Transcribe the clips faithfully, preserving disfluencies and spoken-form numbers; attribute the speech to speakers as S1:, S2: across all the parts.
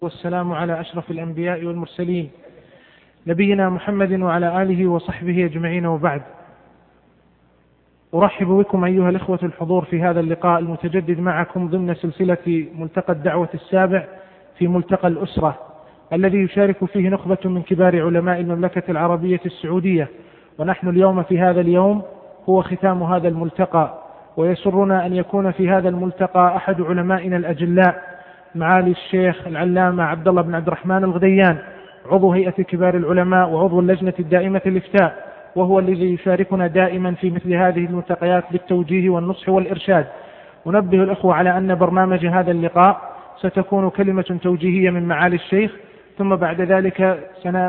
S1: والسلام على أشرف الأنبياء والمرسلين نبينا محمد وعلى آله وصحبه أجمعين، وبعد. أرحب بكم أيها الإخوة الحضور في هذا اللقاء المتجدد معكم ضمن سلسلة ملتقى الدعوة السابع في ملتقى الأسرة، الذي يشارك فيه نخبة من كبار علماء المملكة العربية السعودية. ونحن اليوم في هذا اليوم هو ختام هذا الملتقى، ويسرنا أن يكون في هذا الملتقى أحد علمائنا الأجلاء معالي الشيخ العلامة عبد الله بن عبد الرحمن الغديان، عضو هيئة كبار العلماء وعضو اللجنة الدائمة الإفتاء، وهو الذي يشاركنا دائما في مثل هذه الملتقيات بالتوجيه والنصح والإرشاد. أنبه الأخوة على أن برنامج هذا اللقاء ستكون كلمة توجيهية من معالي الشيخ، ثم بعد ذلك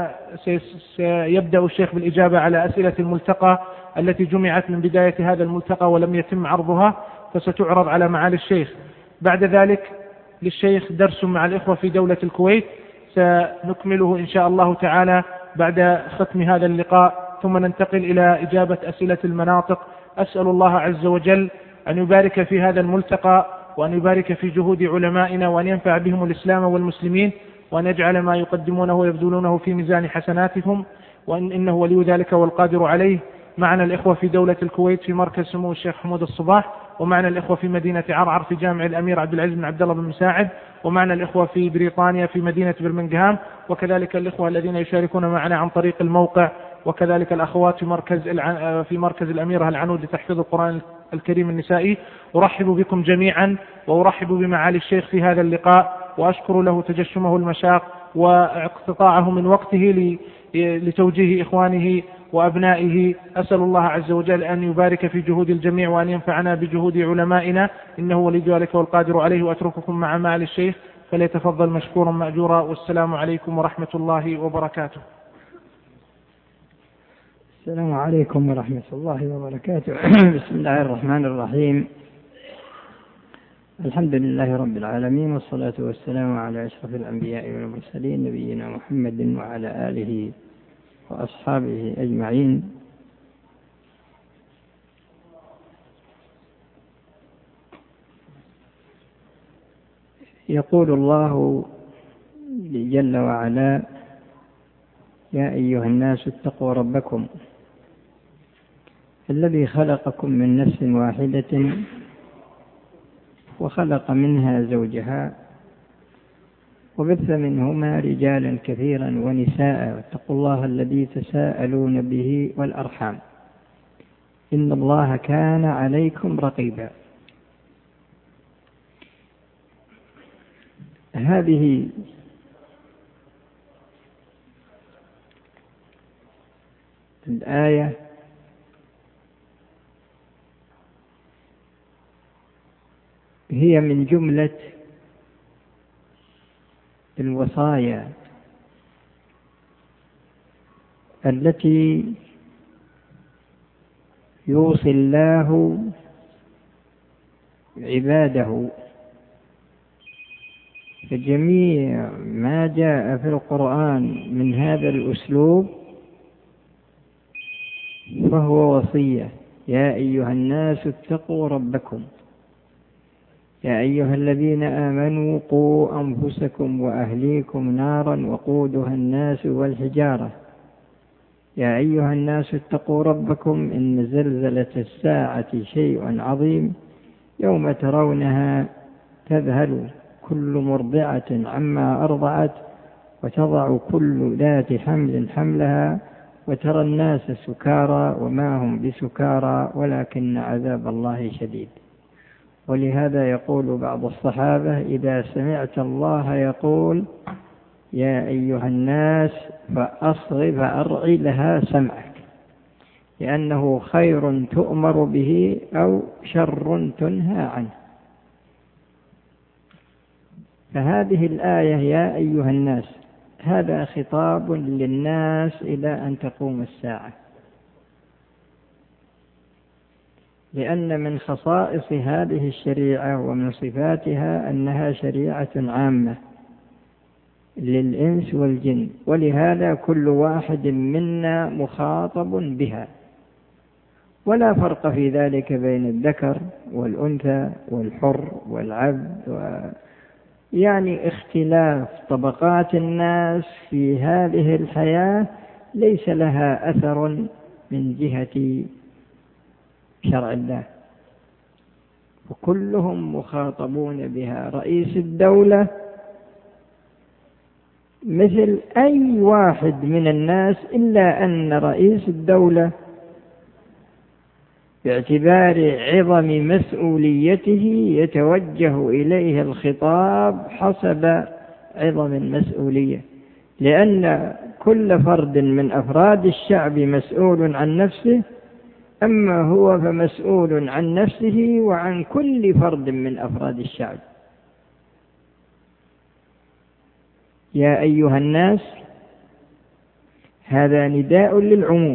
S1: سيبدأ الشيخ بالإجابة على أسئلة الملتقى التي جمعت من بداية هذا الملتقى ولم يتم عرضها، فستعرض على معالي الشيخ. بعد ذلك للشيخ درس مع الإخوة في دولة الكويت سنكمله إن شاء الله تعالى بعد ختم هذا اللقاء، ثم ننتقل إلى إجابة أسئلة المناطق. أسأل الله عز وجل أن يبارك في هذا الملتقى، وأن يبارك في جهود علمائنا، وأن ينفع بهم الإسلام والمسلمين، وأن يجعل ما يقدمونه ويبذلونه في ميزان حسناتهم، وإن إنه ولي ذلك والقادر عليه. معنا الإخوة في دولة الكويت في مركز سمو الشيخ حمود الصباح، ومعنا الإخوة في مدينة عرعر في جامع الأمير عبد العزيز بن عبد الله بن مساعد، ومعنا الإخوة في بريطانيا في مدينة برمنغهام، وكذلك الإخوة الذين يشاركون معنا عن طريق الموقع، وكذلك الأخوات في مركز في مركز الأميرة العنود لتحفيظ القرآن الكريم النسائي. أرحب بكم جميعا، وأرحب بمعالي الشيخ في هذا اللقاء، وأشكر له تجشمه المشاق واقتطاعه من وقته لتوجيه إخوانه وأبنائه. أسأل الله عز وجل أن يبارك في جهود الجميع، وأن ينفعنا بجهود علمائنا، إنه ولي ذلك والقادر عليه. وأترككم مع معالي الشيخ، فليتفضل مشكورا مأجورا، والسلام عليكم ورحمة الله وبركاته.
S2: السلام عليكم ورحمة الله وبركاته. بسم الله الرحمن الرحيم. الحمد لله رب العالمين، والصلاة والسلام على أشرف الأنبياء والمرسلين نبينا محمد وعلى آله وأصحابه أجمعين. يقول الله جل وعلا: يا أيها الناس اتقوا ربكم الذي خلقكم من نفس واحدة وخلق منها زوجها وبث منهما رجالا كثيرا ونساء، واتقوا الله الذي تساءلون به والأرحام إن الله كان عليكم رقيبا. هذه الآية هي من جملة الوصايا التي يوصي الله عباده. فجميع ما جاء في القرآن من هذا الأسلوب فهو وصية. يا أيها الناس اتقوا ربكم، يا أيها الذين آمنوا قوا أنفسكم وأهليكم نارا وقودها الناس والحجارة، يا أيها الناس اتقوا ربكم إن زلزلة الساعة شيء عظيم يوم ترونها تذهل كل مرضعة عما أرضعت وتضع كل ذات حمل حملها وترى الناس سكارى وما هم بسكارى ولكن عذاب الله شديد. ولهذا يقول بعض الصحابة: إذا سمعت الله يقول يا أيها الناس فأصغ فأرعي لها سمعك، لأنه خير تؤمر به أو شر تنهى عنه. فهذه الآية يا أيها الناس هذا خطاب للناس إلى أن تقوم الساعة، لأن من خصائص هذه الشريعة ومن صفاتها أنها شريعة عامة للإنس والجن، ولهذا كل واحد منا مخاطب بها، ولا فرق في ذلك بين الذكر والأنثى والحر والعبد يعني اختلاف طبقات الناس في هذه الحياة ليس لها أثر من جهة شرع الله، وكلهم مخاطبون بها. رئيس الدولة مثل أي واحد من الناس، إلا أن رئيس الدولة باعتبار عظم مسؤوليته يتوجه إليه الخطاب حسب عظم المسؤولية، لأن كل فرد من أفراد الشعب مسؤول عن نفسه، أما هو فمسؤول عن نفسه وعن كل فرد من أفراد الشعب. يا أيها الناس، هذا نداء للعموم،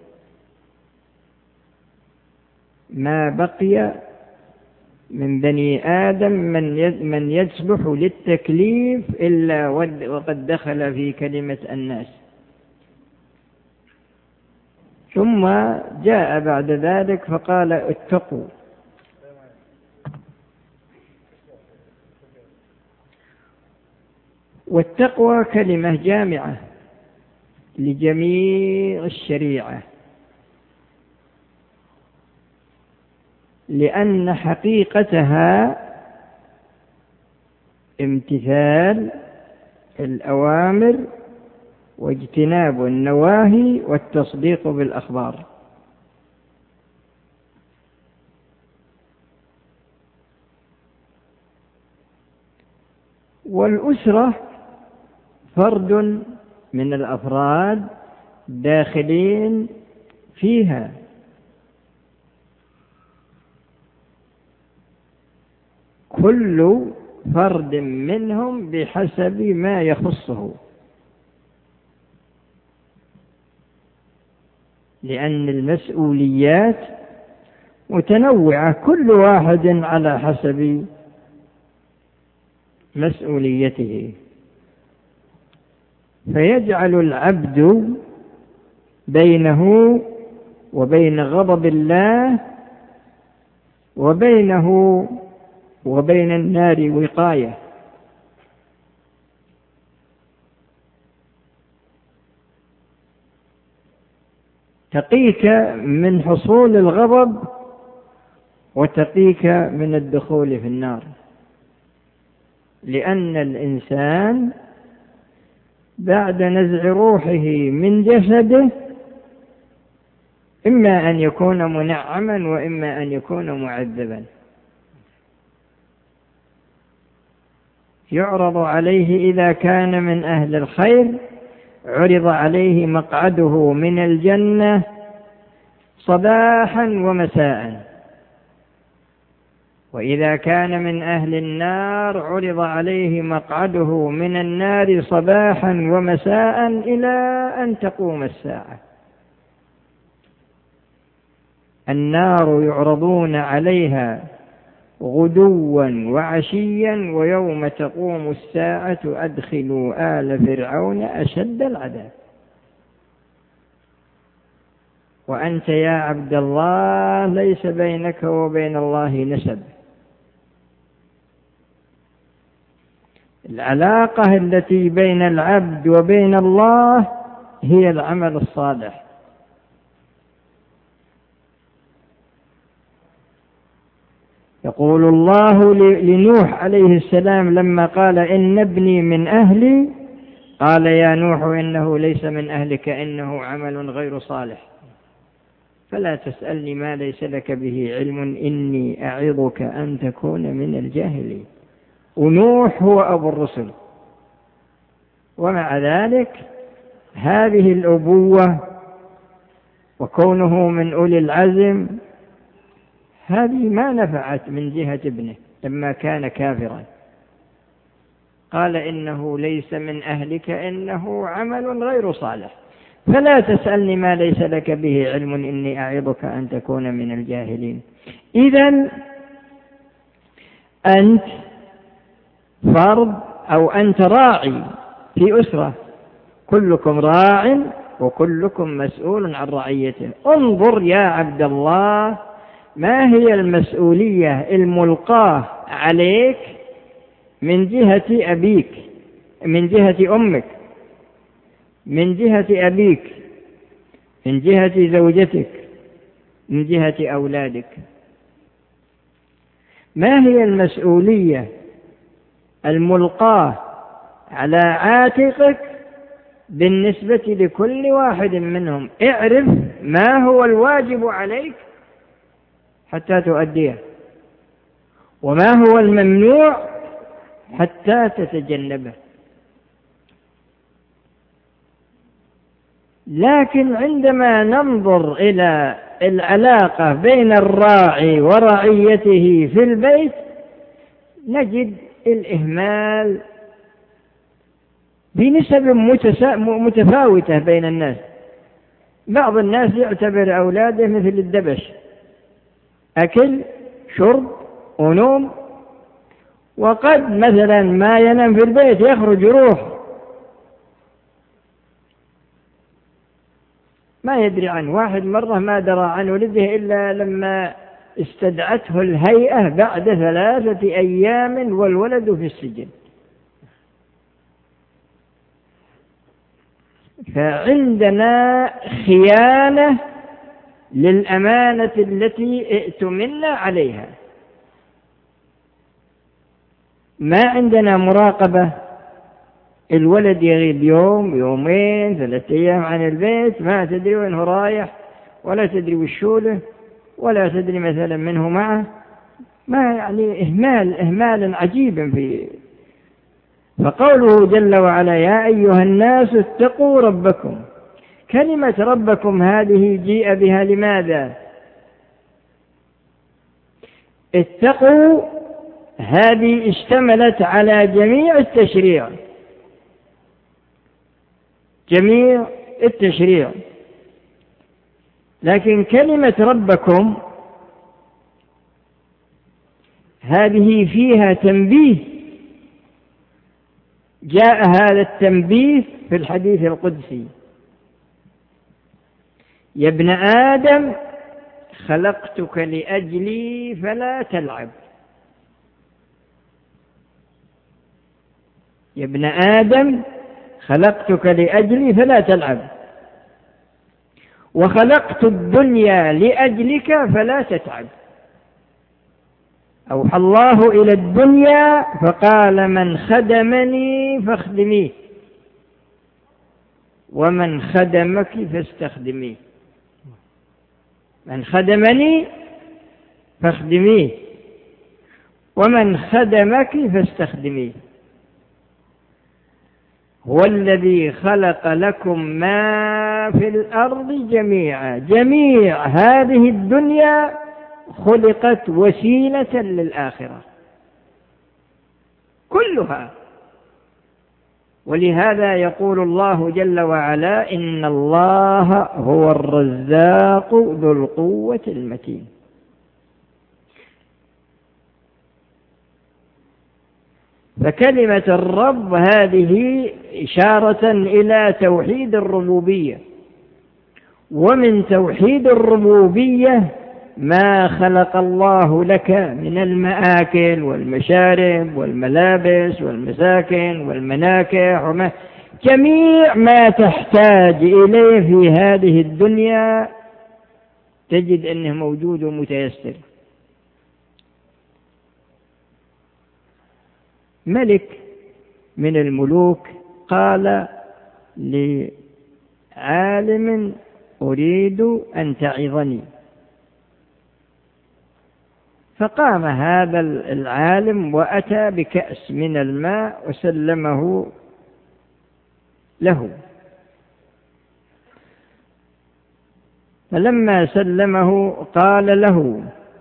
S2: ما بقي من بني آدم من يصلح للتكليف إلا وقد دخل في كلمة الناس. ثم جاء بعد ذلك فقال اتقوا. والتقوى كلمة جامعة لجميع الشريعة، لأن حقيقتها امتثال الأوامر واجتناب النواهي والتصديق بالأخبار. والأسرة فرد من الأفراد داخلين فيها، كل فرد منهم بحسب ما يخصه، لأن المسؤوليات متنوعة، كل واحد على حسب مسؤوليته. فيجعل العبد بينه وبين غضب الله وبينه وبين النار وقاية. تقيك من حصول الغضب وتقيك من الدخول في النار، لأن الإنسان بعد نزع روحه من جسده إما أن يكون منعما وإما أن يكون معذبا. يعرض عليه إذا كان من أهل الخير عرض عليه مقعده من الجنة صباحا ومساء، وإذا كان من أهل النار عرض عليه مقعده من النار صباحا ومساء إلى أن تقوم الساعة. النار يعرضون عليها غدوا وعشيا، ويوم تقوم الساعة أدخلوا آل فرعون أشد العذاب. وأنت يا عبد الله ليس بينك وبين الله نسب. العلاقة التي بين العبد وبين الله هي العمل الصالح. يقول الله لنوح عليه السلام لما قال إن ابني من أهلي، قال يا نوح إنه ليس من أهلك إنه عمل غير صالح، فلا تسألني ما ليس لك به علم إني أعظك أن تكون من الجاهلين. ونوح هو أبو الرسل، ومع ذلك هذه الأبوة وكونه من أولي العزم هذه ما نفعت من جهة ابنه لما كان كافرا. قال إنه ليس من أهلك إنه عمل غير صالح، فلا تسألني ما ليس لك به علم إني أعظك أن تكون من الجاهلين. إذن أنت فرد أو أنت راعي في أسرة، كلكم راع وكلكم مسؤول عن رعيته. انظر يا عبد الله ما هي المسؤولية الملقاة عليك من جهة أبيك، من جهة أمك، من جهة أبيك، من جهة زوجتك، من جهة أولادك. ما هي المسؤولية الملقاة على عاتقك بالنسبة لكل واحد منهم؟ اعرف ما هو الواجب عليك حتى تؤديه، وما هو الممنوع حتى تتجنبه. لكن عندما ننظر إلى العلاقة بين الراعي ورعيته في البيت نجد الإهمال بنسب متفاوتة بين الناس. بعض الناس يعتبر أولاده مثل الدبش، أكل شرب ونوم، وقد مثلا ما ينام في البيت يخرج يروح ما يدري عنه. واحد مرة ما درى عن ولده إلا لما استدعته الهيئة بعد ثلاثة أيام والولد في السجن. فعندنا خيانة للأمانة التي ائتمنا عليها. ما عندنا مراقبة. الولد يغيب يوم يومين ثلاثة أيام عن البيت، ما تدري وين هو رايح، ولا تدري وشوله، ولا تدري مثلا منه معه. ما يعني إهمال إهمال عجيب فيه. فقوله جل وعلا يا أيها الناس اتقوا ربكم، كلمة ربكم هذه جيء بها لماذا؟ اتقوا هذه اشتملت على جميع التشريع، جميع التشريع. لكن كلمة ربكم هذه فيها تنبيه. جاء هذا التنبيه في الحديث القدسي يا ابن آدم خلقتك لأجلي فلا تلعب. يا ابن آدم خلقتك لأجلي فلا تلعب، وخلقت الدنيا لأجلك فلا تتعب. أوحى الله إلى الدنيا فقال من خدمني فاخدميه، ومن خدمك فاستخدميه. من خدمني فاخدميه، ومن خدمك فاستخدميه. هو الذي خلق لكم ما في الأرض جميعا. جميع هذه الدنيا خلقت وسيلة للآخرة كلها. ولهذا يقول الله جل وعلا إن الله هو الرزاق ذو القوة المتين. فكلمة الرب هذه إشارة إلى توحيد الربوبية، ومن توحيد الربوبية ما خلق الله لك من المآكل والمشارب والملابس والمساكن والمناكح وما جميع ما تحتاج إليه في هذه الدنيا تجد أنه موجود ومتيسر. ملك من الملوك قال لعالم أريد أن تعظني، فقام هذا العالم وأتى بكأس من الماء وسلمه له. فلما سلمه قال له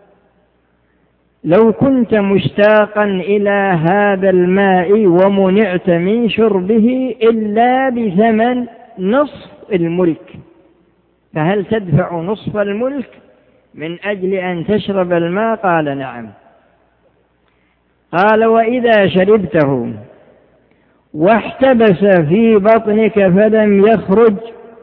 S2: لو كنت مشتاقا إلى هذا الماء ومنعت من شربه إلا بثمن نصف الملك، فهل تدفع نصف الملك من أجل أن تشرب الماء؟ قال نعم. قال وإذا شربته واحتبس في بطنك فلم يخرج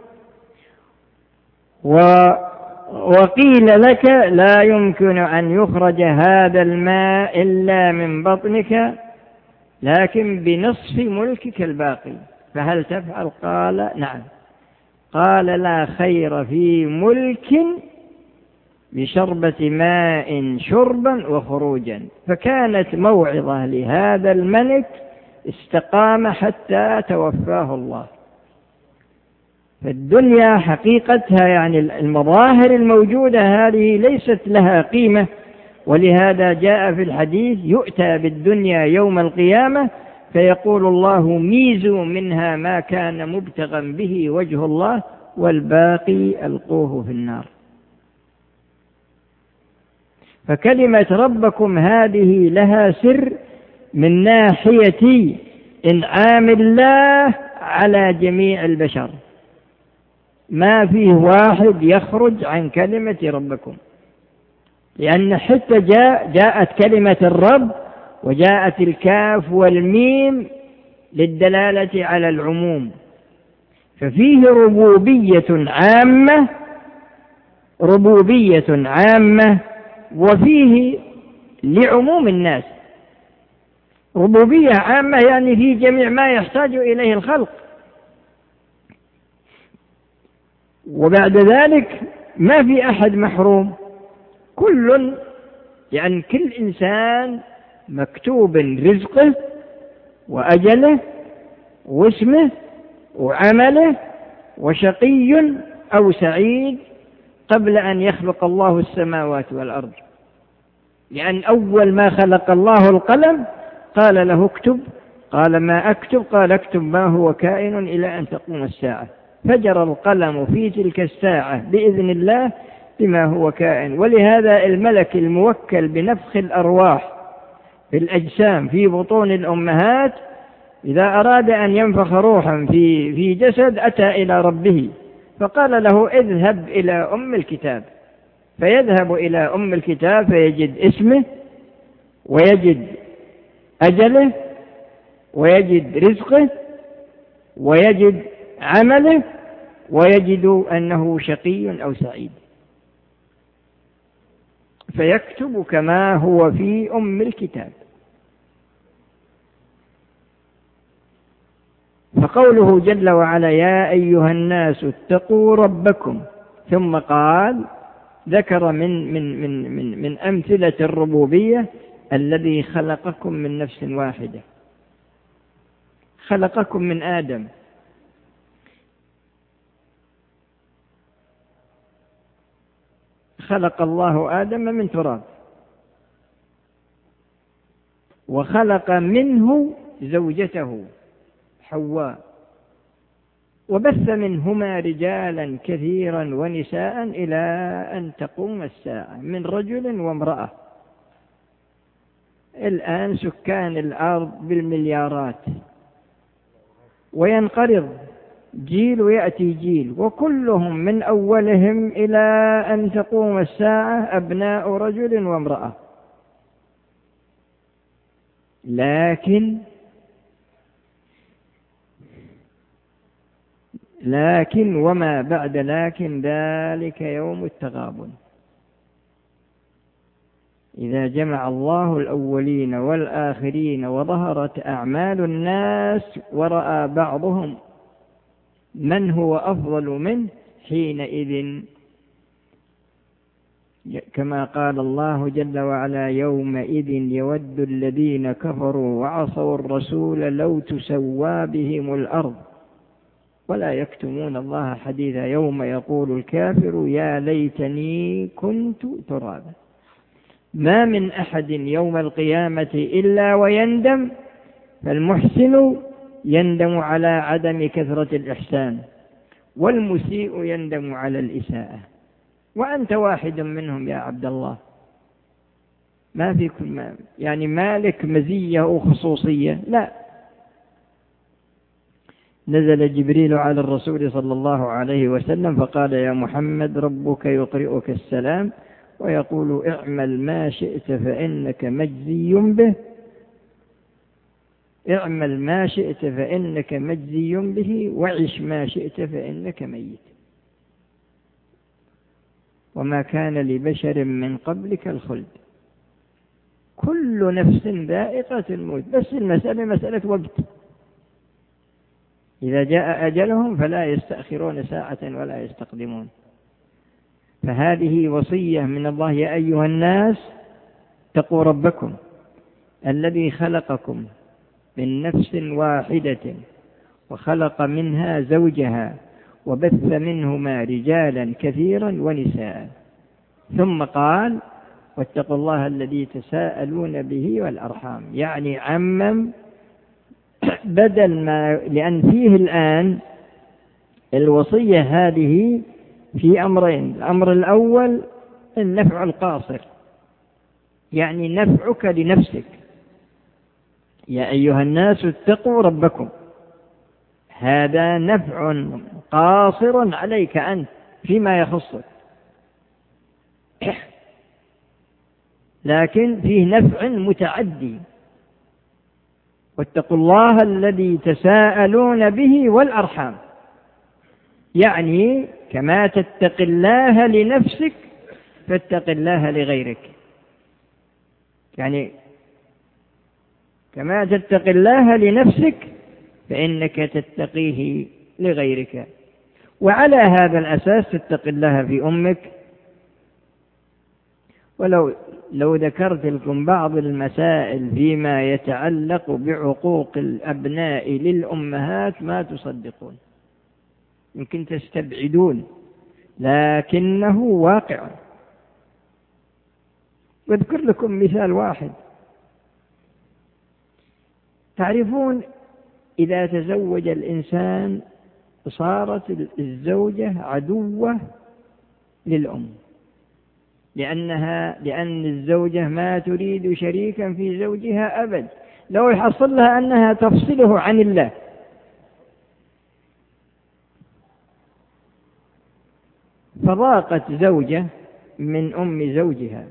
S2: و وقيل لك لا يمكن أن يخرج هذا الماء إلا من بطنك، لكن بنصف ملكك الباقي، فهل تفعل؟ قال نعم. قال لا خير في ملك بشربة ماء شربا وخروجا. فكانت موعظة لهذا الملك، استقام حتى توفاه الله. فالدنيا حقيقتها يعني المظاهر الموجودة هذه ليست لها قيمة، ولهذا جاء في الحديث يؤتى بالدنيا يوم القيامة فيقول الله ميزوا منها ما كان مبتغا به وجه الله والباقي ألقوه في النار. فكلمة ربكم هذه لها سر من ناحية إنعام الله على جميع البشر، ما فيه واحد يخرج عن كلمة ربكم، لأن حتى جاء جاءت كلمة الرب وجاءت الكاف والميم للدلالة على العموم، ففيه ربوبية عامة ربوبية عامة وفيه لعموم الناس. ربوبية عامة يعني في جميع ما يحتاج إليه الخلق، وبعد ذلك ما في أحد محروم، كل يعني كل إنسان مكتوب رزقه وأجله واسمه وعمله وشقي أو سعيد قبل أن يخلق الله السماوات والأرض. لأن أول ما خلق الله القلم قال له اكتب، قال ما أكتب؟ قال اكتب ما هو كائن إلى أن تقوم الساعة. فجر القلم في تلك الساعة بإذن الله بما هو كائن. ولهذا الملك الموكل بنفخ الأرواح في الأجسام في بطون الأمهات إذا أراد أن ينفخ روحا في في جسد أتى إلى ربه فقال له اذهب إلى أم الكتاب، فيذهب إلى أم الكتاب فيجد اسمه ويجد أجله ويجد رزقه ويجد عمله ويجد أنه شقي أو سعيد، فيكتب كما هو في أم الكتاب. فقوله جل وعلا يا أيها الناس اتقوا ربكم، ثم قال ذكر من من من من من أمثلة الربوبية الذي خلقكم من نفس واحدة، خلقكم من آدم، خلق الله آدم من تراب، وخلق منه زوجته حواء، وبث منهما رجالا كثيرا ونساء إلى أن تقوم الساعة، من رجل وامرأة. الآن سكان الأرض بالمليارات، وينقرض جيل ويأتي جيل، وكلهم من أولهم إلى أن تقوم الساعة أبناء رجل وامرأة. لكن لكن وما بعد لكن ذلك يوم التغابن، إذا جمع الله الأولين والآخرين وظهرت أعمال الناس ورأى بعضهم من هو أفضل منه، حينئذ كما قال الله جل وعلا يومئذ يود الذين كفروا وعصوا الرسول لو تسوى بهم الأرض ولا يكتمون الله حديثا يوم يقول الكافر يا ليتني كنت ترابا. ما من أحد يوم القيامة إلا ويندم، فالمحسن يندم على عدم كثرة الإحسان، والمسيء يندم على الإساءة، وأنت واحد منهم يا عبد الله. ما فيكم ما يعني مالك مزية أو خصوصية، لا. نزل جبريل على الرسول صلى الله عليه وسلم فقال يا محمد ربك يقرئك السلام ويقول اعمل ما شئت فإنك مجزي به، اعمل ما شئت فإنك مجزي به، وعش ما شئت فإنك ميت، وما كان لبشر من قبلك الخلد. كل نفس ذائقة الموت، بس المسألة مسألة وقت، إذا جاء أجلهم فلا يستأخرون ساعة ولا يستقدمون. فهذه وصية من الله: يا أيها الناس اتقوا ربكم الذي خلقكم من نفس واحدة وخلق منها زوجها وبث منهما رجالا كثيرا ونساء، ثم قال: واتقوا الله الذي تساءلون به والأرحام. يعني عمم، بدل ما، لأن فيه الآن الوصية هذه في أمرين: الأمر الأول النفع القاصر، يعني نفعك لنفسك، يا أيها الناس اتقوا ربكم، هذا نفع قاصر عليك أنت فيما يخصك، لكن فيه نفع متعدي: واتقوا الله الذي تساءلون به والأرحام. يعني كما تتقي الله لنفسك فاتق الله لغيرك، يعني كما تتقي الله لنفسك فإنك تتقيه لغيرك. وعلى هذا الأساس تتقي الله في أمك. ولو لو ذكرت لكم بعض المسائل فيما يتعلق بعقوق الأبناء للأمهات ما تصدقون، يمكن تستبعدون، لكنه واقع. واذكر لكم مثال واحد: تعرفون إذا تزوج الإنسان صارت الزوجة عدوة للأم، لأنها لأن الزوجة ما تريد شريكا في زوجها أبد، لو يحصل لها أنها تفصله عن الله. فضاقت زوجة من أم زوجها،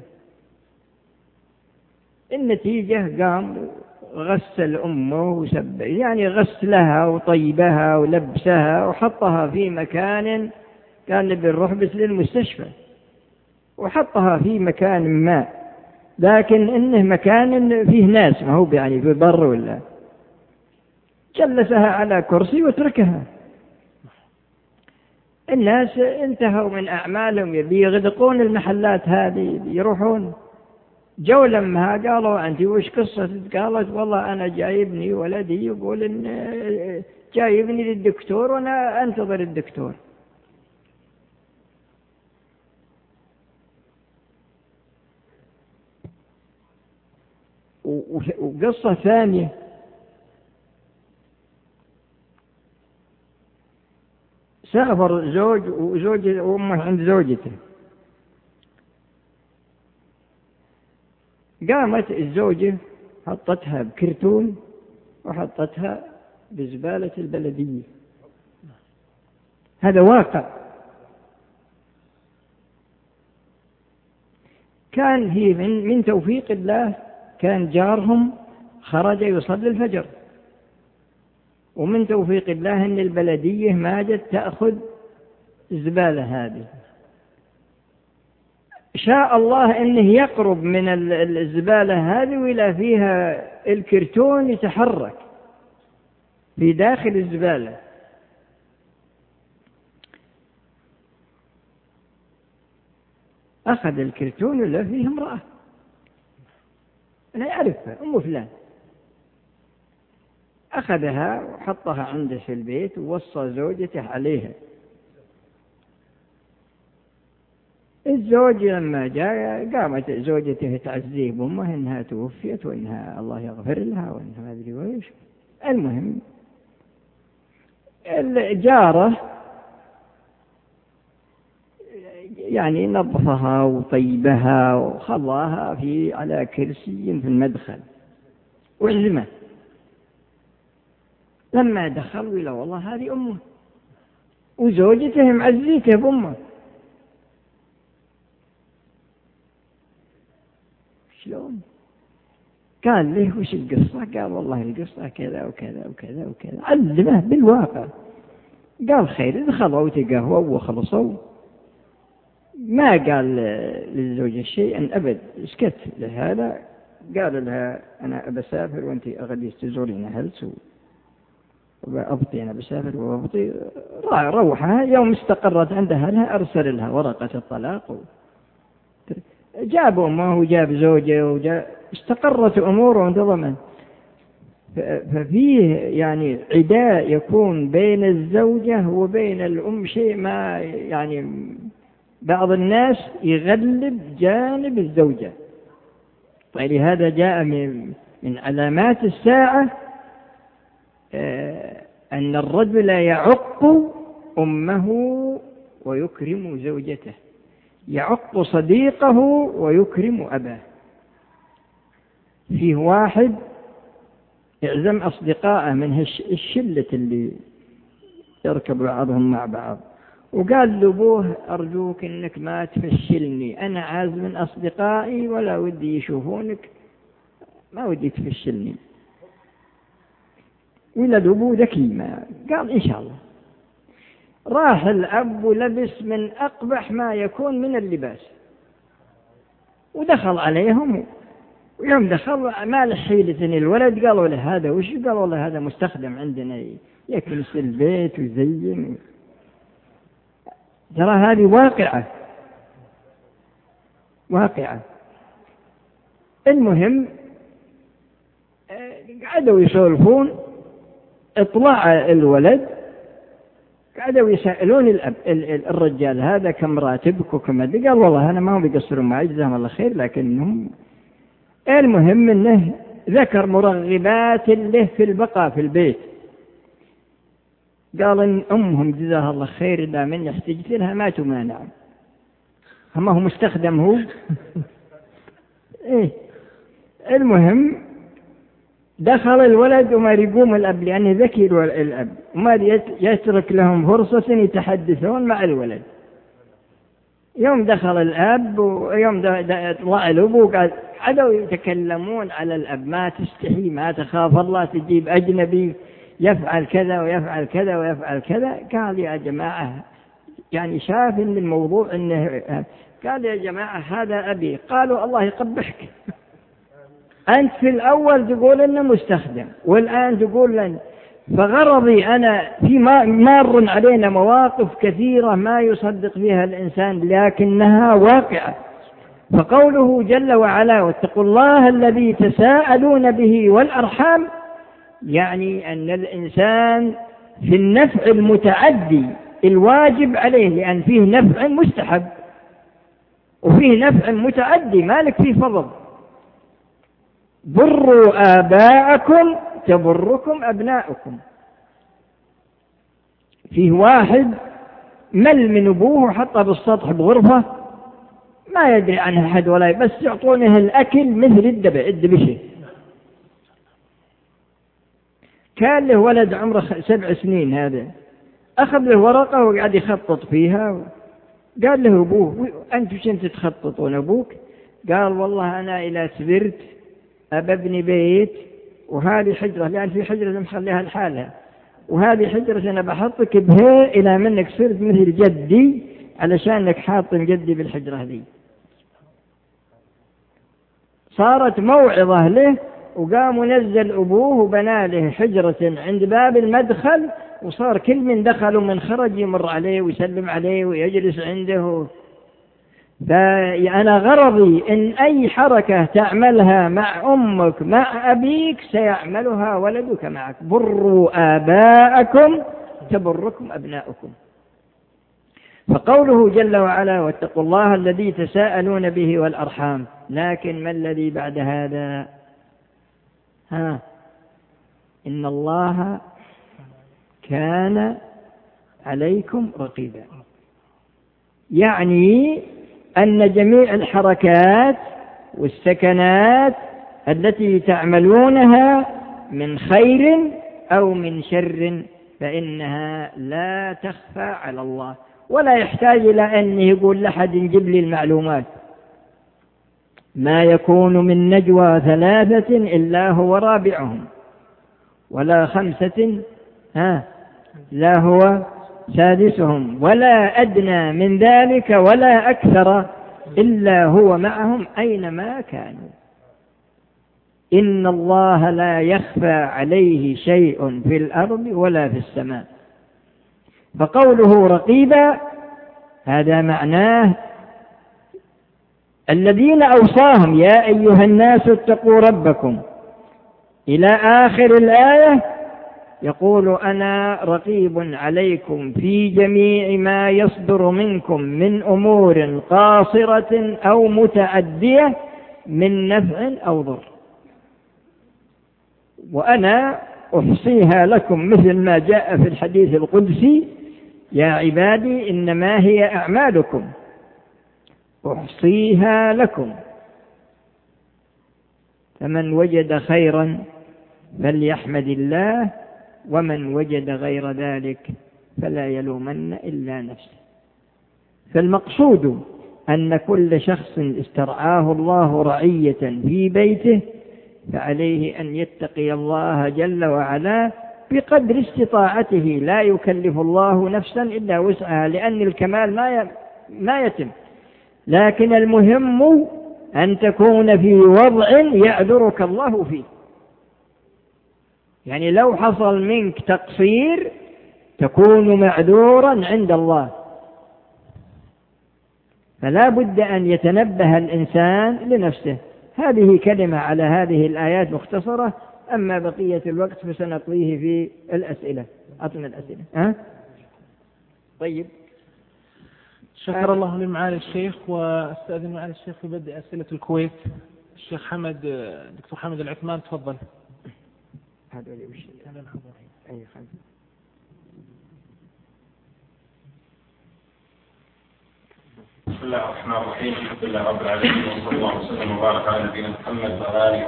S2: النتيجة قام غسل أمه وسب، يعني غسلها وطيبها ولبسها وحطها في مكان، كان بنروح بس للمستشفى، وحطها في مكان ما، لكن إنه مكان فيه ناس، ما هو يعني في بر ولا، جلسها على كرسي وتركها. الناس انتهوا من أعمالهم، يبي يغدقون المحلات هذه، يروحون. جو لما قالوا: أنت وش قصة؟ قالت: والله أنا جايبني ولدي يقول إن جايبني للدكتور وأنا أنتظر الدكتور. وقصة ثانية: سافر زوج وزوج وأمه عند زوجته، قامت الزوجة حطتها بكرتون وحطتها بزبالة البلدية. هذا واقع. كان هي من, من توفيق الله، كان جارهم خرج يصلي الفجر، ومن توفيق الله أن البلدية ما جت تأخذ الزبالة هذه. شاء الله أنه يقرب من الزبالة هذه وإلى فيها الكرتون يتحرك في داخل الزبالة. أخذ الكرتون ولا فيه امرأة، أنا أعرفها، أم فلان، أخذها وحطها عنده في البيت ووصى زوجته عليها. الزوج لما جاء قامت زوجته تعزيه بأمه إنها توفيت وإنها الله يغفر لها وإنها ما أدري وإيش. المهم الجارة يعني نظفها وطيبها وخلاها في على كرسي في المدخل وعزمه. لما دخلوا إلى والله هذه أمه وزوجته معزيته بأمه. شلون؟ قال له: وش القصة؟ قال: والله القصة كذا وكذا وكذا وكذا. علمه بالواقع. قال: خير. دخلوا وتقهووا وخلصوا. ما قال للزوجة شيئا أبد، اسكت لهذا. قال لها أنا بسافر وأنت أغدي تزورين هلس وأبطي، أنا بسافر وأبطي. روحها يوم استقرت عندها لها أرسل لها ورقة الطلاق، جاب أمه وجاب زوجه وجاب استقرت أموره وانتظمت. ففيه يعني عداء يكون بين الزوجة وبين الأم، شيء ما يعني بعض الناس يغلب جانب الزوجة. ولهذا جاء من من علامات الساعة أن الرجل يعق أمه ويكرم زوجته، يعق صديقه ويكرم أباه. فيه واحد يعزم أصدقائه من الشلة اللي يركب بعضهم مع بعض، وقال لأبوه أرجوك إنك ما تفشلني، أنا عازم من أصدقائي ولا ودي يشوفونك، ما ودي تفشلني. ولد أبوه ذكي، ما قال إن شاء الله. راح الأب ولبس من أقبح ما يكون من اللباس ودخل عليهم، ويوم دخل ما لحيلة الولد قالوا له هذا وش؟ قالوا له هذا مستخدم عندنا يكنس البيت ويزين. ترى هذه واقعة واقعة. المهم قعدوا يسولفون، اطلع الولد، قعدوا يسألون الأب الرجال هذا كم راتبك وكم هذا؟ قال والله أنا ما هم بيقصرون معي جزاهم الله خير، لكنهم المهم أنه ذكر مرغبات له في البقاء في البيت. قال إن أمهم جزاها الله خير إذا من احتجت لها ما تمانع، أما هو مستخدم هو. إيه المهم دخل الولد وما يقوم الأب لأنه ذكي الأب، وما يترك لهم فرصة يتحدثون مع الولد. يوم دخل الأب ويوم طلع الأب وقعد عدوا يتكلمون على الأب، ما تستحي ما تخاف الله تجيب أجنبي يفعل كذا ويفعل كذا ويفعل كذا. قال يا جماعة يعني شاف إن الموضوع إنه، قال يا جماعة هذا أبي. قالوا الله يقبحك، أنت في الأول تقول إنه مستخدم والآن تقول لن. فغرضي أنا في مار علينا مواقف كثيرة ما يصدق فيها الإنسان لكنها واقعة. فقوله جل وعلا واتقوا الله الذي تساءلون به والأرحام، يعني أن الإنسان في النفع المتعدي الواجب عليه، لأن فيه نفع مستحب وفيه نفع متعدي مالك فيه فضل. بروا آباءكم تبركم أبناؤكم. فيه واحد مل من أبوه وحطه بالسطح بغرفة ما يدري عنها أحد ولا، بس يعطونه الأكل مثل الدبع الدبشة. كان له ولد عمره سبع سنين، هذا أخذ له ورقة وقعد يخطط فيها. قال له أبوه أنت وش أنت تخططون أبوك؟ قال والله أنا إلى سبرت أبني بيت، وهذه حجرة لأن في حجرة مخليها لحالها، وهذه حجرة أنا بحطك بها إلى منك صرت مثل جدي علشانك حاطم جدي بالحجرة هذه. صارت موعظة له، وقام نزل أبوه وبنى له حجرة عند باب المدخل، وصار كل من دخل ومن خرج يمر عليه ويسلم عليه ويجلس عنده. فأنا غرضي إن أي حركة تعملها مع أمك مع أبيك سيعملها ولدك معك. بروا آباءكم تبركم أبناؤكم. فقوله جل وعلا واتقوا الله الذي تساءلون به والأرحام، لكن ما الذي بعد هذا؟ ها إن الله كان عليكم رقيبا، يعني أن جميع الحركات والسكنات التي تعملونها من خير أو من شر فإنها لا تخفى على الله، ولا يحتاج إلى أن يقول لحد يجيب لي المعلومات. ما يكون من نجوى ثلاثة إلا هو رابعهم، ولا خمسة ها لا هو سادسهم، ولا أدنى من ذلك ولا أكثر إلا هو معهم أينما كانوا. إن الله لا يخفى عليه شيء في الأرض ولا في السماء. فقوله رقيبا هذا معناه الذين أوصاهم يا أيها الناس اتقوا ربكم إلى آخر الآية، يقول أنا رقيب عليكم في جميع ما يصدر منكم من أمور قاصرة أو متعدية من نفع أو ضر، وأنا أحصيها لكم مثل ما جاء في الحديث القدسي يا عبادي إنما هي أعمالكم أحصيها لكم، فمن وجد خيرا فليحمد الله ومن وجد غير ذلك فلا يلومن إلا نفسه. فالمقصود أن كل شخص استرعاه الله رعية في بيته فعليه أن يتقي الله جل وعلا بقدر استطاعته، لا يكلف الله نفسا إلا وسعها، لأن الكمال ما يتم، لكن المهم أن تكون في وضع يعذرك الله فيه. يعني لو حصل منك تقصير تكون معذورا عند الله، فلا بد أن يتنبه الإنسان لنفسه. هذه كلمة على هذه الآيات مختصرة، أما بقية الوقت فسنطويه في الأسئلة. أعطنا الأسئلة. أه؟ طيب،
S1: شكر الله لمعالي الشيخ، واستأذن معالي الشيخ في بدء أسئلة الكويت. الشيخ حمد، دكتور حمد العثمان، تفضل.
S2: هذا اللي وش أي خمسة.
S3: بسم الله الرحمن الرحيم. الحمد لله رب العالمين، وصلى الله وسلم وبارك على نبينا محمد وعلى آله.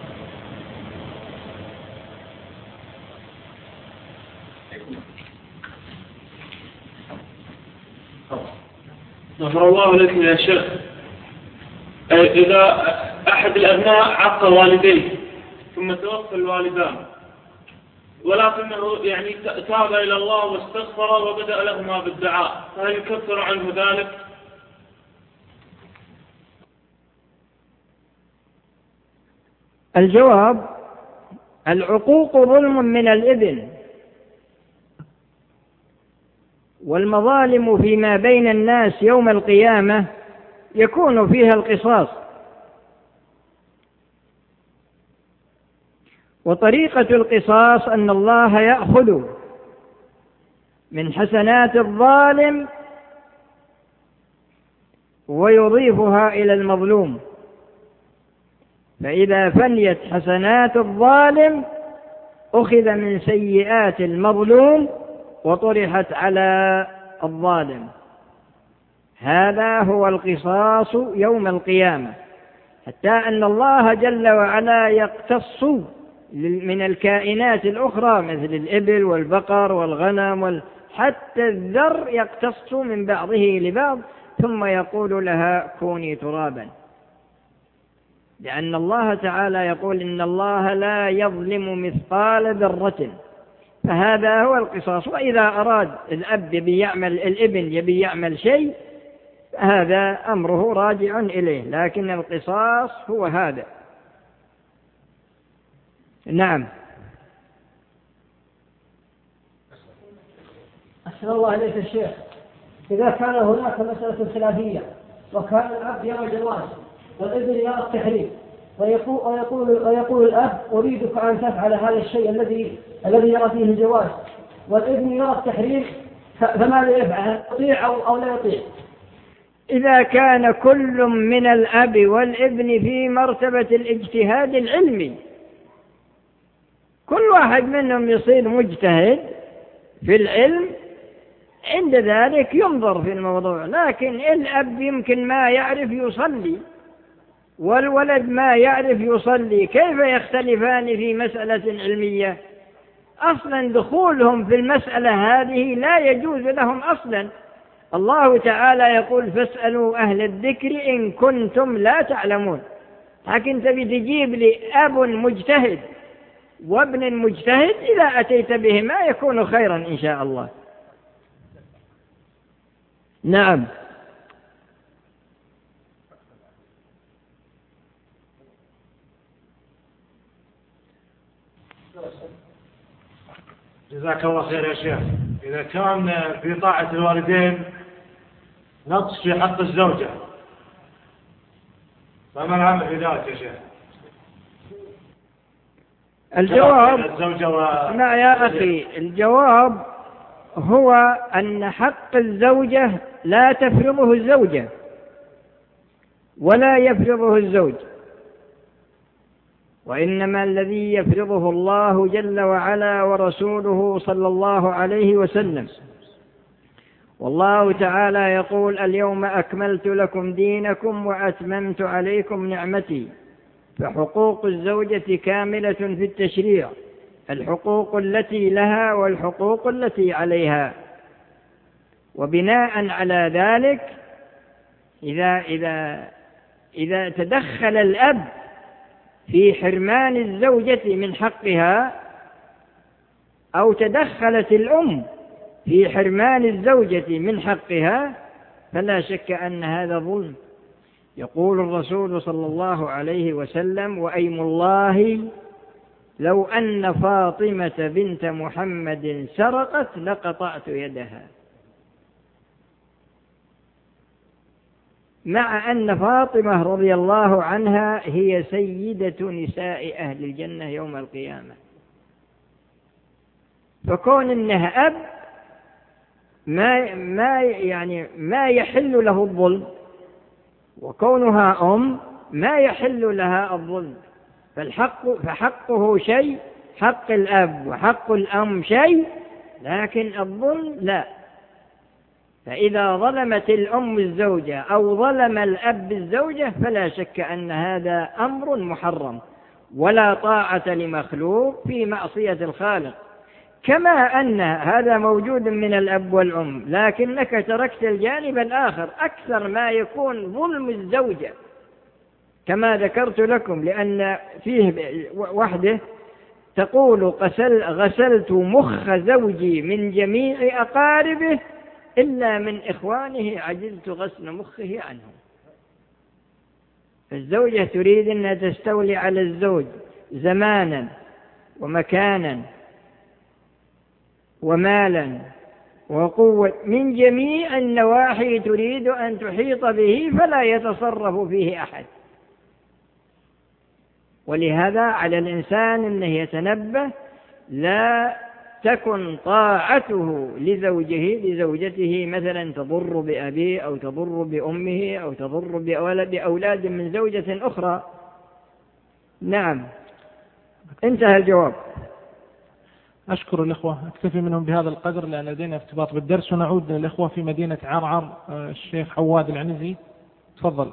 S4: غفر الله لك يا شيخ، إذا أحد الأبناء عق والديه ثم توفى الوالدان ولكنه يعني تاب إلى الله واستغفر وبدأ لهما بالدعاء، فهل يكفر عنه ذلك؟
S2: الجواب: العقوق ظلم من الإذن، والمظالم فيما بين الناس يوم القيامة يكون فيها القصاص، وطريقة القصاص أن الله يأخذ من حسنات الظالم ويضيفها إلى المظلوم، فإذا فنيت حسنات الظالم أخذ من سيئات المظلوم وطرحت على الظالم. هذا هو القصاص يوم القيامة، حتى أن الله جل وعلا يقتص من الكائنات الأخرى مثل الإبل والبقر والغنم وال... حتى الذر يقتص من بعضه لبعض، ثم يقول لها كوني ترابا، لأن الله تعالى يقول إن الله لا يظلم مثقال ذرة، فهذا هو القصاص. وإذا أراد الأب يبي يعمل، الابن يبي يعمل شيء، هذا أمره راجع إليه، لكن القصاص هو هذا. نعم.
S5: أحسن الله إليك الشيخ، إذا كان هناك مسألة خلافية وكان الأب يرى جواز والابن يرى التحريم، ويقول, ويقول, ويقول الأب أريدك أن تفعل هذا الشيء الذي الذي يرى فيه الجواز، والابن يرى التحريم، فماذا يفعل؟ يطيع أو, أو لا يطيع؟
S2: إذا كان كل من الأب والابن في مرتبة الاجتهاد العلمي، كل واحد منهم يصير مجتهد في العلم، عند ذلك ينظر في الموضوع. لكن الأب يمكن ما يعرف يصلي والولد ما يعرف يصلي، كيف يختلفان في مسألة علمية؟ أصلا دخولهم في المسألة هذه لا يجوز لهم أصلا. الله تعالى يقول فاسألوا أهل الذكر إن كنتم لا تعلمون. لكن تبي تجيب لي أب مجتهد وابن مجتهد، إذا أتيت بهما يكون خيرا إن شاء الله. نعم.
S6: جزاك الله خير يا شيخ. إذا كان في طاعة الوالدين نقص في حق الزوجة فما العمل في ذلك يا شيخ؟
S2: الجواب
S6: و...
S2: لا يا أخي، الجواب هو أن حق الزوجة لا تفرضه الزوجة ولا يفرضه الزوج، وإنما الذي يفرضه الله جل وعلا ورسوله صلى الله عليه وسلم. والله تعالى يقول: اليوم أكملت لكم دينكم وأتممت عليكم نعمتي. فحقوق الزوجة كاملة في التشريع، الحقوق التي لها والحقوق التي عليها. وبناء على ذلك إذا, إذا, إذا تدخل الأب في حرمان الزوجة من حقها، أو تدخلت الأم في حرمان الزوجة من حقها، فلا شك أن هذا ظلم. يقول الرسول صلى الله عليه وسلم: وأيم الله لو أن فاطمة بنت محمد سرقت لقطعت يدها. مع أن فاطمة رضي الله عنها هي سيدة نساء أهل الجنة يوم القيامة، فكون إنها أب ما ما يعني ما يحل له الظلم، وكونها أم ما يحل لها الظلم. فالحق فحقه شيء، حق الأب وحق الأم شيء، لكن الظلم لا. فإذا ظلمت الأم الزوجة أو ظلم الأب الزوجة فلا شك أن هذا أمر محرم، ولا طاعة لمخلوق في معصية الخالق. كما أن هذا موجود من الأب والأم، لكنك تركت الجانب الآخر. أكثر ما يكون ظلم الزوجة كما ذكرت لكم، لأن فيه وحده تقول: غسل غسلت مخ زوجي من جميع أقاربه إلا من إخوانه عجزت غسل مخه عنهم. فالزوجة تريد أن تستولي على الزوج زمانا ومكانا ومالا وقوة، من جميع النواحي تريد أن تحيط به فلا يتصرف فيه أحد. ولهذا على الإنسان أنه يتنبه، لا تكن طاعته لزوجه لزوجته مثلا تضر بأبيه أو تضر بأمه أو تضر بأولاد من زوجة أخرى. نعم، انتهى الجواب.
S1: أشكر الإخوة، أكتفي منهم بهذا القدر لأن لدينا ارتباط بالدرس، ونعود للإخوة في مدينة عرعر. الشيخ عواد العنزي، تفضل.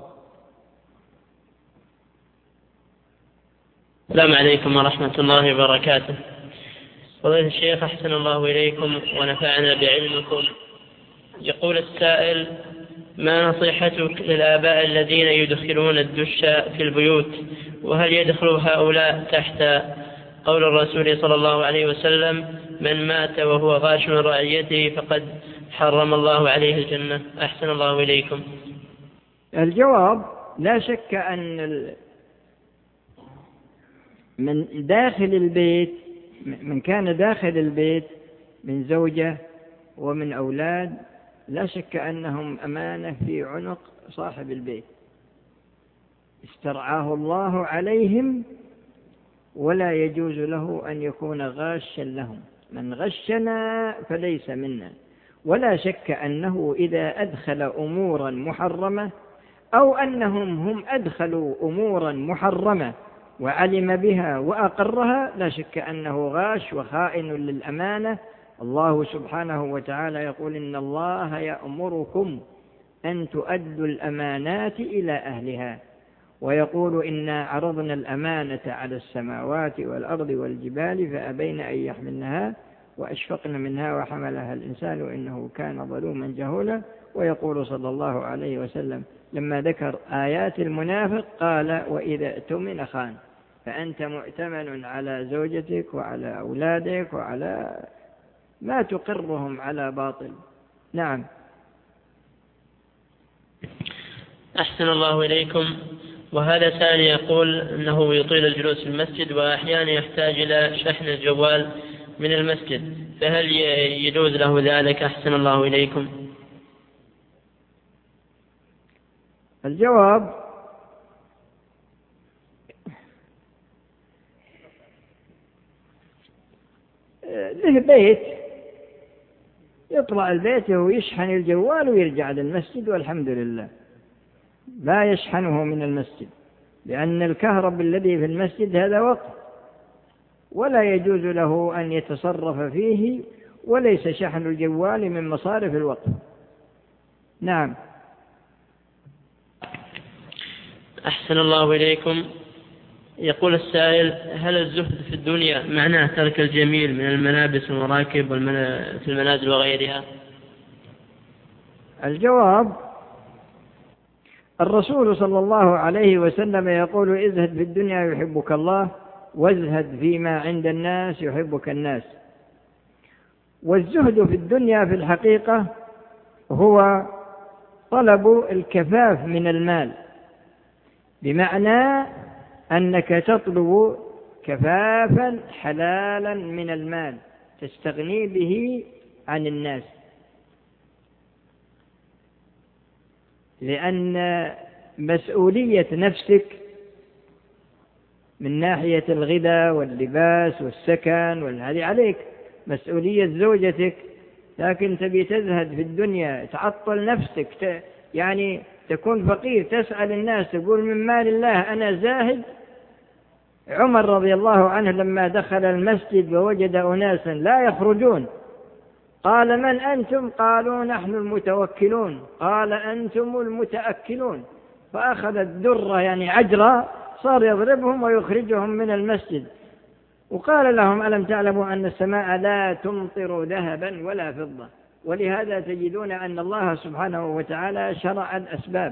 S7: السلام عليكم ورحمة الله وبركاته. فضيلة الشيخ، أحسن الله إليكم ونفعنا بعلمكم. يقول السائل: ما نصيحتك للآباء الذين يدخلون الدش في البيوت، وهل يدخل هؤلاء تحت قول الرسول صلى الله عليه وسلم: من مات وهو غاش من رعيته فقد حرم الله عليه الجنة؟ أحسن الله إليكم.
S2: الجواب: لا شك أن من داخل البيت، من كان داخل البيت من زوجة ومن أولاد، لا شك أنهم أمانة في عنق صاحب البيت استرعاه الله عليهم، ولا يجوز له أن يكون غاشا لهم. من غشنا فليس منا. ولا شك أنه إذا أدخل أمورا محرمة أو أنهم هم أدخلوا أمورا محرمة وعلم بها وأقرها، لا شك أنه غاش وخائن للأمانة. الله سبحانه وتعالى يقول: إن الله يأمركم أن تؤدوا الأمانات إلى أهلها، ويقول: إنا عرضنا الأمانة على السماوات والأرض والجبال فأبين أن يحملنها وأشفقن منها وحملها الإنسان إنه كان ظلوما جهولا. ويقول صلى الله عليه وسلم لما ذكر آيات المنافق قال: وإذا اؤتمن خان. فأنت مؤتمن على زوجتك وعلى أولادك وعلى ما تقرهم على باطل. نعم.
S7: أحسن الله إليكم. وهذا سائل يقول أنه يطيل الجلوس في المسجد وأحيانا يحتاج إلى شحن الجوال من المسجد، فهل يجوز له ذلك؟ أحسن الله إليكم.
S2: الجواب: له بيت يطلع البيت ويشحن الجوال ويرجع للمسجد والحمد لله، لا يشحنه من المسجد، لأن الكهرب الذي في المسجد هذا وقف ولا يجوز له أن يتصرف فيه، وليس شحن الجوال من مصارف الوقف. نعم.
S7: أحسن الله إليكم. يقول السائل: هل الزهد في الدنيا معناه ترك الجميل من الملابس والمراكب في المنازل وغيرها؟
S2: الجواب: الرسول صلى الله عليه وسلم يقول: ازهد في الدنيا يحبك الله، وازهد فيما عند الناس يحبك الناس. والزهد في الدنيا في الحقيقة هو طلب الكفاف من المال، بمعنى أنك تطلب كفافا حلالا من المال تستغني به عن الناس، لأن مسؤولية نفسك من ناحية الغذاء واللباس والسكن والهذه عليك، مسؤولية زوجتك، لكن تبي تزهد في الدنيا تعطل نفسك، ت... يعني تكون فقير تسأل الناس تقول من مال الله أنا زاهد. عمر رضي الله عنه لما دخل المسجد ووجد أناسا لا يخرجون قال: من أنتم؟ قالوا: نحن المتوكلون. قال: أنتم المتأكلون. فأخذ الدرة يعني عجرة، صار يضربهم ويخرجهم من المسجد، وقال لهم: ألم تعلموا أن السماء لا تمطر ذهبا ولا فضة؟ ولهذا تجدون أن الله سبحانه وتعالى شرع الأسباب،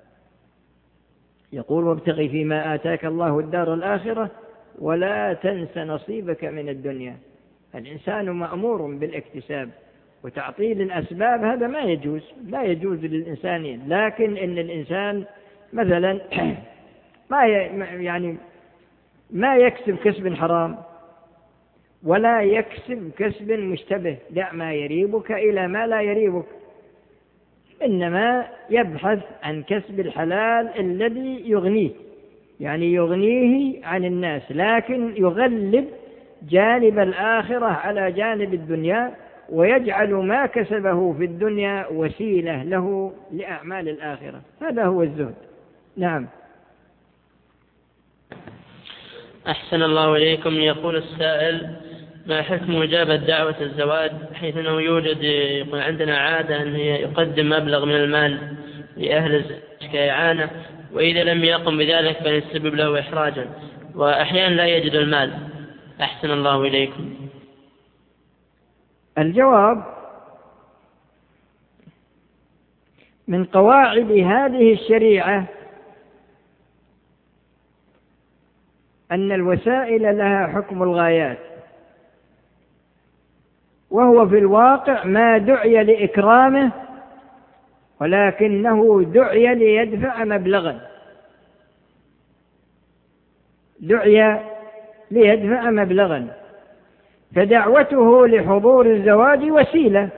S2: يقول: وابتغي فيما آتاك الله الدار الآخرة ولا تنس نصيبك من الدنيا. الإنسان مأمور بالاكتساب، وتعطيل الأسباب هذا ما يجوز، لا يجوز للإنسان. لكن إن الإنسان مثلا ما يعني ما يكسب كسب حرام ولا يكسب كسب مشتبه، دع ما يريبك إلى ما لا يريبك، إنما يبحث عن كسب الحلال الذي يغنيه، يعني يغنيه عن الناس، لكن يغلب جانب الآخرة على جانب الدنيا، ويجعل ما كسبه في الدنيا وسيلة له لأعمال الآخرة. هذا هو الزهد. نعم.
S7: أحسن الله إليكم. يقول السائل: ما حكم إجابة دعوة الزواج، حيث أنه يوجد يقول عندنا عادة أن يقدم مبلغ من المال لأهل الزواج كإعانة، وإذا لم يقم بذلك فيسبب له إحراجا، وأحيانا لا يجد المال. أحسن الله إليكم.
S2: الجواب: من قواعد هذه الشريعة أن الوسائل لها حكم الغايات، وهو في الواقع ما دعي لإكرامه، ولكنه دعي ليدفع مبلغا، دعي ليدفع مبلغا، فدعوته لحضور الزواج وسيلة،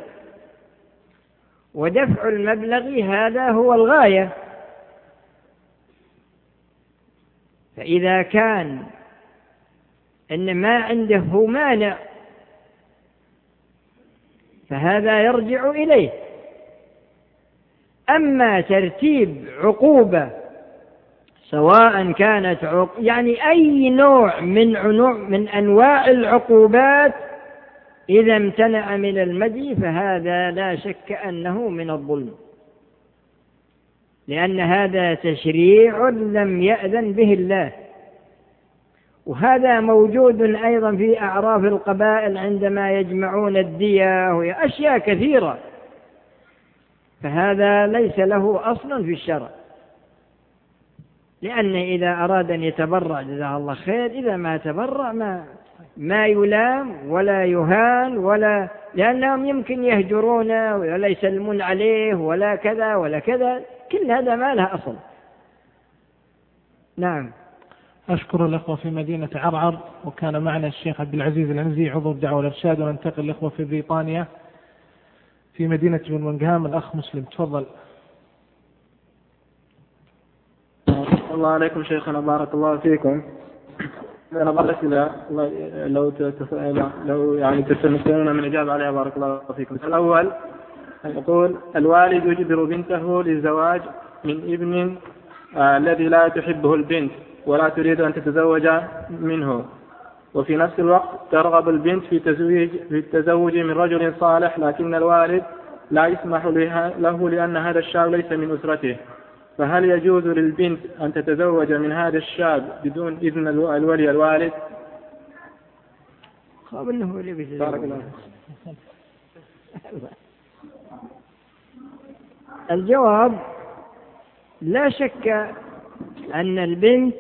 S2: ودفع المبلغ هذا هو الغاية. فإذا كان إن ما عنده مانع فهذا يرجع إليه. أما ترتيب عقوبة سواء كانت عق... يعني أي نوع من عنوع من أنواع العقوبات إذا امتنع من المدي فهذا لا شك أنه من الظلم، لأن هذا تشريع لم يأذن به الله، وهذا موجود أيضا في أعراف القبائل عندما يجمعون الدية وأشياء كثيرة، فهذا ليس له أصل في الشرع، لأن إذا أراد أن يتبرع جزاه الله خير، إذا ما تبرع ما ما يلام ولا يهان، ولا لأنهم يمكن يهجرونه ولا يسلمون عليه ولا كذا ولا كذا، كل هذا ما له أصل. نعم.
S1: أشكر الأخوة في مدينة عرعر، وكان معنا الشيخ عبد العزيز العنزي عضو الدعوة والإرشاد. وننتقل الأخوة في بريطانيا في مدينة برمنغهام. الأخ مسلم تفضل.
S8: الله عليكم شيخنا، بارك الله فيكم. أنا بعض الأسئلة لو لو يعني تستمتعون من الإجابة عليها بارك الله فيكم. الأول يقول: الوالد يجبر بنته للزواج من ابن آه الذي لا تحبه البنت ولا تريد أن تتزوج منه، وفي نفس الوقت ترغب البنت في تزويج في التزوج من رجل صالح، لكن الوالد لا يسمح له لأن هذا الشاب ليس من أسرته، فهل يجوز للبنت أن تتزوج من هذا الشاب بدون إذن الولي الوالد؟
S2: خاب انه ولي بارك الله. الجواب: لا شك أن البنت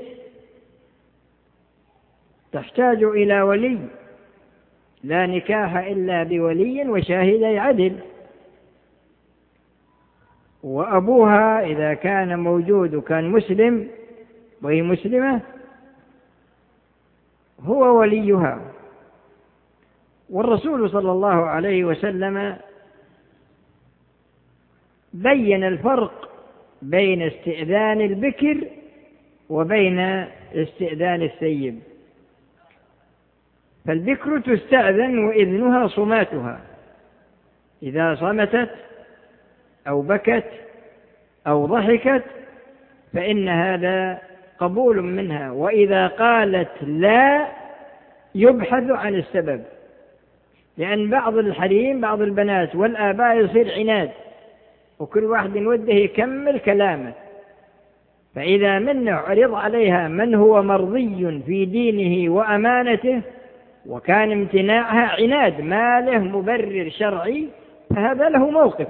S2: تحتاج إلى ولي، لا نكاح إلا بولي وشاهدي عدل، وأبوها إذا كان موجود وكان مسلم وهي مسلمة هو وليها. والرسول صلى الله عليه وسلم بين الفرق بين استئذان البكر وبين استئذان الثيب. فالبكر تستأذن وإذنها صماتها، إذا صمتت أو بكت أو ضحكت فإن هذا قبول منها، وإذا قالت لا يبحث عن السبب، لأن بعض الحريم بعض البنات والآباء يصير عناد وكل واحد وده يكمل كلامه، فإذا منه عرض عليها من هو مرضي في دينه وأمانته وكان امتناعها عناد ما له مبرر شرعي فهذا له موقف.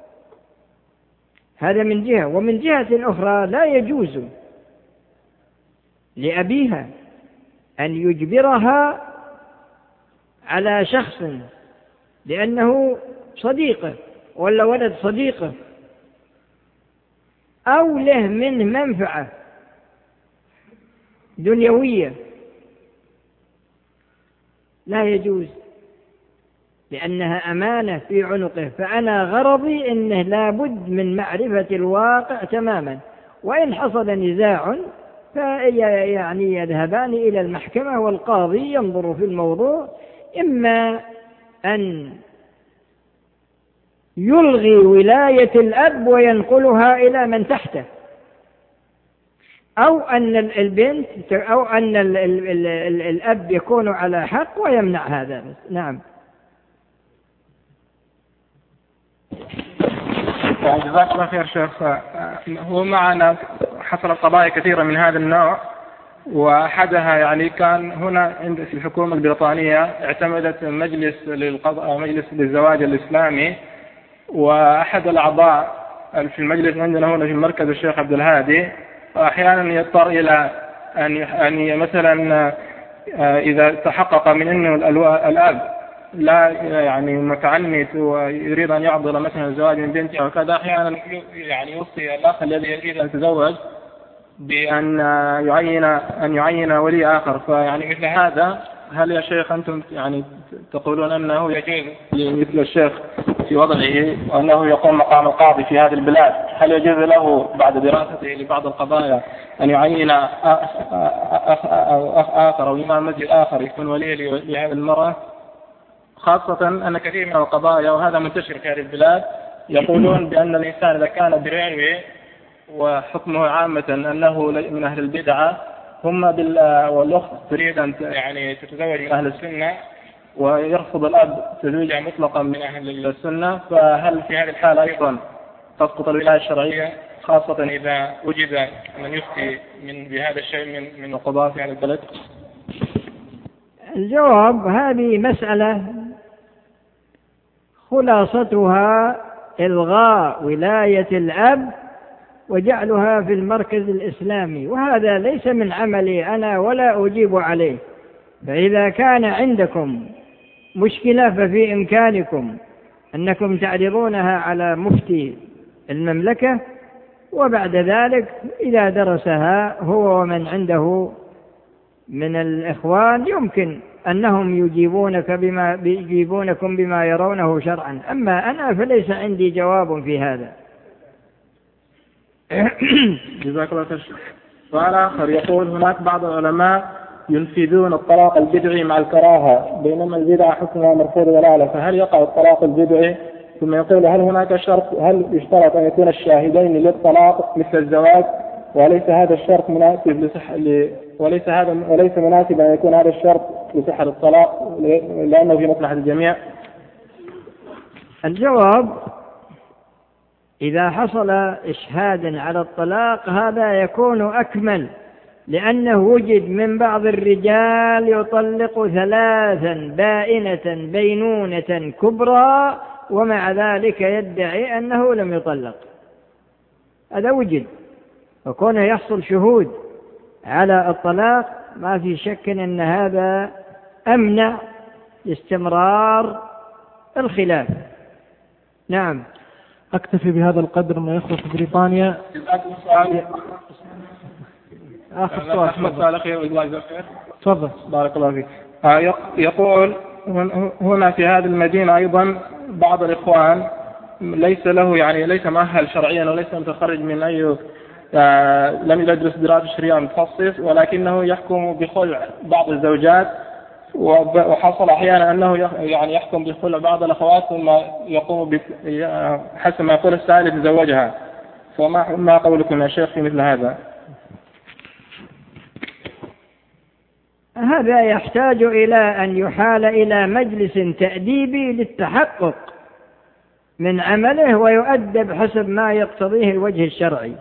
S2: هذا من جهة. ومن جهة أخرى لا يجوز لأبيها أن يجبرها على شخص لأنه صديقه ولا ولد صديقه أو له منه منفعة دنيوية، لا يجوز، لأنها أمانة في عنقه. فأنا غرضي أنه لابد من معرفة الواقع تماما، وإن حصل نزاع فيعني يذهبان إلى المحكمة والقاضي ينظر في الموضوع، إما أن يلغي ولاية الأب وينقلها إلى من تحته، أو أن البنت أو أن ال ال ال ال الأب يكون على حق ويمنع هذا. نعم.
S8: جزاك الله خير شيخ. هو معنا حصلت قضايا كثيرة من هذا النوع، وأحدها يعني كان هنا عند في الحكومة البريطانية اعتمدت مجلس للقضاء مجلس للزواج الإسلامي، وأحد الأعضاء في المجلس عندنا هنا في المركز الشيخ عبد الهادي، وأحيانا يضطر إلى أن أن مثلا إذا تحقق من أنه الأب لا يعني متعنت ويريد أن يعضل مثلا الزواج من بنته وكذا، أحيانا يعني يوصي الأخ الذي يريد أن يتزوج بأن يعين أن يعين ولي آخر. فيعني مثل هذا هل يا شيخ أنتم يعني تقولون أنه يجوز مثل الشيخ في وضعه وأنه يقوم مقام القاضي في هذه البلاد، هل يجوز له بعد دراسته لبعض القضايا أن يعين أخ آخر أو إمام مسجد آخر يكون ولي لهذه المرأة؟ خاصة أن كثير من القضايا وهذا منتشر في هذه البلاد يقولون بأن الإنسان إذا كان برعوي وحكمه عامة أنه من أهل البدعة هم والأخت تريد أن يعني تتزوج من أهل السنة ويرفض الأب تزويجها مطلقا من أهل السنة، فهل في هذه الحالة أيضا تسقط الولاية الشرعية، خاصة إذا وجد من يفتي من بهذا الشيء من من القضاة في هذا البلد؟
S2: الجواب: هذه مسألة خلاصتها إلغاء ولاية الأب وجعلها في المركز الإسلامي، وهذا ليس من عملي أنا ولا أجيب عليه. فإذا كان عندكم مشكلة ففي إمكانكم أنكم تعرضونها على مفتي المملكة، وبعد ذلك إذا درسها هو ومن عنده من الإخوان يمكن أنهم يجيبونك بما يجيبونكم بما يرونه شرعا، أما أنا فليس عندي جواب في هذا.
S8: جزاك الله خير. سؤال آخر يقول هناك بعض العلماء ينفذون الطلاق البدعي مع الكراهة، بينما البدعة حكمها مرفوض ضلالة، فهل يقع الطلاق البدعي؟ ثم يقول هل هناك شرط، هل يشترط أن يكون الشاهدين للطلاق مثل الزواج، وليس هذا الشرط مناسب لصحة وليس هذا وليس مناسب أن يكون هذا الشرط لصحة الطلاق لأنه في مصلحة الجميع؟
S2: الجواب: إذا حصل إشهاد على الطلاق هذا يكون أكمل، لأنه وجد من بعض الرجال يطلق ثلاثا بائنة بينونة كبرى ومع ذلك يدعي أنه لم يطلق. هذا وجد، وكونه يحصل شهود على الطلاق ما في شك أن هذا أمنع لاستمرار الخلاف. نعم.
S1: أكتفي بهذا القدر من إخوة في بريطانيا.
S8: آخر سؤال. سؤال أخير.
S1: تفضل.
S8: بارك الله فيك. يقول هنا في هذه المدينة أيضا بعض الإخوان ليس له يعني ليس مؤهل شرعيا وليس متخرج من أي لم يدرس دراسة شرعية متخصص، ولكنه يحكم بخلع بعض الزوجات، وحصل أحيانا أنه يعني يحكم بخلع بعض الأخوات ثم يقوم حسب ما يقول السائل يتزوجها. فما ما قولكم يا شيخ في مثل هذا؟
S2: هذا يحتاج إلى أن يحال إلى مجلس تأديبي للتحقق من عمله ويؤدب حسب ما يقتضيه الوجه الشرعي،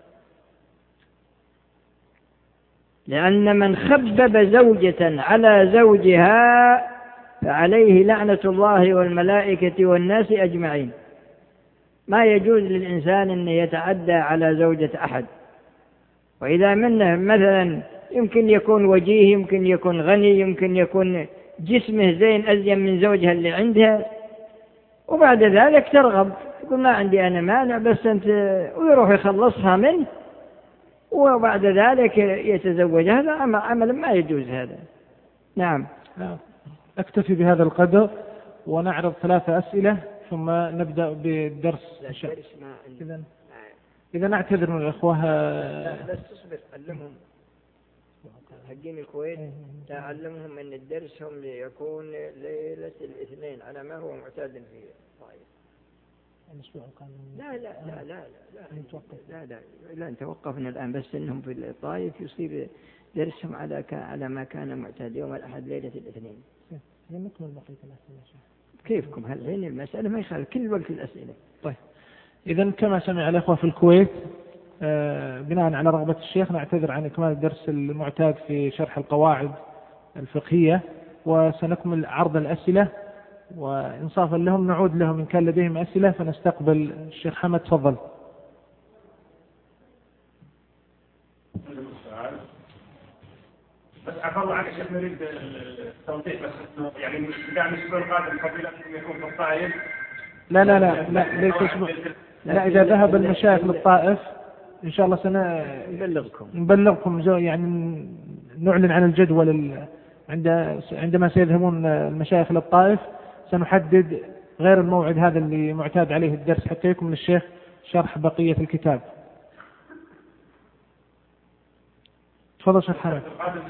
S2: لأن من خبب زوجة على زوجها فعليه لعنة الله والملائكة والناس أجمعين. ما يجوز للإنسان أن يتعدى على زوجة أحد، وإذا منه مثلا يمكن يكون وجيه، يمكن يكون غني، يمكن يكون جسمه زين أزين من زوجها اللي عندها، وبعد ذلك ترغب يقول ما عندي أنا مانع بس أنت، ويروح يخلصها منه وبعد ذلك يتزوج. هذا عمل ما يجوز هذا. نعم.
S1: أكتفي بهذا القدر ونعرض ثلاثة أسئلة ثم نبدأ بالدرس إن شاء الله. إذا نعتذر من الأخوة.
S2: لا بس تصبر، علمهم حقين الكويت، تعلمهم أن الدرس هم يكون ليلة الاثنين على ما هو معتاد فيه. لا لا لا لا لا لا لا لا توقفنا الآن، بس إنهم في الطائف يصير درسهم على على ما كان معتاد يوم الأحد ليلة الاثنين.
S1: نكمل بقية الأسئلة.
S2: كيفكم هالحين المسألة ما يخالف كل وقت الأسئلة.
S1: طيب إذا كما سمع الأخوة في الكويت آه بناء على رغبة الشيخ نعتذر عن إكمال الدرس المعتاد في شرح القواعد الفقهية، وسنكمل عرض الأسئلة، وإنصافا لهم نعود لهم إن كان لديهم أسئلة فنستقبل الشيخ حمد. تفضل.
S3: بس عفوا الله عنك يا شيخ، نريد التوضيح بس يعني دعم الأسبوع القادم فضيلة يكون في الطائف.
S1: لا لا لا لا ليس أسبوع. لا إذا ذهب المشايخ للطائف إن شاء الله سنبلغكم نبلغكم يعني نعلن عن الجدول عند عندما سيذهبون المشايخ للطائف سنحدد غير الموعد هذا اللي معتاد عليه الدرس حتى يكمل الشيخ شرح بقية الكتاب. تفضل شيخ حمد.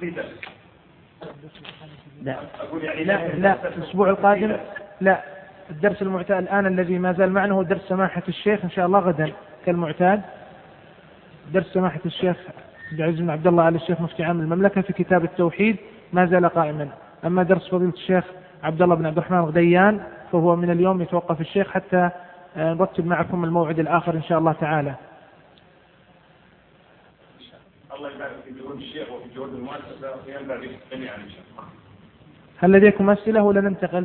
S1: لا لا لا الأسبوع القادم لا، الدرس المعتاد الآن الذي ما زال معنا هو درس سماحة الشيخ إن شاء الله غدا كالمعتاد، درس سماحة الشيخ عبد العزيز بن عبد الله آل الشيخ مفتي عام المملكة في كتاب التوحيد ما زال قائما. أما درس فضيلة الشيخ عبد الله بن عبد الرحمن الغديان فهو من اليوم يتوقف الشيخ حتى نرتب معكم الموعد الآخر إن شاء الله تعالى.
S3: الله يبارك في جهود الشيخ وفي جهود المؤسسة وينبع به جميعا إن شاء الله.
S1: هل لديكم أسئلة ولا ننتقل؟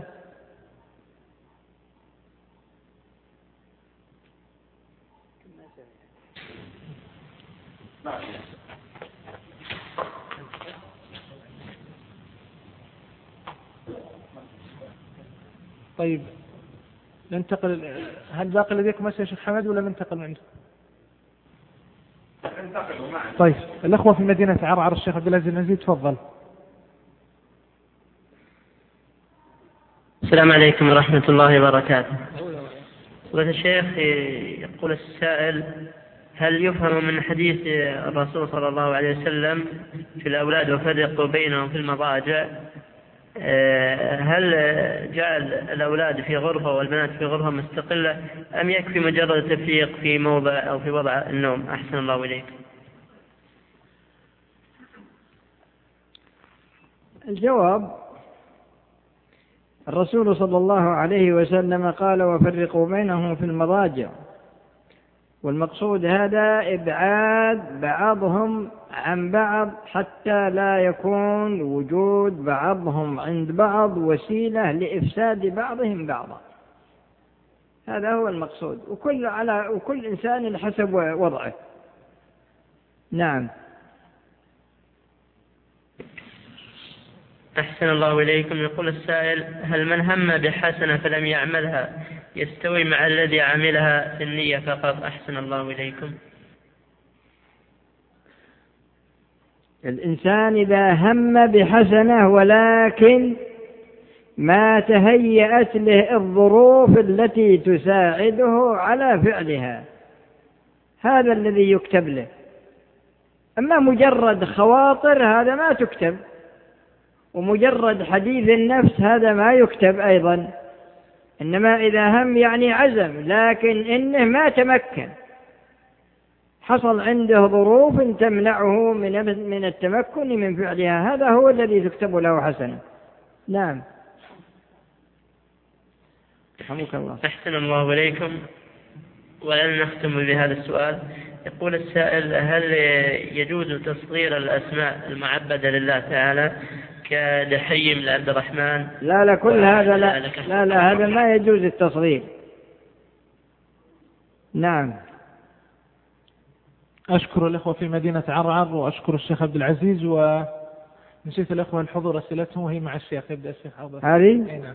S1: طيب ننتقل. هل باقي لديكم أسئلة يا شيخ حمد ولا ننتقل عنده؟
S3: انتقلوا معنا.
S1: طيب الأخوة في مدينة عرعر الشيخ عبد العزيز النزيل تفضل.
S7: السلام عليكم ورحمة الله وبركاته. فضيلة الشيخ، يقول السائل: هل يفهم من حديث الرسول صلى الله عليه وسلم في الأولاد وفرقوا بينهم في المضاجع، هل جعل الأولاد في غرفة والبنات في غرفة مستقلة أم يكفي مجرد تفريق في موضع أو في وضع النوم؟ أحسن الله إليك.
S2: الجواب: الرسول صلى الله عليه وسلم قال: وفرقوا بينهم في المضاجع، والمقصود هذا إبعاد بعضهم عن بعض حتى لا يكون وجود بعضهم عند بعض وسيلة لإفساد بعضهم بعضا. هذا هو المقصود، وكل على وكل إنسان حسب وضعه. نعم.
S7: أحسن الله إليكم. يقول السائل: هل من هم بحسنة فلم يعملها يستوي مع الذي عملها في النية فقط؟ أحسن الله إليكم.
S2: الإنسان إذا هم بحسنة ولكن ما تهيأت له الظروف التي تساعده على فعلها، هذا الذي يكتب له. أما مجرد خواطر هذا ما تكتب، ومجرد حديث النفس هذا ما يكتب أيضا. إنما إذا هم يعني عزم لكن إنه ما تمكن، حصل عنده ظروف تمنعه من من التمكن من فعلها، هذا هو الذي تكتب له حسنة. نعم. رحمك الله.
S7: أحسن الله إليكم. ولن نختم بهذا السؤال. يقول السائل: هل يجوز تصغير الأسماء المعبدة لله تعالى كدحيم لعبد الرحمن؟
S2: لا لا كل هذا لا لا لا هذا ما يجوز التصغير. نعم.
S1: أشكر الإخوة في مدينة عرعر وأشكر الشيخ عبد العزيز، ونسيت الإخوة الحضور أسئلتهم وهي مع الشيخ. يبدأ الشيخ عبد
S2: هذه.
S1: نعم.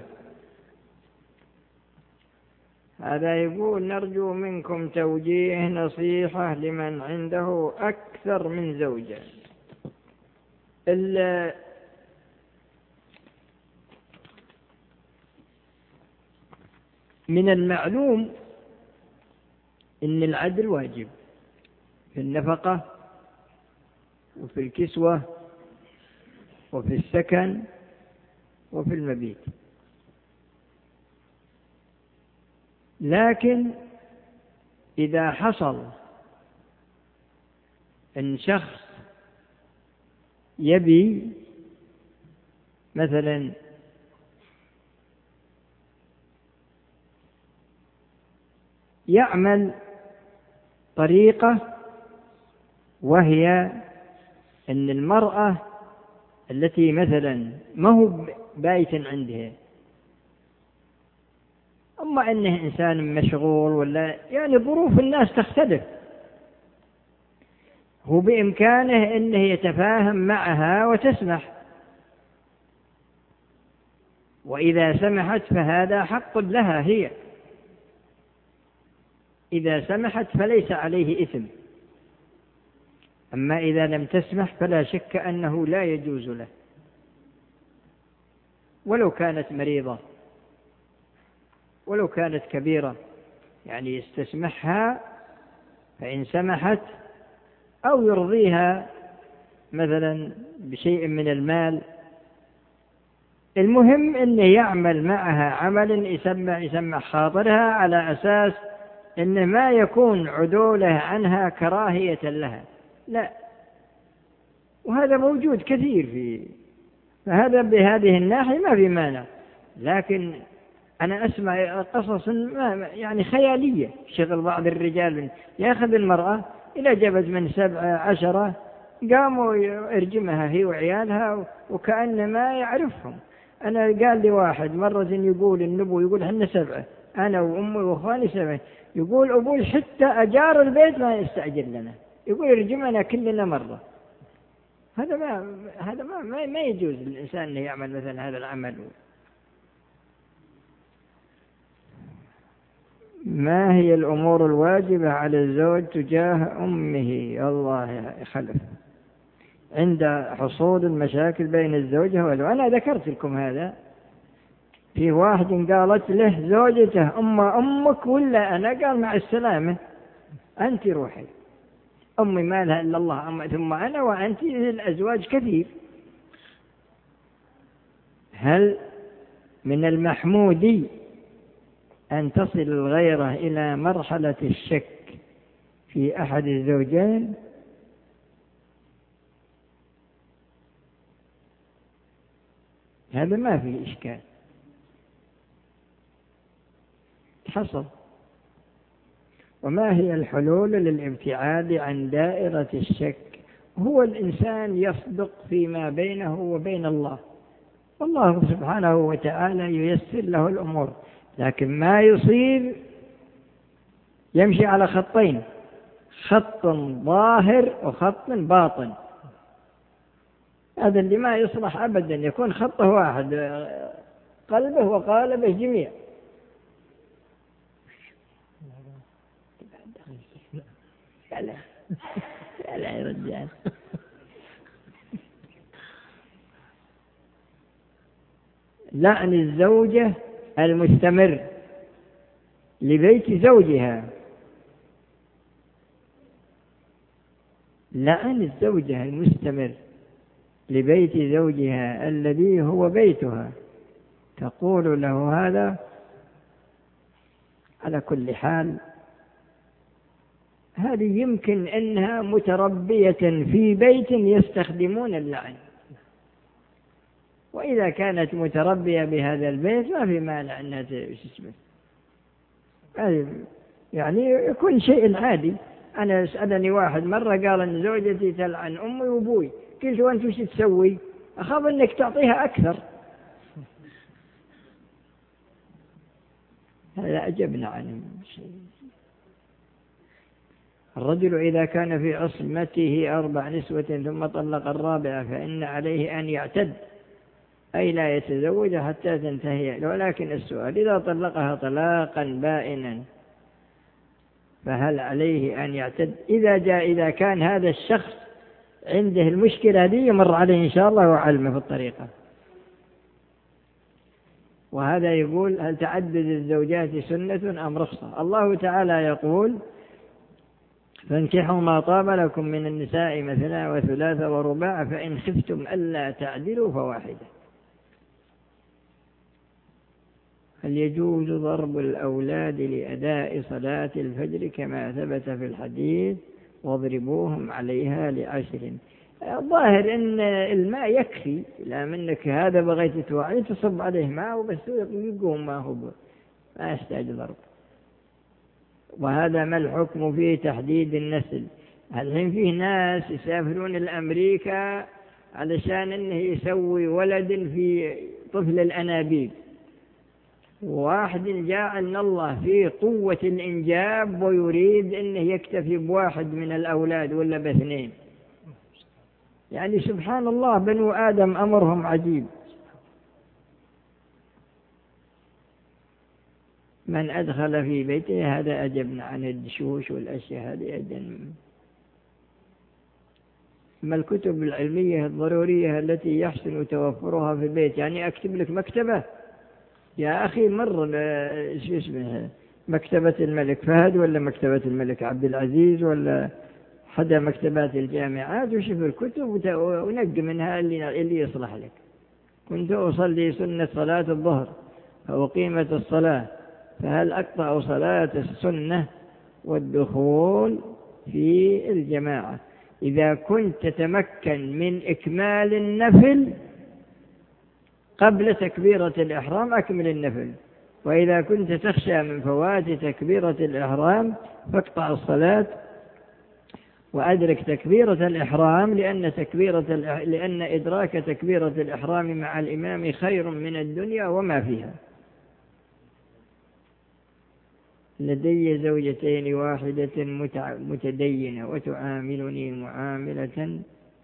S2: هذا يقول: نرجو منكم توجيه نصيحة لمن عنده أكثر من زوجة. من المعلوم إن العدل واجب في النفقة وفي الكسوة وفي السكن وفي المبيت، لكن إذا حصل أن شخص يبي مثلا يعمل طريقة، وهي أن المرأة التي مثلا ما هو بايت عندها، أما أنه إنسان مشغول ولا يعني ظروف الناس تختلف، هو بإمكانه أنه يتفاهم معها وتسمح، وإذا سمحت فهذا حق لها هي، إذا سمحت فليس عليه إثم. أما إذا لم تسمح فلا شك أنه لا يجوز له، ولو كانت مريضة ولو كانت كبيرة، يعني يستسمحها، فإن سمحت أو يرضيها مثلا بشيء من المال، المهم أنه يعمل معها عمل يسمع يسمع خاطرها على أساس أن ما يكون عدوله عنها كراهية لها، لا. وهذا موجود كثير في، فهذا بهذه الناحية ما في مانع. لكن أنا أسمع قصص يعني خيالية، شغل بعض الرجال يأخذ المرأة إلى جبت من سبعة عشرة، قاموا يرجمها هي وعيالها وكأن ما يعرفهم. أنا قال لي واحد مرة يقول النبو يقول حنا سبعة، أنا وأمي وأخواني سبعة، يقول أبوي حتى أجار البيت ما يستعجل لنا، يقول يرجمنا كلنا مرة. هذا ما هذا ما ما يجوز للإنسان أن يعمل مثلا هذا العمل. ما هي الأمور الواجبة على الزوج تجاه أمه؟ الله يخلف عند حصول المشاكل بين الزوجة والزوج. أنا ذكرت لكم هذا، في واحد قالت له زوجته أما أمك ولا أنا؟ قال مع السلامة، أنت روحي، أمي ما لها إلا الله، أم ثم أنا وأنت الأزواج كثير. هل من المحمود أن تصل الغيرة إلى مرحلة الشك في أحد الزوجين؟ هذا ما فيه إشكال، حصل. وما هي الحلول للابتعاد عن دائرة الشك؟ هو الإنسان يصدق فيما بينه وبين الله، والله سبحانه وتعالى ييسر له الأمور، لكن ما يصير يمشي على خطين، خط ظاهر وخط باطن. هذا اللي ما يصلح أبدا، يكون خطه واحد، قلبه وقالبه جميع. لا لا يا رجال. لعن الزوجة المستمر لبيت زوجها، لعن الزوجة المستمر لبيت زوجها الذي هو بيتها، تقول له هذا. على كل حال هذه يمكن أنها متربية في بيت يستخدمون اللعن، وإذا كانت متربية بهذا البيت ما في مانع أنها تسمع، يعني يكون شيء عادي. أنا سألني واحد مرة قال أن زوجتي تلعن أمي وأبوي، قلت وأنت وش تسوي؟ أخاف أنك تعطيها أكثر. هذا أعجبنا عنه شيء. الرجل إذا كان في عصمته أربع نسوة ثم طلق الرابعة فإن عليه أن يعتد، أي لا يتزوج حتى تنتهي. ولكن السؤال إذا طلقها طلاقا بائنا فهل عليه أن يعتد؟ إذا جاء إذا كان هذا الشخص عنده المشكلة دي يمر عليه إن شاء الله وعلمه في الطريقة. وهذا يقول هل تعدد الزوجات سنة أم رخصة؟ الله تعالى يقول فانكحوا ما طاب لكم من النساء مثنى وثلاث ورباع فإن خفتم ألا تعدلوا فواحدة. هل يجوز ضرب الأولاد لأداء صلاة الفجر كما ثبت في الحديث واضربوهم عليها لعشر؟ الظاهر أن الماء يكفي، لا منك هذا بغيت توعي تصب عليه ماء وبس يقوم ما هو، ما يحتاج ضرب. وهذا ما الحكم في تحديد النسل؟ الحين فيه ناس يسافرون لأمريكا علشان أنه يسوي ولد في طفل الأنابيب، واحد جعل الله في قوة الإنجاب ويريد أنه يكتفي بواحد من الأولاد ولا باثنين. يعني سبحان الله بنو آدم أمرهم عجيب. من أدخل في بيته هذا أجبنا عن الدشوش والأشياء هذه أجل. ما الكتب العلمية الضرورية التي يحسن توفرها في البيت؟ يعني أكتب لك مكتبة يا أخي، مر شو اسمه مكتبة الملك فهد ولا مكتبة الملك عبد العزيز ولا حدا مكتبات الجامعات وشوف الكتب ونق منها اللي, اللي يصلح لك. كنت أصلي سنة صلاة الظهر فأقيمت الصلاة فهل أقطع صلاة السنة والدخول في الجماعة؟ إذا كنت تتمكن من إكمال النفل قبل تكبيرة الإحرام أكمل النفل، وإذا كنت تخشى من فوات تكبيرة الإحرام فاقطع الصلاة وأدرك تكبيرة الإحرام، لأن تكبيرة لأن إدراك تكبيرة الإحرام مع الإمام خير من الدنيا وما فيها. لدي زوجتين، واحدة متدينة وتعاملني معاملة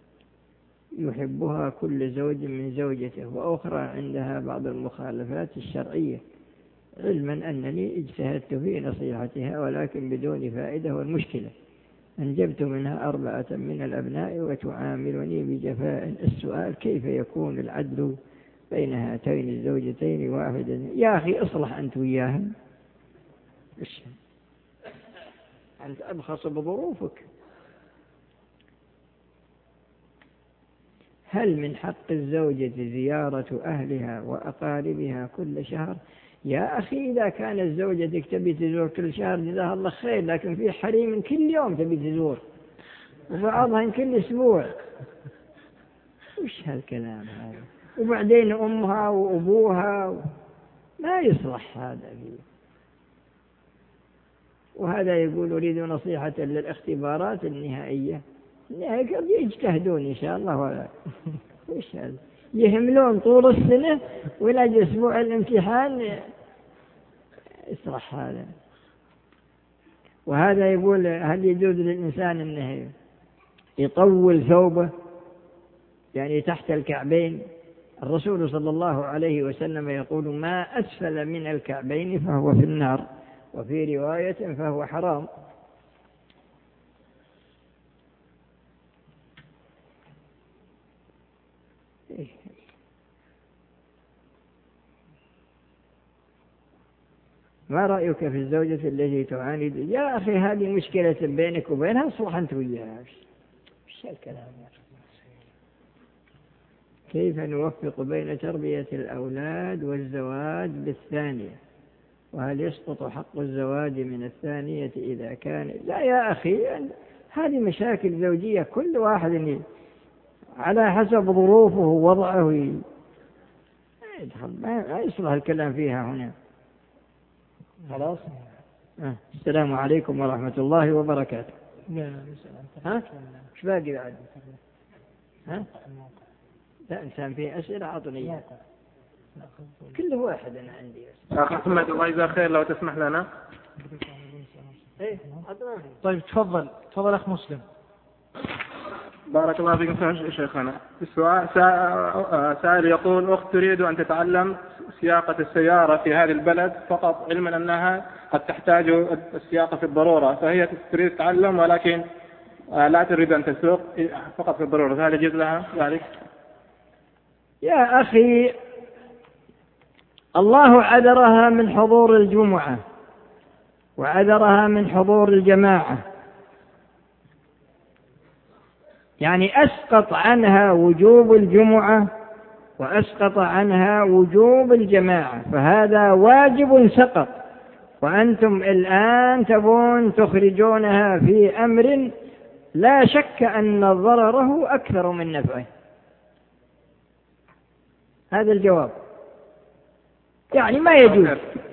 S2: يحبها كل زوج من زوجته، وأخرى عندها بعض المخالفات الشرعية، علما أنني اجتهدت في نصيحتها ولكن بدون فائدة. والمشكلة أنجبت منها أربعة من الأبناء وتعاملني بجفاء. السؤال كيف يكون العدل بين هاتين الزوجتين واحدة. يا أخي اصلح أنت وياهم، أنت أبخص بظروفك. هل من حق الزوجة زيارة أهلها وأقاربها كل شهر؟ يا أخي إذا كانت زوجتك تبي تزور كل شهر جزاها الله خير، لكن في حريم كل يوم تبي تزور وبعضها كل أسبوع. وش هالكلام هذا؟ وبعدين أمها وأبوها ما يصلح هذا فيه. وهذا يقول أريد نصيحة للاختبارات النهائية. النهائية يجتهدون إن شاء الله ولا وش هذا؟ يهملون طول السنة ولا أسبوع الامتحان يصلح هذا. وهذا يقول هل يجوز للإنسان أنه يطول ثوبه يعني تحت الكعبين؟ الرسول صلى الله عليه وسلم يقول ما أسفل من الكعبين فهو في النار، وفي رواية فهو حرام. ما رأيك في الزوجة التي تعاند؟ يا أخي هذه مشكلة بينك وبينها، اصلح أنت وياها. وش الكلام يا أخي؟ كيف نوفق بين تربية الأولاد والزواج بالثانية؟ وهل يسقط حق الزواج من الثانية إذا كان؟ لا يا أخي، هذه مشاكل زوجية كل واحد على حسب ظروفه ووضعه ما يصلح الكلام فيها هنا. خلاص. آه. السلام عليكم ورحمة الله وبركاته. ها؟ إيش باقي بعد؟ ها؟ لا إنسان فيه أسئلة عطنية. كل واحد أنا عندي أسئلة.
S8: أخ محمد الله يجزاك خير لو تسمح لنا.
S1: إيه. طيب تفضل تفضل أخ مسلم.
S8: بارك الله فيكم شيخنا. السؤال سائل يقول أخت تريد أن تتعلم سياقة السيارة في هذه البلد فقط، علما أنها قد تحتاج السياقة في الضرورة، فهي تريد تتعلم ولكن لا تريد أن تسوق فقط في الضرورة، فهل يجوز لها ذلك؟
S2: يا أخي الله عذرها من حضور الجمعة وعذرها من حضور الجماعة، يعني أسقط عنها وجوب الجمعة وأسقط عنها وجوب الجماعة، فهذا واجب سقط، وأنتم الآن تبون تخرجونها في أمر لا شك أن ضرره أكثر من نفعه. هذا الجواب، يعني ما يجوز.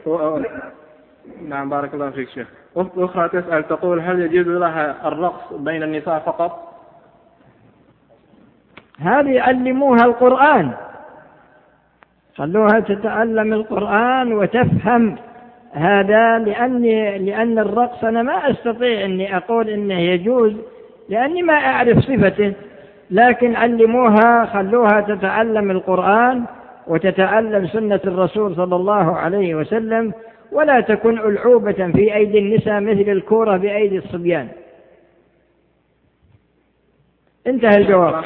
S8: نعم بارك الله فيك شيخ. أخرى تسأل تقول هل يجوز لها الرقص بين النساء فقط؟
S2: هذه علموها القرآن، خلوها تتعلم القرآن وتفهم هذا، لأني لأن الرقص أنا ما أستطيع أني أقول إنه يجوز لأني ما أعرف صفته، لكن علموها خلوها تتعلم القرآن وتتعلم سنة الرسول صلى الله عليه وسلم، ولا تكن ألعوبة في أيدي النساء مثل الكورة بأيدي الصبيان. انتهى الجواب.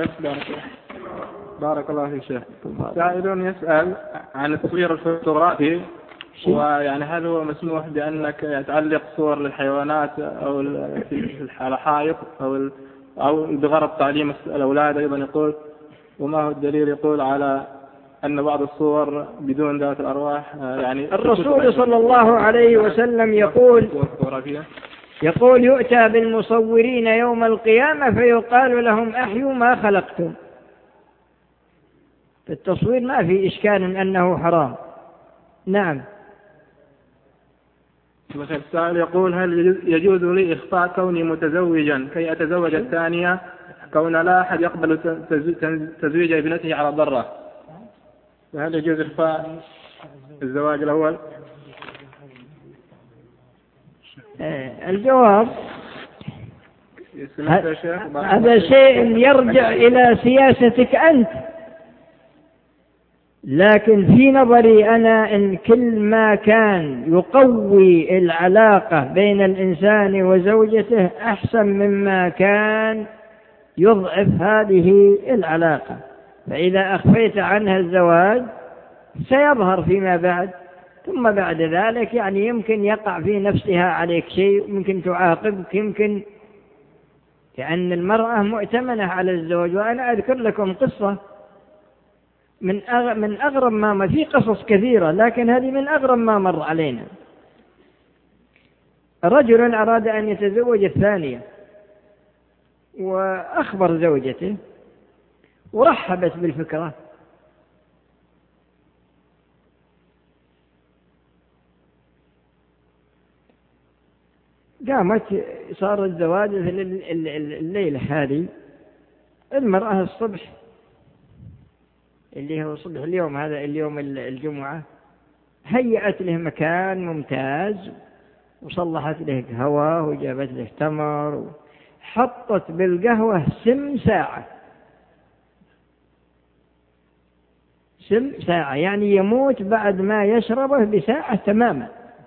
S8: بارك الله فيك شيخ. سائل يسأل عن التصوير الفوتوغرافي، ويعني هل هو مسموح بأنك تعلق صور للحيوانات أو على حائط أو أو بغرض تعليم الأولاد؟ أيضا يقول وما هو الدليل يقول على أن بعض الصور بدون ذات الأرواح؟ يعني
S2: الرسول صلى الله عليه وسلم يقول يقول يؤتى بالمصورين يوم القيامة فيقال لهم أحيوا ما خلقتم. في التصوير ما في إشكال أنه حرام. نعم.
S8: مثل السائل يقول هل يجوز لي إخفاء كوني متزوجا كي أتزوج الثانية كون لا أحد يقبل تزويج ابنته على ضرة، فهل يجوز إخفاء الزواج الأول؟
S2: الجواب هذا شيء يرجع إلى سياستك أنت، لكن في نظري أنا إن كل ما كان يقوي العلاقة بين الإنسان وزوجته أحسن مما كان يضعف هذه العلاقة، فإذا أخفيت عنها الزواج سيظهر فيما بعد، ثم بعد ذلك يعني يمكن يقع في نفسها عليك شيء، يمكن تعاقبك، يمكن، لأن المرأة مؤتمنة على الزوج. وأنا أذكر لكم قصة من أغ... من أغرب ما في قصص كثيرة، لكن هذه من أغرب ما مر علينا. رجل أراد أن يتزوج الثانية وأخبر زوجته ورحبت بالفكرة، قامت صار الزواج في الليلة هذه. المرأة الصبح اللي هو صبح اليوم هذا اليوم الجمعة هيأت له مكان ممتاز وصلحت له قهوة وجابت له تمر وحطت بالقهوة سم ساعة. سم ساعة يعني يموت بعد ما يشربه بساعة تماما.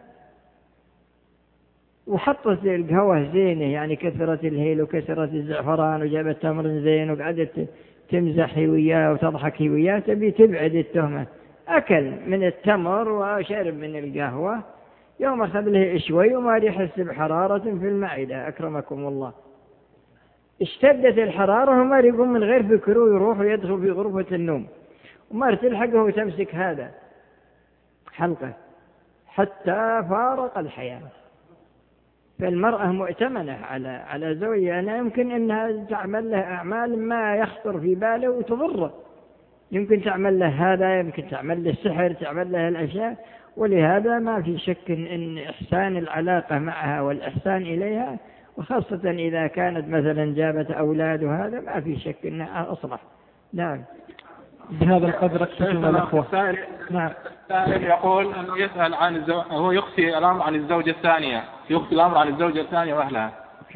S2: وحطت القهوة زينة يعني كثرت الهيل وكثرت الزعفران وجابت تمر زين وقعدت تمزحي وياه وتضحكي وياه تبي تبعد التهمة. أكل من التمر وشرب من القهوة، يوم أخذ له شوي وما يحس بحرارة في المعدة أكرمكم الله. اشتدت الحرارة وما يقوم من غير فكره يروح ويدخل في غرفة النوم، وما تلحقه وتمسك هذا حلقه حتى فارق الحياة. فالمرأة مؤتمنة على على زوجها، أنا يمكن أنها تعمل له أعمال ما يخطر في باله وتضره، يمكن تعمل له هذا، يمكن تعمل له السحر، تعمل له الأشياء. ولهذا ما في شك إن إحسان العلاقة معها والإحسان إليها، وخاصة إذا كانت مثلا جابت أولاد وهذا، ما في شك إنها أصلح. نعم.
S1: بهذا القدر اكتفينا الأخوة.
S8: نعم. السائل يقول أنه يسأل عن الزوج، هو يخفي الأمر عن الزوجة الثانية، يخفي الأمر عن الزوجة الثانية وأهلها.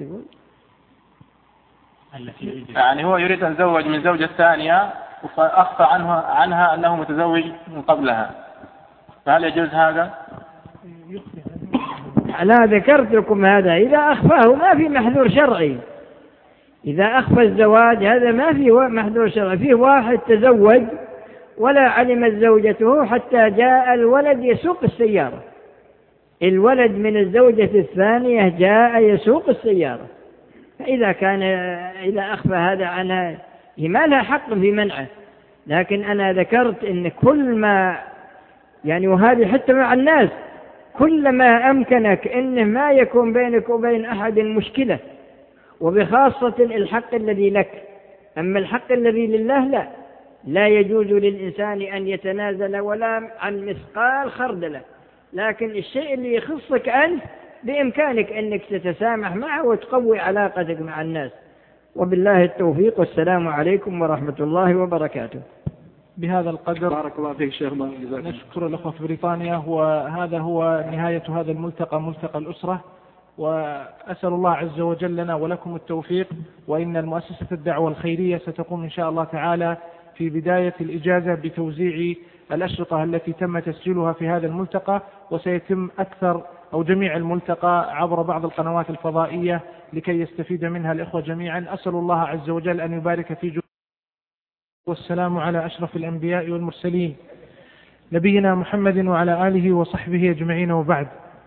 S8: يعني هو يريد أن يتزوج من زوجة الثانية فأخفى عنها عنها أنه متزوج من قبلها، فهل يجوز هذا؟
S2: لا، ذكرت لكم هذا. إذا أخفاه ما في محذور شرعي. إذا أخفى الزواج هذا ما في محذور شرعي. فيه واحد تزوج ولا علمت زوجته حتى جاء الولد يسوق السيارة، الولد من الزوجة الثانية جاء يسوق السيارة. فإذا كان إذا أخفى هذا عنها ما لها حق في منعه. لكن أنا ذكرت إن كل ما يعني، وهذه حتى مع الناس، كلما أمكنك إنه ما يكون بينك وبين أحد مشكلة، وبخاصة الحق الذي لك. أما الحق الذي لله لا لا يجوز للإنسان أن يتنازل ولا عن مثقال خردلة. لكن الشيء اللي يخصك أنت بإمكانك أنك تتسامح معه وتقوي علاقتك مع الناس. وبالله التوفيق، والسلام عليكم ورحمة الله وبركاته.
S1: بهذا القدر
S8: بارك الله فيك شيخ.
S1: نشكر الأخوة في بريطانيا، وهذا هو نهاية هذا الملتقى، ملتقى الأسرة. وأسأل الله عز وجل لنا ولكم التوفيق. وإن المؤسسة الدعوة الخيرية ستقوم إن شاء الله تعالى في بداية الإجازة بتوزيع الأشرطة التي تم تسجيلها في هذا الملتقى، وسيتم أكثر أو جميع الملتقى عبر بعض القنوات الفضائية لكي يستفيد منها الإخوة جميعا. أسأل الله عز وجل أن يبارك في جهودكم. والسلام على أشرف الأنبياء والمرسلين نبينا محمد وعلى آله وصحبه أجمعين، وبعد.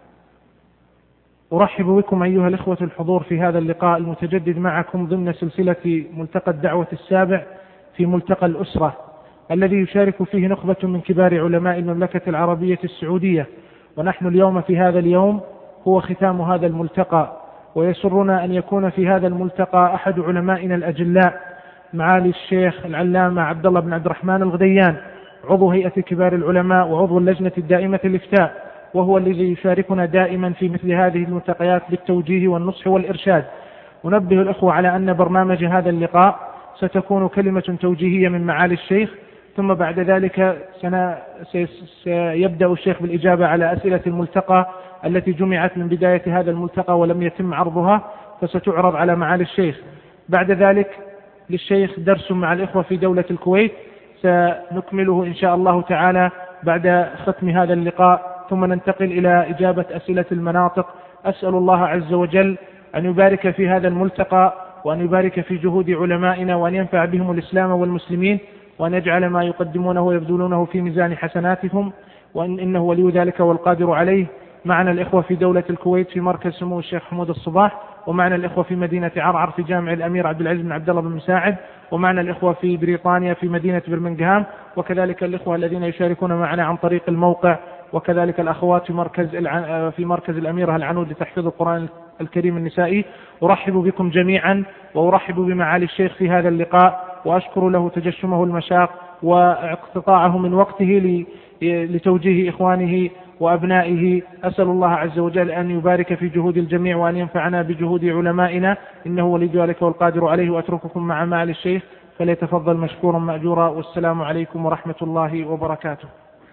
S1: أرحب بكم أيها الإخوة الحضور في هذا اللقاء المتجدد معكم ضمن سلسلة ملتقى الدعوة السابع في ملتقى الأسرة، الذي يشارك فيه نخبة من كبار علماء المملكة العربية السعودية. ونحن اليوم في هذا اليوم هو ختام هذا الملتقى، ويسرنا أن يكون في هذا الملتقى أحد علمائنا الأجلاء معالي الشيخ العلامة عبد الله بن عبد الرحمن الغديان، عضو هيئة كبار العلماء وعضو اللجنة الدائمة الإفتاء، وهو الذي يشاركنا دائما في مثل هذه الملتقيات بالتوجيه والنصح والإرشاد. أنبه الأخوة على أن برنامج هذا اللقاء ستكون كلمة توجيهية من معالي الشيخ، ثم بعد ذلك سيبدأ الشيخ بالإجابة على أسئلة الملتقى التي جمعت من بداية هذا الملتقى ولم يتم عرضها، فستعرض على معالي الشيخ. بعد ذلك للشيخ درس مع الإخوة في دولة الكويت سنكمله إن شاء الله تعالى بعد ختم هذا اللقاء، ثم ننتقل إلى إجابة أسئلة المناطق. أسأل الله عز وجل أن يبارك في هذا الملتقى، وأن يبارك في جهود علمائنا، وأن ينفع بهم الإسلام والمسلمين، وأن يجعل ما يقدمونه ويبذلونه في ميزان حسناتهم، وإن إنه ولي ذلك والقادر عليه. معنا الإخوة في دولة الكويت في مركز سمو الشيخ حمود الصباح، ومعنا الإخوة في مدينة عرعر في جامع الأمير عبد العزيز بن عبد الله بن مساعد، ومعنا الإخوة في بريطانيا في مدينة برمنغهام، وكذلك الإخوة الذين يشاركون معنا عن طريق الموقع، وكذلك الأخوات في مركز في مركز الأميرة العنود لتحفيظ القرآن الكريم النسائي. أرحب بكم جميعا، وأرحب بمعالي الشيخ في هذا اللقاء، وأشكر له تجشمه المشاق واقتطاعه من وقته لتوجيه إخوانه وأبنائه. أسأل الله عز وجل أن يبارك في جهود الجميع وأن ينفعنا بجهود علمائنا، إنه ولي ذلك والقادر عليه. وأترككم مع معالي الشيخ فليتفضل مشكورا مأجورا، والسلام عليكم ورحمة الله وبركاته.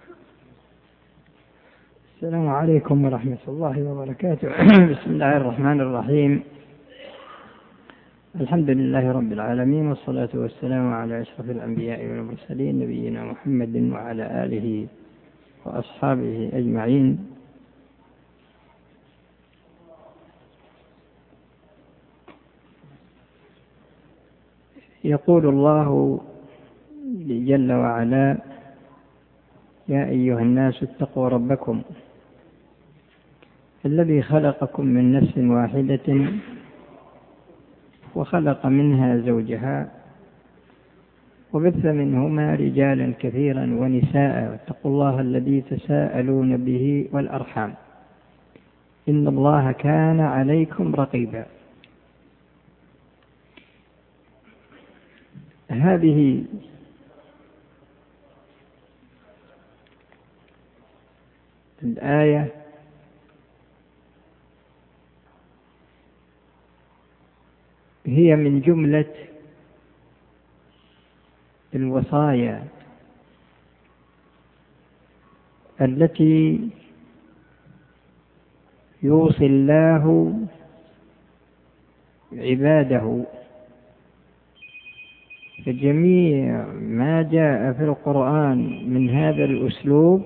S2: السلام عليكم ورحمة الله وبركاته. بسم الله الرحمن الرحيم. الحمد لله رب العالمين، والصلاة والسلام على أشرف الأنبياء والمرسلين نبينا محمد وعلى آله وأصحابه أجمعين. يقول الله جل وعلا: يا أيها الناس اتقوا ربكم الذي خلقكم من نفس واحدة وخلق منها زوجها وبث منهما رجالا كثيرا ونساء، واتقوا الله الذي تساءلون به والأرحام إن الله كان عليكم رقيبا. هذه الآية هي من جملة الوصايا التي يوصي الله عباده. فجميع ما جاء في القرآن من هذا الأسلوب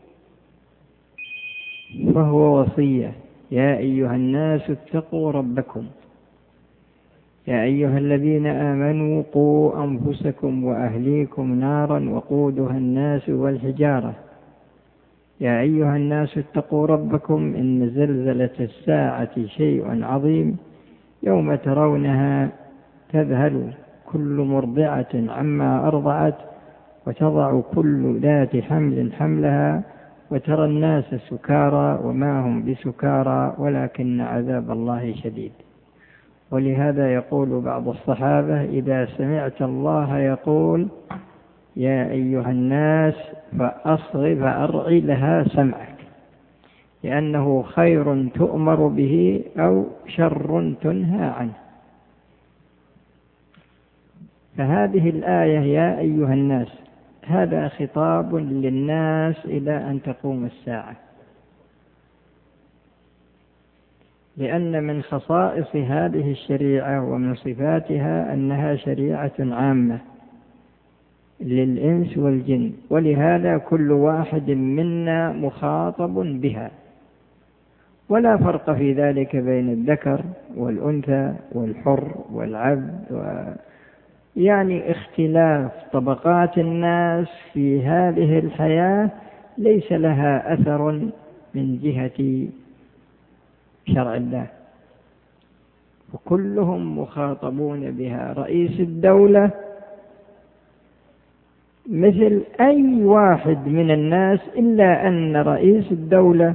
S2: فهو وصية. يا أيها الناس اتقوا ربكم، يا أيها الذين آمنوا قوا أنفسكم وأهليكم نارا وقودها الناس والحجارة، يا أيها الناس اتقوا ربكم إن زلزلة الساعة شيء عظيم يوم ترونها تذهل كل مرضعة عما أرضعت وتضع كل ذات حمل حملها وترى الناس سكارى وما هم بسكارى ولكن عذاب الله شديد. ولهذا يقول بعض الصحابة: إذا سمعت الله يقول يا أيها الناس فأصغ فأرعي لها سمعك، لأنه خير تؤمر به أو شر تنهى عنه. فهذه الآية يا أيها الناس هذا خطاب للناس إلى أن تقوم الساعة، لأن من خصائص هذه الشريعة ومن صفاتها أنها شريعة عامة للإنس والجن، ولهذا كل واحد منا مخاطب بها، ولا فرق في ذلك بين الذكر والأنثى والحر والعبد و... يعني اختلاف طبقات الناس في هذه الحياة ليس لها أثر من جهة شرع الله، وكلهم مخاطبون بها. رئيس الدولة مثل أي واحد من الناس، إلا أن رئيس الدولة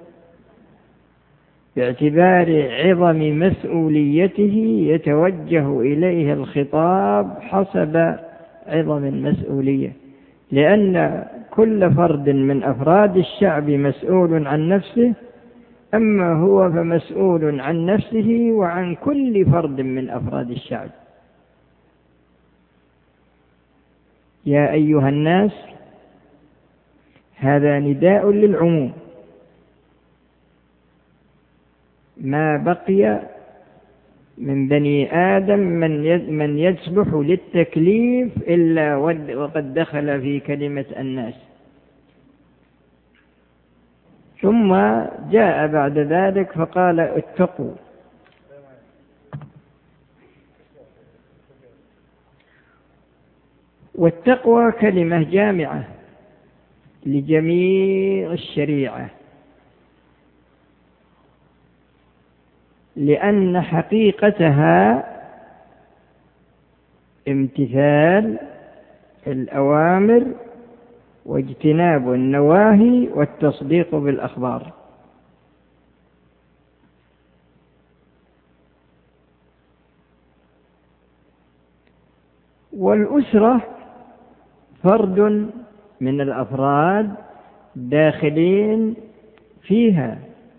S2: باعتبار عظم مسؤوليته يتوجه إليه الخطاب حسب عظم المسؤولية، لأن كل فرد من أفراد الشعب مسؤول عن نفسه، أما هو فمسؤول عن نفسه وعن كل فرد من أفراد الشعب. يا أيها الناس هذا نداء للعموم، ما بقي من بني آدم من يصلح للتكليف إلا وقد دخل في كلمة الناس. ثم جاء بعد ذلك فقال اتقوا. والتقوى كلمة جامعة لجميع الشريعة، لأن حقيقتها امتثال الأوامر واجتناب النواهي والتصديق بالأخبار. والأسرة فرد من الأفراد داخلين فيها،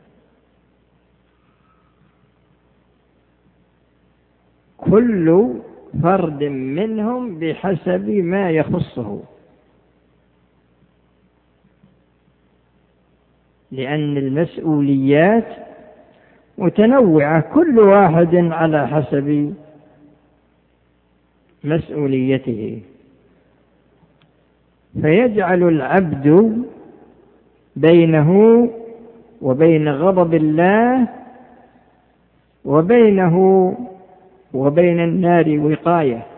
S2: كل فرد منهم بحسب ما يخصه، لأن المسؤوليات متنوعة كل واحد على حسب مسؤوليته. فيجعل العبد بينه وبين غضب الله وبينه وبين النار وقاية.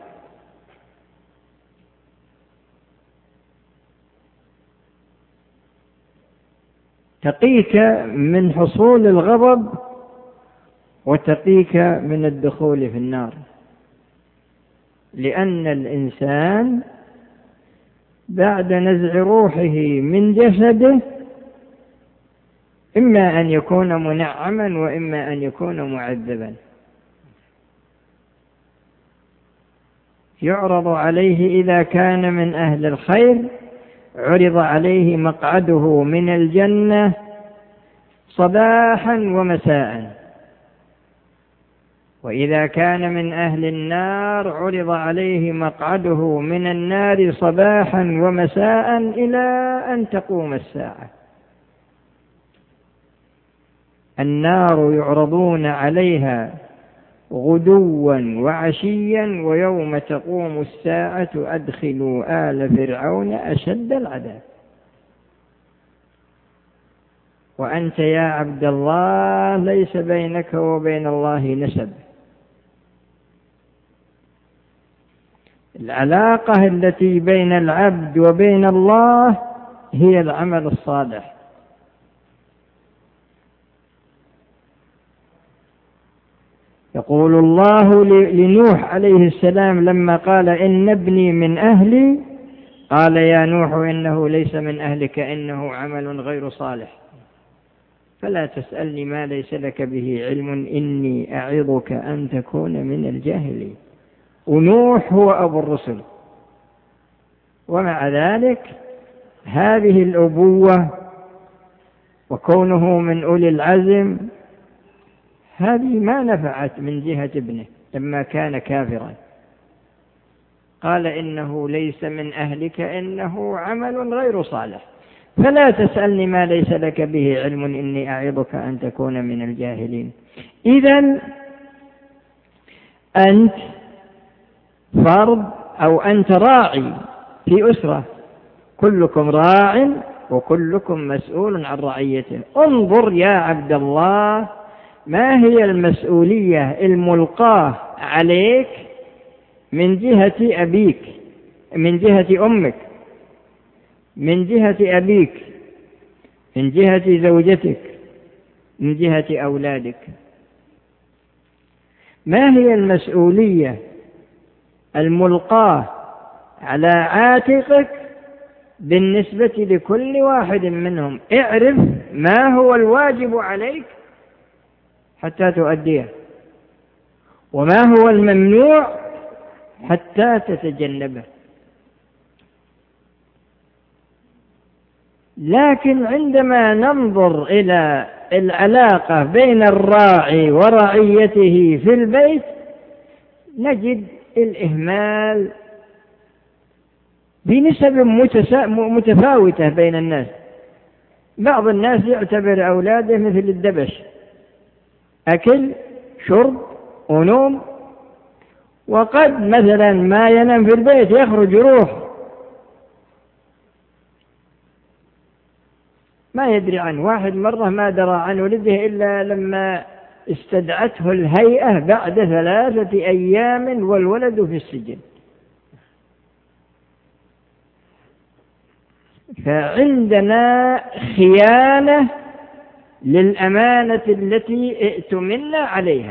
S2: تقيك من حصول الغضب وتقيك من الدخول في النار، لأن الإنسان بعد نزع روحه من جسده إما أن يكون منعما وإما أن يكون معذبا. يعرض عليه إذا كان من أهل الخير عرض عليه مقعده من الجنة صباحا ومساء، وإذا كان من أهل النار عرض عليه مقعده من النار صباحا ومساء إلى أن تقوم الساعة. النار يعرضون عليها غدوا وعشيا ويوم تقوم الساعة أدخلوا آل فرعون أشد العذاب. وأنت يا عبد الله ليس بينك وبين الله نسب. العلاقة التي بين العبد وبين الله هي العمل الصالح. يقول الله لنوح عليه السلام لما قال إن ابني من أهلي، قال يا نوح إنه ليس من أهلك إنه عمل غير صالح فلا تسألني ما ليس لك به علم إني أعظك أن تكون من الجاهلين. ونوح هو أبو الرسل، ومع ذلك هذه الأبوة وكونه من أولي العزم هذه ما نفعت من جهة ابنه لما كان كافرا. قال إنه ليس من أهلك إنه عمل غير صالح فلا تسألني ما ليس لك به علم إني أعظك أن تكون من الجاهلين. إذن أنت فرد أو أنت راعي في أسرة، كلكم راع وكلكم مسؤول عن رعيته. انظر يا عبد الله ما هي المسؤولية الملقاة عليك من جهة أبيك، من جهة أمك، من جهة أبيك، من جهة زوجتك، من جهة أولادك. ما هي المسؤولية الملقاة على عاتقك بالنسبة لكل واحد منهم؟ اعرف ما هو الواجب عليك حتى تؤديه، وما هو الممنوع حتى تتجنبه. لكن عندما ننظر إلى العلاقة بين الراعي ورعيته في البيت نجد الإهمال بنسب متفاوتة بين الناس. بعض الناس يعتبر أولاده مثل الدبش، أكل شرب ونوم، وقد مثلا ما ينام في البيت يخرج يروح ما يدري عنه. واحد مرة ما درى عن ولده إلا لما استدعته الهيئة بعد ثلاثة أيام والولد في السجن. فعندنا خيانة للأمانة التي ائتمنا عليها.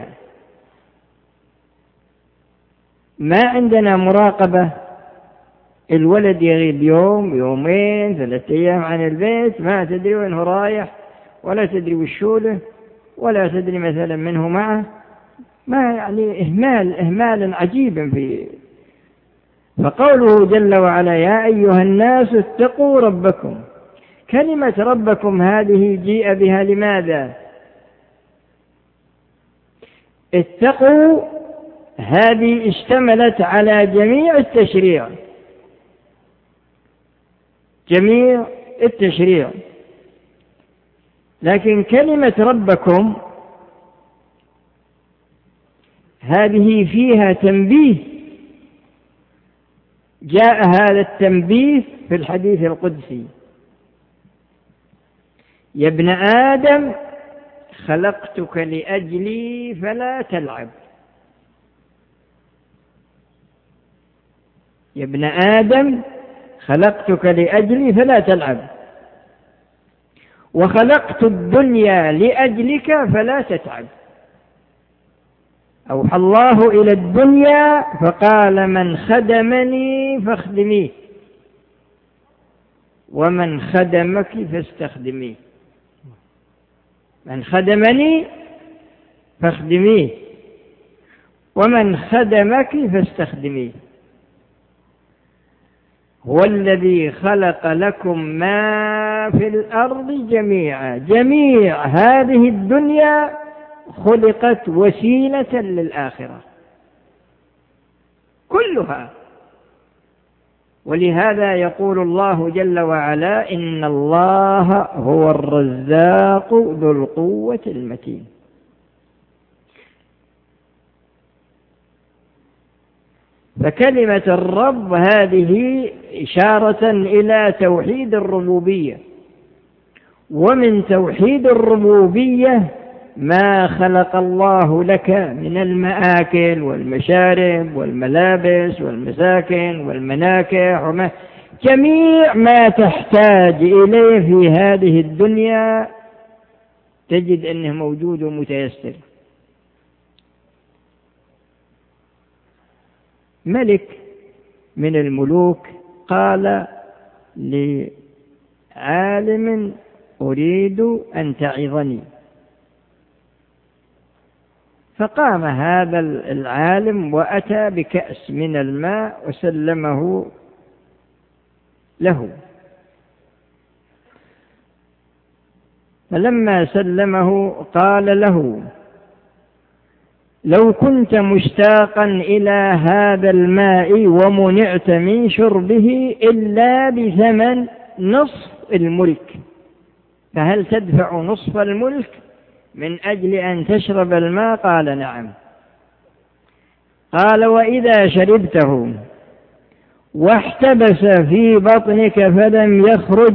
S2: ما عندنا مراقبة، الولد يغيب يوم يومين ثلاثة أيام عن البيت، ما تدري وين هو رايح، ولا تدري وشوله، ولا تدري مثلا منه معه، ما يعني إهمال إهمال عجيب في. فقوله جل وعلا يا أيها الناس اتقوا ربكم، كلمة ربكم هذه جيء بها لماذا؟ اتقوا هذه اشتملت على جميع التشريع، جميع التشريع، لكن كلمة ربكم هذه فيها تنبيه. جاء هذا التنبيه في الحديث القدسي يا ابن آدم خلقتك لأجلي فلا تلعب. يا ابن آدم خلقتك لأجلي فلا تلعب، وخلقت الدنيا لأجلك فلا تتعب. أوحى الله إلى الدنيا فقال من خدمني فاخدميه، ومن خدمك فاستخدميه. من خدمني فاخدميه، ومن خدمك فاستخدميه. هو الذي خلق لكم ما في الأرض جميعا. جميع هذه الدنيا خلقت وسيلة للآخرة كلها. ولهذا يقول الله جل وعلا إن الله هو الرزاق ذو القوة المتين. فكلمة الرب هذه إشارة إلى توحيد الربوبية، ومن توحيد الربوبية ما خلق الله لك من المآكل والمشارب والملابس والمساكن والمناكح وما جميع ما تحتاج إليه في هذه الدنيا تجد أنه موجود ومتيسر. ملك من الملوك قال لعالم أريد أن تعظني، فقام هذا العالم وأتى بكأس من الماء وسلمه له. فلما سلمه قال له لو كنت مشتاقا إلى هذا الماء ومنعت من شربه إلا بثمن نصف الملك، فهل تدفع نصف الملك من أجل أن تشرب الماء؟ قال نعم. قال وإذا شربته واحتبس في بطنك فلم يخرج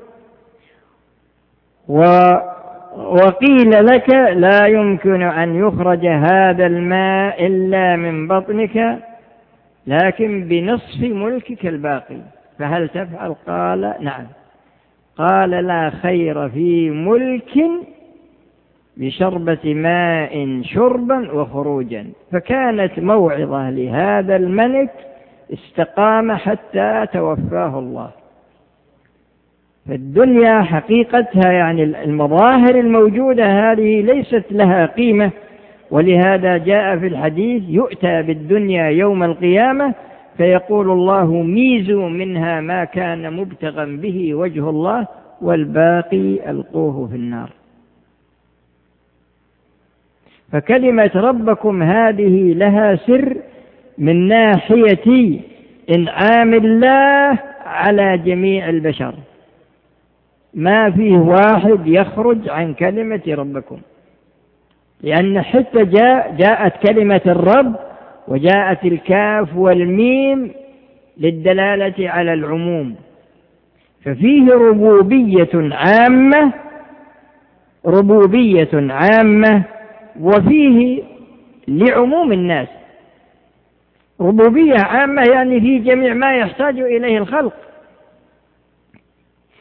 S2: و وقيل لك لا يمكن أن يخرج هذا الماء إلا من بطنك لكن بنصف ملكك الباقي، فهل تفعل؟ قال نعم. قال لا خير في ملك بشربة ماء شربا وخروجا. فكانت موعظة لهذا الملك استقام حتى توفاه الله. فالدنيا حقيقتها يعني المظاهر الموجودة هذه ليست لها قيمة، ولهذا جاء في الحديث يؤتى بالدنيا يوم القيامة فيقول الله ميزوا منها ما كان مبتغا به وجه الله والباقي ألقوه في النار. فكلمة ربكم هذه لها سر من ناحية إنعام الله على جميع البشر، ما فيه واحد يخرج عن كلمة ربكم، لأن حتى جاء جاءت كلمة الرب وجاءت الكاف والميم للدلالة على العموم، ففيه ربوبية عامة ربوبية عامة وفيه لعموم الناس. ربوبية عامة يعني في جميع ما يحتاج إليه الخلق،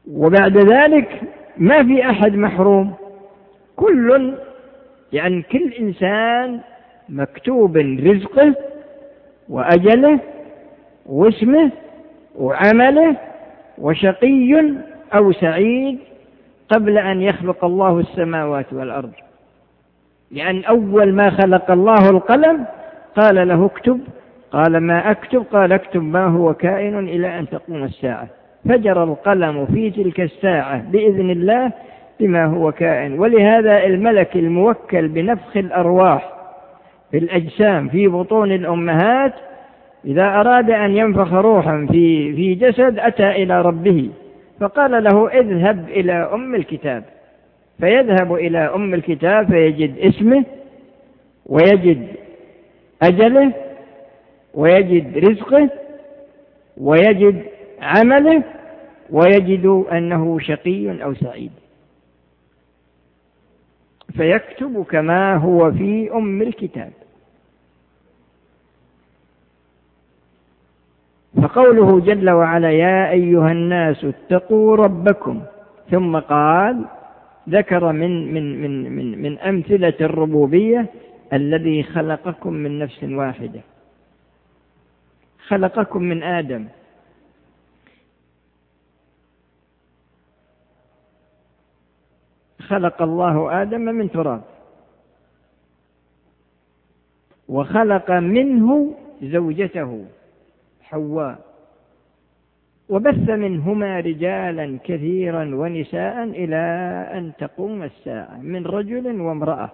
S2: وبعد ذلك ما في أحد محروم، كل يعني كل إنسان مكتوب رزقه وأجله واسمه وعمله وشقي أو سعيد قبل أن يخلق الله السماوات والأرض. لأن يعني أول ما خلق الله القلم قال له اكتب، قال ما أكتب؟ قال اكتب ما هو كائن إلى أن تقوم الساعة، فجر القلم في تلك الساعة بإذن الله بما هو كائن. ولهذا الملك الموكل بنفخ الأرواح في الأجسام في بطون الأمهات إذا أراد أن ينفخ روحا في في جسد أتى إلى ربه فقال له اذهب إلى أم الكتاب، فيذهب إلى أم الكتاب فيجد اسمه ويجد أجله ويجد رزقه ويجد عمله ويجد أنه شقي أو سعيد، فيكتب كما هو في أم الكتاب. فقوله جل وعلا يا أيها الناس اتقوا ربكم، ثم قال ذكر من من من من من أمثلة الربوبية الذي خلقكم من نفس واحدة، خلقكم من آدم، خلق الله آدم من تراب، وخلق منه زوجته حواء، وبث منهما رجالا كثيرا ونساء إلى أن تقوم الساعة، من رجل وامرأة.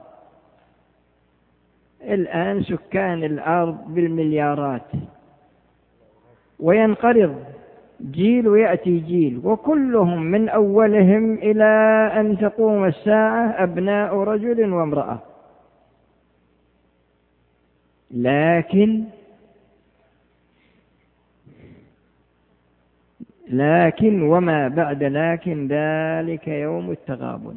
S2: الآن سكان الأرض بالمليارات، وينقرض جيل ويأتي جيل، وكلهم من أولهم إلى أن تقوم الساعة أبناء رجل وامرأة. لكن لكن وما بعد لكن ذلك يوم التغابن،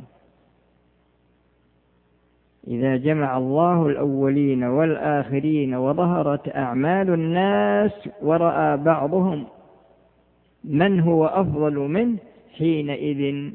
S2: إذا جمع الله الأولين والآخرين وظهرت أعمال الناس ورأى بعضهم من هو أفضل منه، حينئذ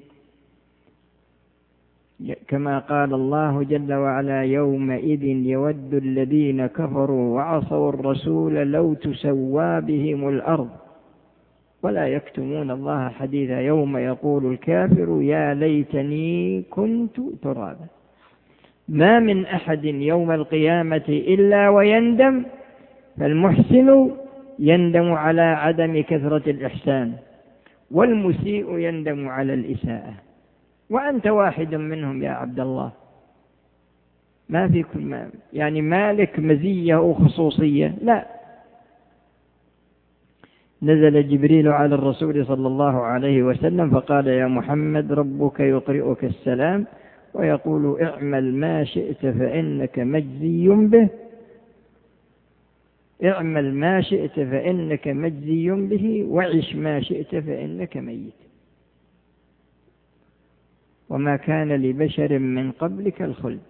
S2: كما قال الله جل وعلا يومئذ يود الذين كفروا وعصوا الرسول لو تسوى بهم الأرض ولا يكتمون الله حديثا يوم يقول الكافر يا ليتني كنت ترابا. ما من أحد يوم القيامة إلا ويندم، فالمحسن يندم على عدم كثرة الإحسان، والمسيء يندم على الإساءة، وأنت واحد منهم يا عبد الله. ما فيكم ما يعني مالك مزية أو خصوصية، لا. نزل جبريل على الرسول صلى الله عليه وسلم فقال يا محمد ربك يقرئك السلام ويقول اعمل ما شئت فإنك مجزي به، اعمل ما شئت فإنك مجزي به، وعش ما شئت فإنك ميت، وما كان لبشر من قبلك الخلد،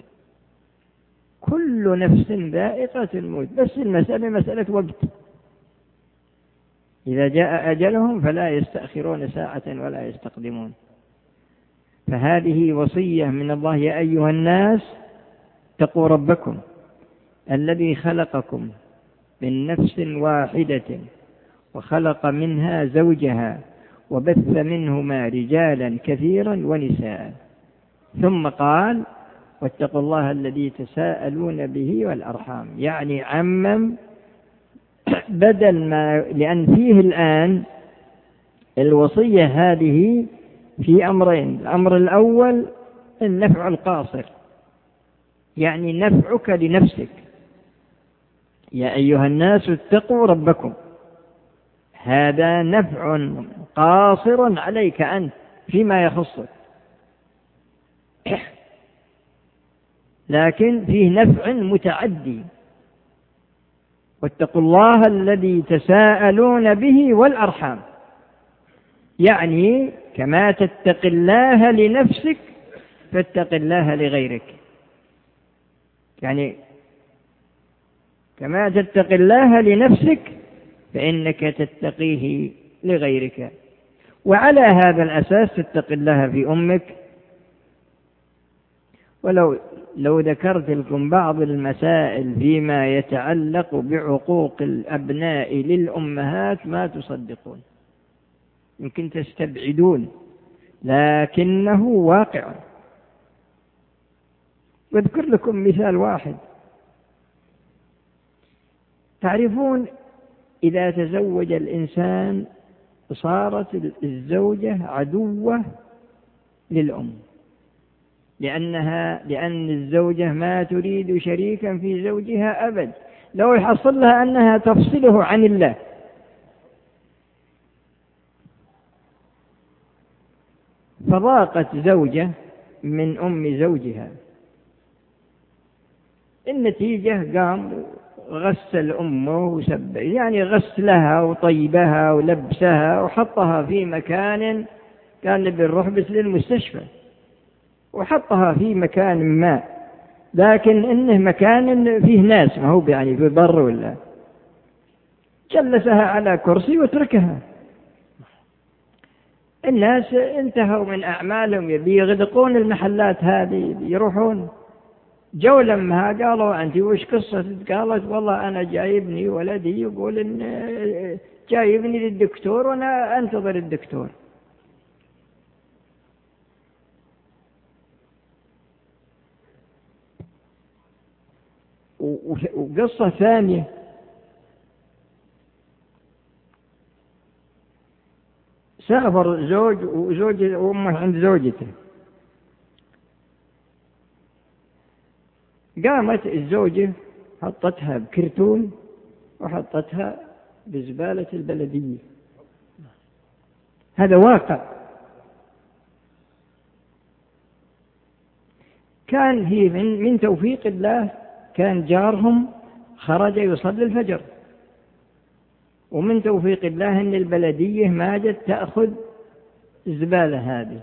S2: كل نفس ذائقة الموت، بس المسألة مسألة وقت، إذا جاء أجلهم فلا يستأخرون ساعة ولا يستقدمون. فهذه وصية من الله يا أيها الناس اتقوا ربكم الذي خلقكم من نفس واحدة وخلق منها زوجها وبث منهما رجالا كثيرا ونساء، ثم قال واتقوا الله الذي تساءلون به والأرحام، يعني عمم بدل ما، لأن فيه الآن الوصية هذه في أمرين. الأمر الأول النفع القاصر، يعني نفعك لنفسك، يا أيها الناس اتقوا ربكم، هذا نفع قاصر عليك أنت فيما يخصك، لكن فيه نفع متعدي. واتقوا الله الذي تساءلون به والأرحام، يعني كما تتق الله لنفسك فاتق الله لغيرك، يعني كما تتق الله لنفسك فإنك تتقيه لغيرك. وعلى هذا الأساس تتق الله في أمك. ولو لو ذكرت لكم بعض المسائل فيما يتعلق بعقوق الأبناء للأمهات ما تصدقون، يمكن تستبعدون، لكنه واقع. واذكر لكم مثال واحد. تعرفون إذا تزوج الإنسان صارت الزوجة عدوة للأم، لأنها لأن الزوجة ما تريد شريكا في زوجها أبد، لو يحصل لها أنها تفصله عن الله. فضاقت زوجة من أم زوجها، النتيجة قام غسل أمه وسب، يعني غسلها وطيبها ولبسها وحطها في مكان، كان بنروح بس للمستشفى وحطها في مكان ما، لكن إنه مكان فيه ناس، ما هو يعني في بر ولا، جلسها على كرسي وتركها. الناس انتهوا من أعمالهم، يبي يغدقون المحلات هذه، يروحون. جو لما قالوا أنت وش قصة؟ قالت والله أنا جايبني ولدي يقول إن جايبني للدكتور وأنا أنتظر الدكتور. وقصة ثانية، سافر زوج وزوجة وأمه عند زوجته، قامت الزوجة حطتها بكرتون وحطتها بزبالة البلدية. هذا واقع. كان هي من, من توفيق الله، كان جارهم خرج يصلي الفجر، ومن توفيق الله أن البلدية ما جت تأخذ الزبالة هذه.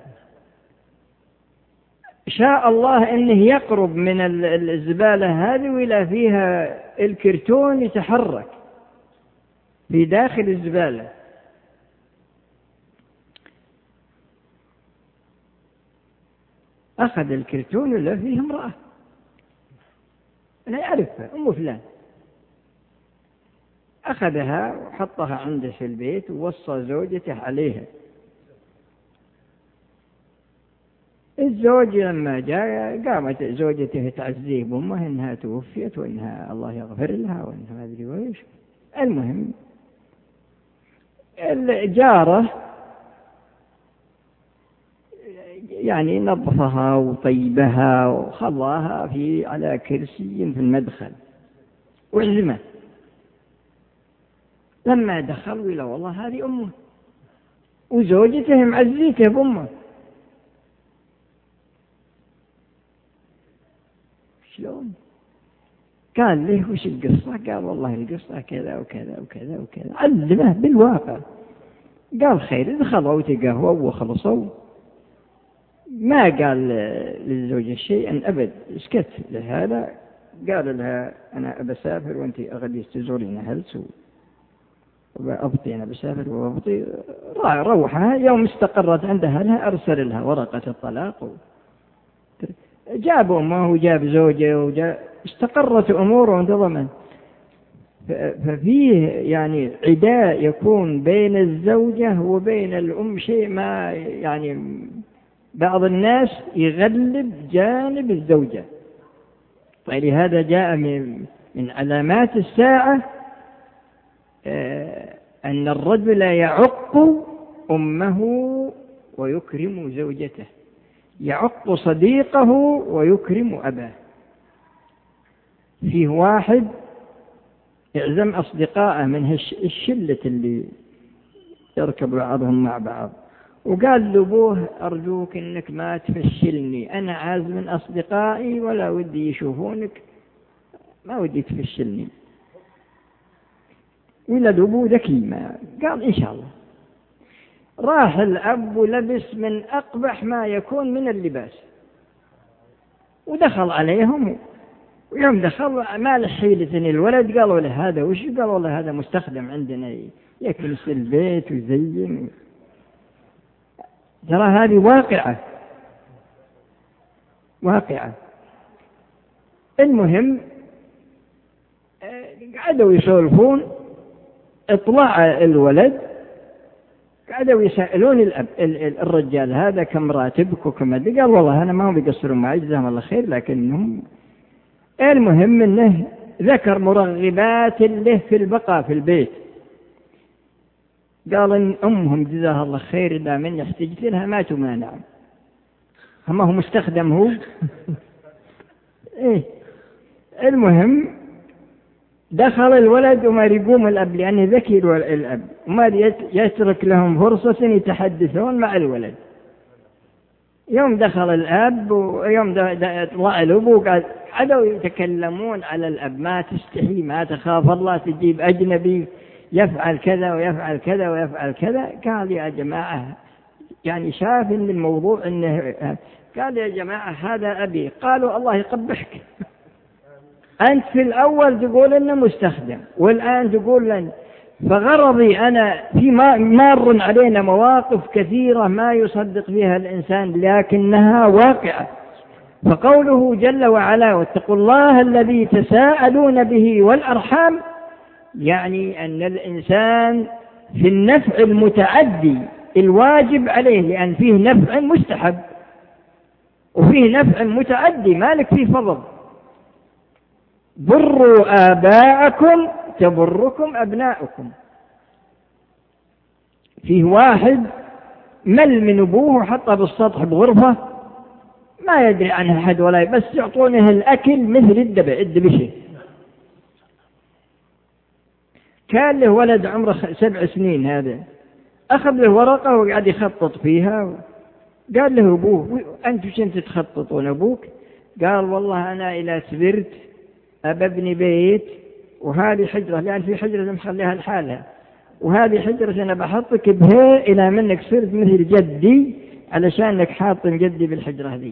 S2: شاء الله أنه يقرب من الزبالة هذه وإلى فيها الكرتون يتحرك في داخل الزبالة. أخذ الكرتون ولا فيه امرأة أنا أعرفها، أم فلان، أخذها وحطها عنده في البيت ووصى زوجته عليها. الزوج لما جاء قامت زوجته تعزيه بأمه إنها توفيت وإنها الله يغفر لها وإنها ما أدري وإيش. المهم الجارة يعني نظفها وطيبها وخلاها في على كرسي في المدخل وعزمه. لما دخل ولا والله هذه أمه وزوجته معزيته بأمه. شلون؟ قال له وش القصة؟ قال والله القصة كذا وكذا وكذا وكذا، علمه بالواقع. قال خير، دخلوا وتقهووا وخلصوا، ما قال للزوجة شيئا أبد، اسكت لهذا. قال لها أنا أبسافر وأنت أغدي تزورين هلس وأبطي، أنا بسافر وأبطي. روحها يوم استقرت عندها لها أرسل لها ورقة الطلاق، جاب أمه وجاب زوجه وجاب، استقرت أموره وانتظمت. ففيه يعني عداء يكون بين الزوجة وبين الأم، شيء ما يعني بعض الناس يغلب جانب الزوجة. ولهذا جاء من من علامات الساعة أن الرجل يعق أمه ويكرم زوجته، يعق صديقه ويكرم أباه. فيه واحد يعزم أصدقائه من الشلة اللي يركب بعضهم مع بعض، وقال لأبوه أرجوك إنك ما تفشلني، أنا عازم أصدقائي ولا ودي يشوفونك، ما ودي تفشلني. ولد أبوه ذكي، ما قال إن شاء الله. راح الأب ولبس من أقبح ما يكون من اللباس ودخل عليهم، ويوم دخل ما لحيلة الولد قالوا له هذا وش؟ قالوا له هذا مستخدم عندنا يكنس البيت ويزين. ترى هذه واقعة واقعة. المهم قعدوا يسولفون، اطلع الولد، قعدوا يسألون الأب الرجال هذا كم راتبك وكم أدري، قال والله أنا ما هم بيقصرون معي جزاهم الله خير، لكنهم المهم أنه ذكر مرغبات له في البقاء في البيت. قال إن أمهم جزاها الله خير إذا من احتجت لها ما تمانع، هم هو مستخدم هو إيه. المهم دخل الولد وما يقوم الأب لأنه ذكي الأب، وما يترك لهم فرصة يتحدثون مع الولد. يوم دخل الأب ويوم طلع الأب قعدوا يتكلمون على الأب، ما تستحي ما تخاف الله تجيب أجنبي يفعل كذا ويفعل كذا ويفعل كذا. قال يا جماعة يعني شاف إن الموضوع إنه، قال يا جماعة هذا أبي. قالوا الله يقبحك، أنت في الأول تقول إنه مستخدم والآن تقول لن. فغرضي أنا في مار علينا مواقف كثيرة ما يصدق فيها الإنسان لكنها واقعة. فقوله جل وعلا واتقوا الله الذي تساءلون به والأرحام، يعني أن الإنسان في النفع المتعدي الواجب عليه، لأن فيه نفع مستحب وفيه نفع متعدي مالك فيه فضل. بروا آباءكم تبركم أبناؤكم. فيه واحد مل من أبوه وحطه بالسطح بغرفة ما يدري عنها أحد ولا بس يعطونه الأكل مثل الدب الدبشة. كان له ولد عمره سبع سنين، هذا أخذ له ورقة وقعد يخطط فيها. قال له أبوه أنت وش أنت تخططون أبوك؟ قال والله أنا إلى سبرت أبني بيت وهذه حجرة، لأن في حجرة مخليها لحالها، وهذه حجرة أنا بحطك بها إلى منك صرت مثل جدي علشانك حاطم جدي بالحجرة هذه.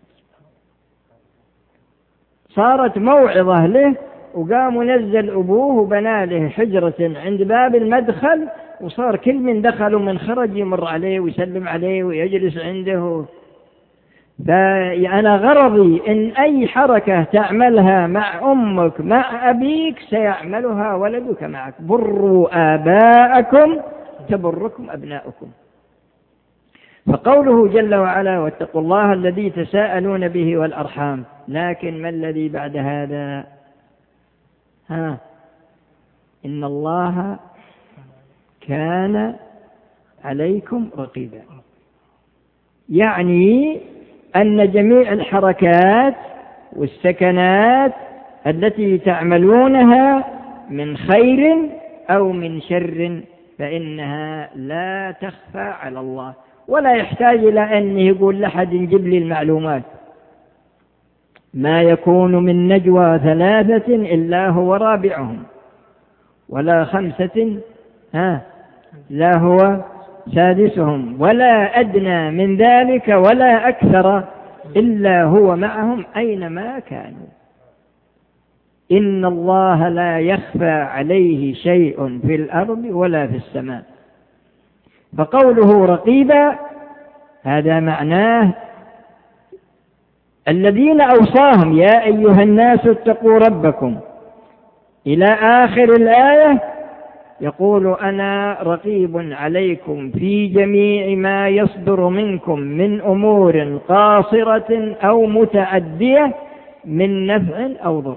S2: صارت موعظة له، وقام نزل أبوه وبنى له حجرة عند باب المدخل، وصار كل من دخل ومن خرج يمر عليه ويسلم عليه ويجلس عنده. فأنا غرضي إن أي حركة تعملها مع أمك مع أبيك سيعملها ولدك معك. بروا آباءكم تبركم أبناؤكم. فقوله جل وعلا واتقوا الله الذي تساءلون به والأرحام، لكن ما الذي بعد هذا؟ ها إن الله كان عليكم رقيبا، يعني أن جميع الحركات والسكنات التي تعملونها من خير أو من شر فإنها لا تخفى على الله، ولا يحتاج إلى أن يقول لحد يجيب لي المعلومات. ما يكون من نجوى ثلاثة إلا هو رابعهم ولا خمسة ها لا هو سادسهم ولا أدنى من ذلك ولا أكثر إلا هو معهم أينما كانوا. إن الله لا يخفى عليه شيء في الأرض ولا في السماء. فقوله رقيبا هذا معناه الذين أوصاهم يا أيها الناس اتقوا ربكم إلى آخر الآية، يقول أنا رقيب عليكم في جميع ما يصدر منكم من أمور قاصرة أو متعدية من نفع أو ضر،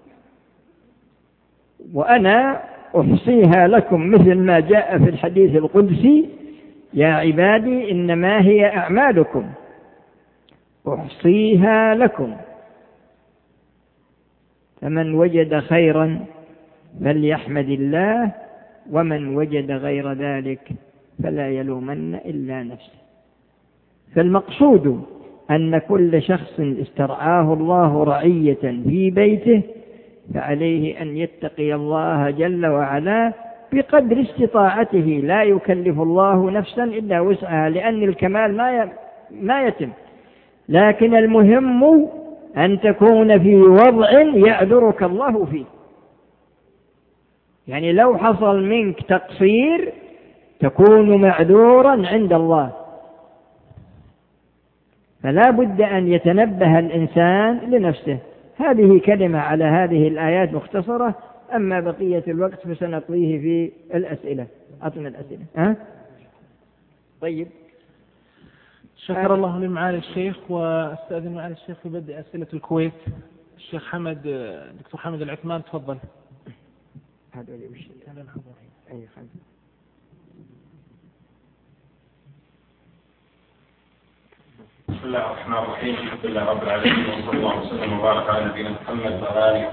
S2: وأنا أحصيها لكم مثل ما جاء في الحديث القدسي يا عبادي إنما هي أعمالكم أحصيها لكم، فمن وجد خيرا فليحمد الله ومن وجد غير ذلك فلا يلومن إلا نفسه. فالمقصود أن كل شخص استرعاه الله رعية في بيته فعليه أن يتقي الله جل وعلا بقدر استطاعته، لا يكلف الله نفسا إلا وسعها، لأن الكمال ما ما يتم، لكن المهم أن تكون في وضع يعذرك الله فيه. يعني لو حصل منك تقصير تكون معذورا عند الله، فلا بد أن يتنبه الإنسان لنفسه. هذه كلمة على هذه الآيات مختصرة، أما بقية الوقت فسنطويه في الأسئلة. أعطنا الأسئلة. أه؟ طيب،
S1: شكر الله لمعالي الشيخ، واستأذن معالي الشيخ في بدء أسئلة الكويت. الشيخ حمد، دكتور حمد العثمان، تفضل.
S2: هذا اللي وش أي خمسة.
S3: بسم الله الرحمن الرحيم. الحمد لله رب العالمين، وصلى الله وسلم وبارك على نبينا محمد وعلى آله.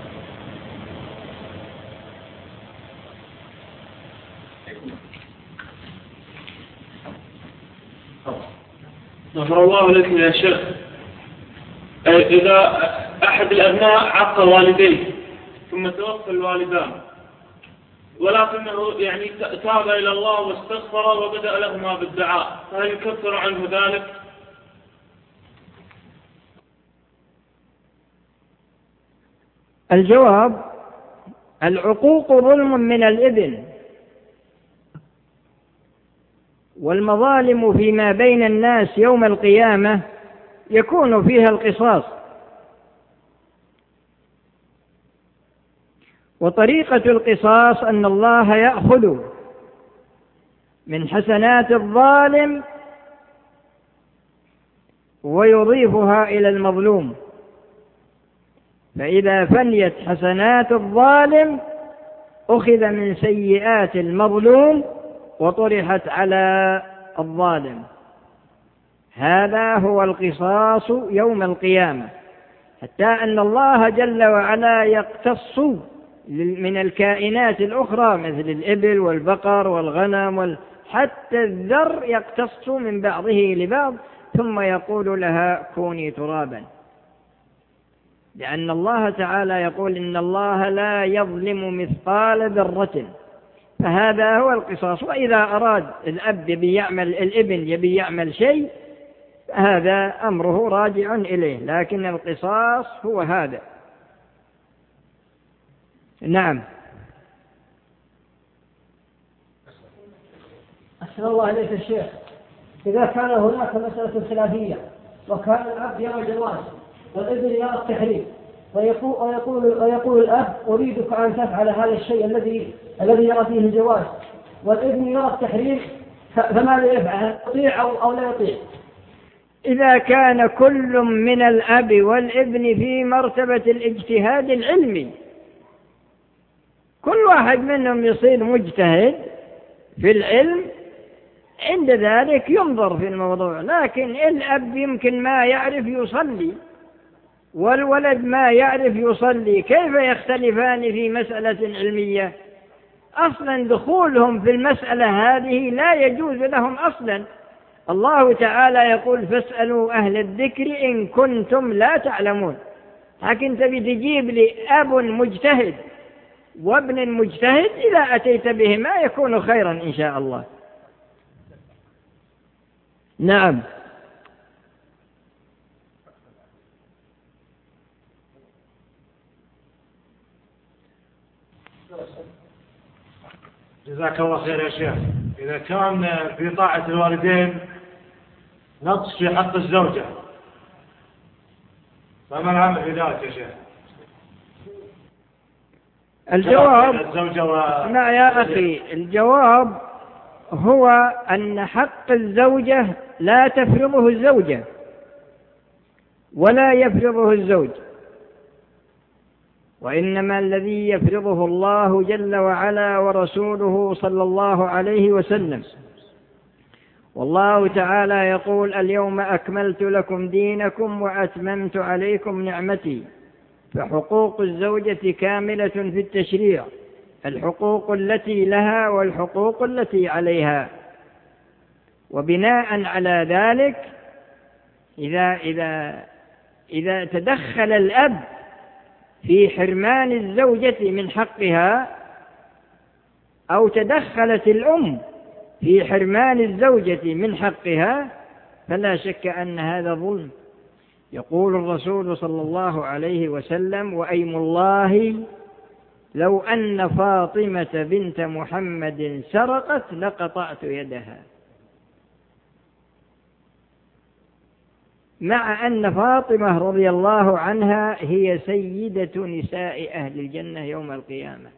S4: غفر الله لك يا شيخ، إذا أحد الأبناء عق والديه ثم توفى الوالدان، ولكنه يعني تاب إلى الله واستغفر وبدأ لهما بالدعاء، فهل يكفر عنه ذلك؟
S2: الجواب: العقوق ظلم من الابن، والمظالم فيما بين الناس يوم القيامة يكون فيها القصاص. وطريقة القصاص أن الله يأخذ من حسنات الظالم ويضيفها إلى المظلوم، فإذا فنيت حسنات الظالم أخذ من سيئات المظلوم وطرحت على الظالم. هذا هو القصاص يوم القيامة، حتى أن الله جل وعلا يقتص من الكائنات الأخرى مثل الإبل والبقر والغنم وال... حتى الذر يقتص من بعضه لبعض، ثم يقول لها كوني ترابا، لأن الله تعالى يقول إن الله لا يظلم مثقال ذرة. فهذا هو القصاص. وإذا أراد الأب يبي يعمل، الابن يبي يعمل شيء، هذا أمره راجع إليه، لكن القصاص هو هذا. نعم.
S5: أحسن الله إليك الشيخ، إذا كان هناك مسألة خلافية وكان الأب يرى الجواز والابن يرى التحريم، ويقول, ويقول, ويقول الأب أريدك أن تفعل هذا الشيء الذي الذي يرى فيه الجواز، والابن يرى التحريم، فماذا يفعل؟ يطيع أو, أو لا يطيع؟
S2: إذا كان كل من الأب والابن في مرتبة الاجتهاد العلمي، كل واحد منهم يصير مجتهد في العلم، عند ذلك ينظر في الموضوع. لكن الأب يمكن ما يعرف يصلي والولد ما يعرف يصلي، كيف يختلفان في مسألة علمية؟ أصلا دخولهم في المسألة هذه لا يجوز لهم أصلا. الله تعالى يقول فاسألوا أهل الذكر إن كنتم لا تعلمون. لكن تبي تجيب لي أب مجتهد وابن مجتهد، إذا أتيت بهما يكون خيرا إن شاء الله. نعم.
S6: جزاك الله خير يا شيخ. إذا كان في طاعة الوالدين نقص في حق الزوجة، فما العمل في ذلك يا شيخ؟
S2: الجواب لا يا أخي، الجواب هو أن حق الزوجة لا تفرضه الزوجة ولا يفرضه الزوج، وإنما الذي يفرضه الله جل وعلا ورسوله صلى الله عليه وسلم. والله تعالى يقول اليوم أكملت لكم دينكم وأتممت عليكم نعمتي. فحقوق الزوجة كاملة في التشريع، الحقوق التي لها والحقوق التي عليها. وبناء على ذلك إذا, إذا, إذا تدخل الأب في حرمان الزوجة من حقها، أو تدخلت الأم في حرمان الزوجة من حقها، فلا شك أن هذا ظلم. يقول الرسول صلى الله عليه وسلم وأيم الله لو أن فاطمة بنت محمد سرقت لقطعت يدها. مع أن فاطمة رضي الله عنها هي سيدة نساء أهل الجنة يوم القيامة.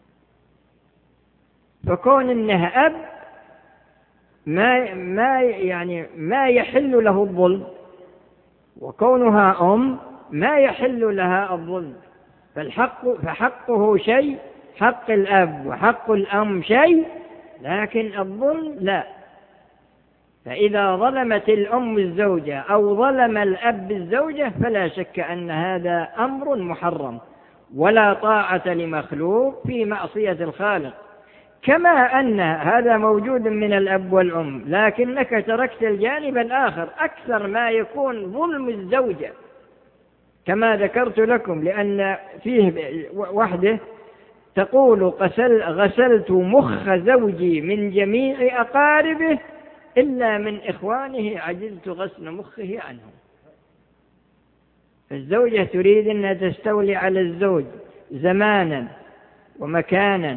S2: فكون إنها أب ما ما يعني ما يحل له الظلم، وكونها أم ما يحل لها الظلم. فالحق فحقه شيء، حق الأب وحق الأم شيء، لكن الظلم لا. فإذا ظلمت الأم الزوجة أو ظلم الأب الزوجة فلا شك أن هذا أمر محرم، ولا طاعة لمخلوق في معصية الخالق. كما أن هذا موجود من الأب والأم، لكنك تركت الجانب الآخر. أكثر ما يكون ظلم الزوجة كما ذكرت لكم، لأن فيه وحده تقول غسل غسلت مخ زوجي من جميع أقاربه إلا من إخوانه عجزت غسل مخه عنهم. فالزوجة تريد أن تستولي على الزوج زمانا ومكانا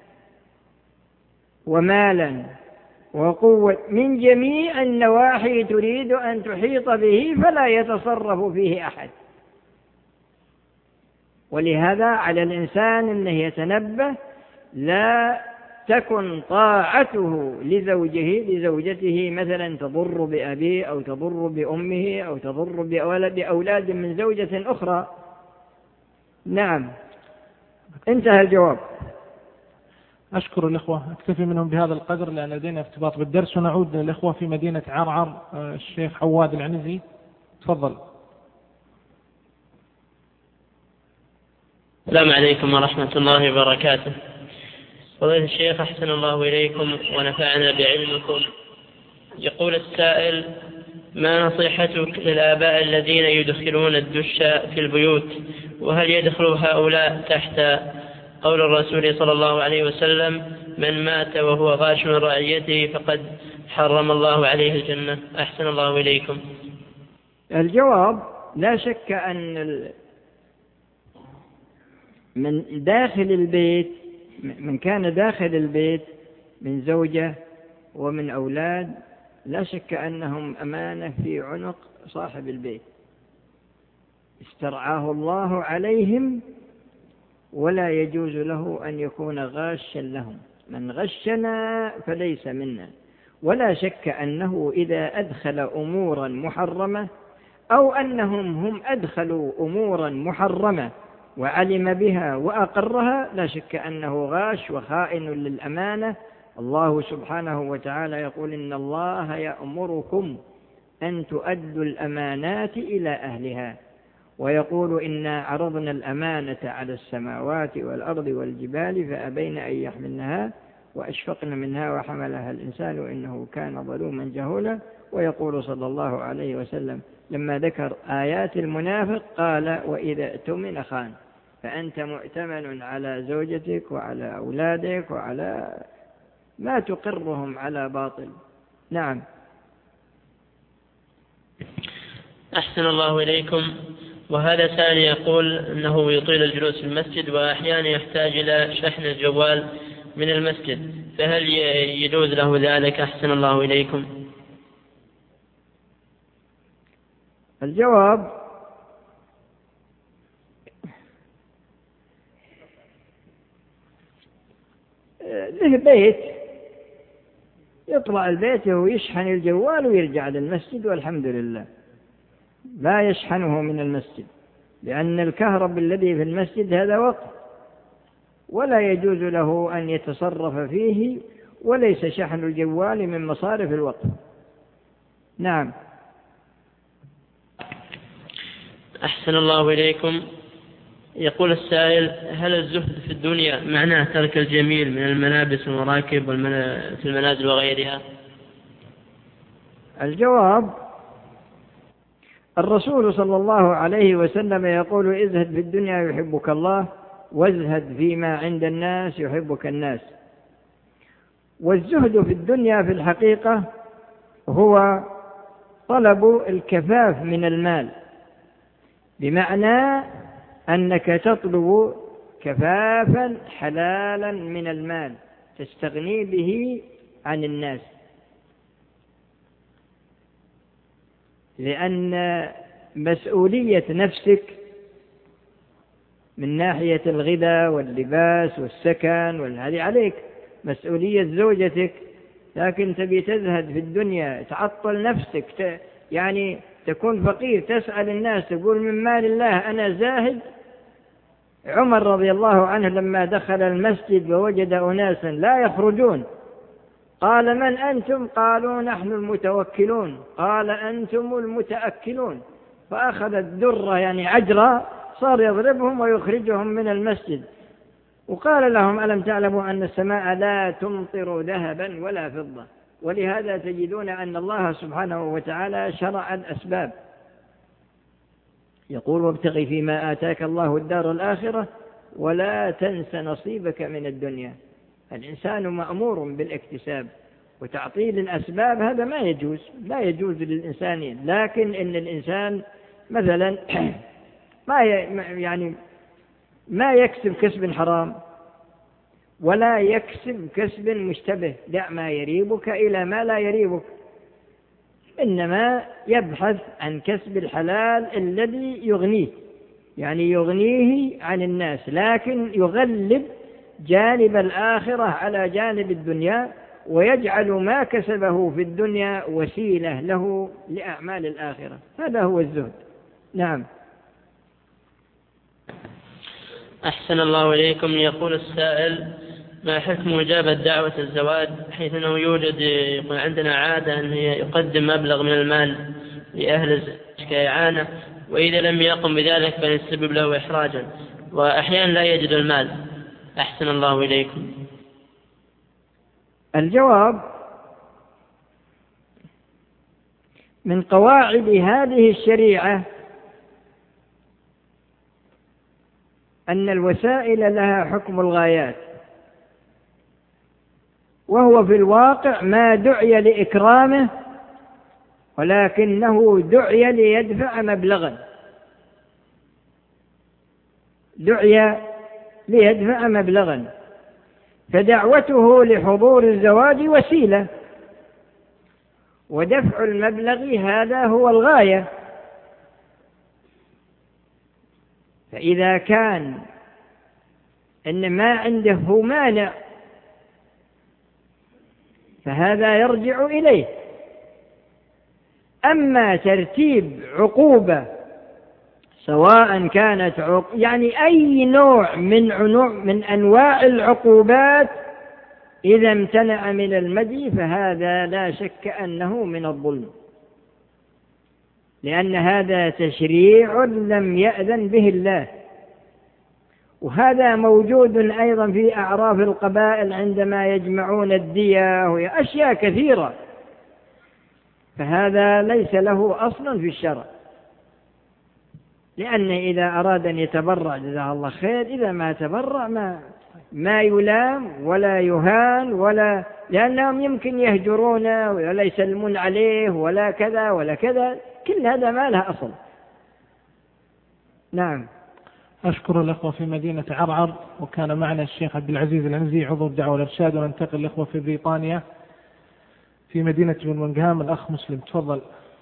S2: ومالا وقوة من جميع النواحي، تريد أن تحيط به فلا يتصرف فيه أحد. ولهذا على الإنسان أنه يتنبه، لا تكن طاعته لزوجه لزوجته مثلا تضر بأبيه أو تضر بأمه أو تضر بأولاد من زوجة أخرى. نعم، انتهى الجواب.
S1: أشكر الإخوة، أكتفي منهم بهذا القدر لأن لدينا ارتباط بالدرس، ونعود للإخوة في مدينة عرعر. الشيخ عواد العنزي، تفضل.
S7: السلام عليكم ورحمة الله وبركاته. فضيلة الشيخ أحسن الله إليكم ونفعنا بعلمكم. يقول السائل: ما نصيحتك للآباء الذين يدخلون الدش في البيوت، وهل يدخل هؤلاء تحت قول الرسول صلى الله عليه وسلم: من مات وهو غاش من رعيته فقد حرم الله عليه الجنة؟ أحسن الله إليكم.
S2: الجواب: لا شك أن من داخل البيت، من كان داخل البيت من زوجة ومن أولاد، لا شك أنهم أمانة في عنق صاحب البيت استرعاه الله عليهم، ولا يجوز له أن يكون غاشا لهم. من غشنا فليس منا. ولا شك أنه إذا أدخل أمورا محرمة أو أنهم هم أدخلوا أمورا محرمة وعلم بها وأقرها، لا شك أنه غاش وخائن للأمانة. الله سبحانه وتعالى يقول: إن الله يأمركم أن تؤدوا الأمانات إلى أهلها، ويقول: إنا عرضنا الأمانة على السماوات والأرض والجبال فأبين أن يحملنها وأشفقن منها وحملها الإنسان إنه كان ظلوما جهولا. ويقول صلى الله عليه وسلم لما ذكر آيات المنافق قال: وإذا اؤتمن خان. فأنت مؤتمن على زوجتك وعلى أولادك وعلى ما تقرهم على باطل. نعم.
S7: أحسن الله إليكم. وهذا سائل يقول أنه يطيل الجلوس في المسجد وأحيانا يحتاج إلى شحن الجوال من المسجد، فهل يجوز له ذلك؟ أحسن الله إليكم.
S2: الجواب: له بيت يطلع البيت ويشحن الجوال ويرجع للمسجد والحمد لله، لا يشحنه من المسجد، لأن الكهرب الذي في المسجد هذا وقف، ولا يجوز له أن يتصرف فيه، وليس شحن الجوال من مصارف الوقف. نعم.
S7: أحسن الله إليكم. يقول السائل: هل الزهد في الدنيا معناه ترك الجميل من الملابس والمراكب في المنازل وغيرها؟
S2: الجواب: الرسول صلى الله عليه وسلم يقول: ازهد في الدنيا يحبك الله، وازهد فيما عند الناس يحبك الناس. والزهد في الدنيا في الحقيقة هو طلب الكفاف من المال، بمعنى أنك تطلب كفافا حلالا من المال تستغني به عن الناس. لأن مسؤولية نفسك من ناحية الغذاء واللباس والسكن والهذه عليك، مسؤولية زوجتك، لكن تبي تزهد في الدنيا، تعطل نفسك، ت... يعني تكون فقير، تسأل الناس تقول من مال الله أنا زاهد. عمر رضي الله عنه لما دخل المسجد ووجد أناسا لا يخرجون قال من أنتم؟ قالوا نحن المتوكلون. قال أنتم المتأكلون. فأخذ الدرة يعني عجرة، صار يضربهم ويخرجهم من المسجد، وقال لهم ألم تعلموا أن السماء لا تمطر ذهبا ولا فضة؟ ولهذا تجدون أن الله سبحانه وتعالى شرع الأسباب، يقول وابتغي فيما آتاك الله الدار الآخرة ولا تنس نصيبك من الدنيا. الإنسان مأمور بالاكتساب، وتعطيل الأسباب هذا ما يجوز، لا يجوز للإنسان. لكن إن الإنسان مثلا ما يعني ما يكسب كسب حرام ولا يكسب كسب مشتبه، دع ما يريبك إلى ما لا يريبك، إنما يبحث عن كسب الحلال الذي يغنيه، يعني يغنيه عن الناس، لكن يغلب جانب الآخرة على جانب الدنيا، ويجعل ما كسبه في الدنيا وسيلة له لأعمال الآخرة. هذا هو الزهد. نعم.
S7: أحسن الله إليكم. يقول السائل ما حكم إجابة دعوة الزواج، حيث أنه يوجد يقول عندنا عادة أن يقدم مبلغ من المال لأهل الزواج كإعانة، وإذا لم يقم بذلك فيسبب له إحراجا، وأحيانا لا يجد المال. أحسن الله إليكم.
S2: الجواب من قواعد هذه الشريعة أن الوسائل لها حكم الغايات، وهو في الواقع ما دعي لإكرامه، ولكنه دعي ليدفع مبلغا، دعي ليدفع مبلغا، فدعوته لحضور الزواج وسيلة، ودفع المبلغ هذا هو الغاية. فإذا كان إن ما عنده مانع فهذا يرجع إليه. أما ترتيب عقوبة سواء كانت عق... يعني أي نوع من عنوع من أنواع العقوبات إذا امتنع من المدي فهذا لا شك أنه من الظلم، لأن هذا تشريع لم يأذن به الله، وهذا موجود أيضا في أعراف القبائل عندما يجمعون الدية وأشياء كثيرة، فهذا ليس له أصل في الشرع، لأن إذا أراد أن يتبرع جزاه الله خير، إذا ما تبرع ما ما يلام ولا يهان، ولا لأنهم يمكن يهجرونه ولا يسلمون عليه ولا كذا ولا كذا، كل هذا ما له أصل. نعم.
S1: أشكر الأخوة في مدينة عرعر، وكان معنا الشيخ عبد العزيز العنزي عضو الدعوة والإرشاد، وننتقل الأخوة في بريطانيا في مدينة برمنغهام. الأخ مسلم تفضل.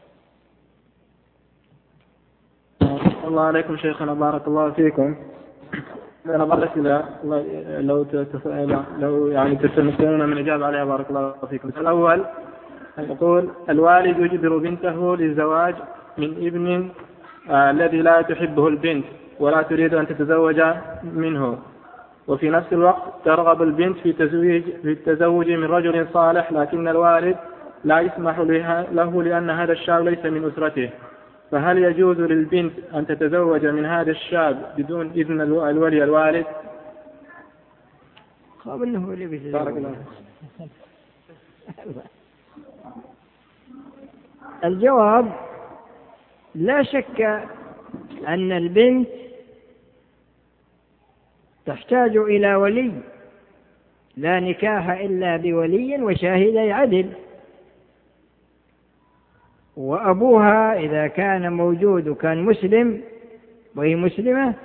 S8: الله عليكم شيخنا، بارك الله فيكم. أنا بعض الأسئلة لو لو يعني تستمتعون من إجابة عليها بارك الله فيكم. الأول يقول الوالد يجبر بنته للزواج من ابن آه الذي لا تحبه البنت ولا تريد أن تتزوج منه، وفي نفس الوقت ترغب البنت في تزويج في التزوج من رجل صالح، لكن الوالد لا يسمح له لأن هذا الشاب ليس من أسرته، فهل يجوز للبنت أن تتزوج من هذا الشاب بدون إذن الولي الوالد؟
S2: بارك الله. الجواب لا شك أن البنت تحتاج إلى ولي، لا نكاح إلا بولي وشاهدي عدل، وأبوها إذا كان موجود وكان مسلم وهي مسلمة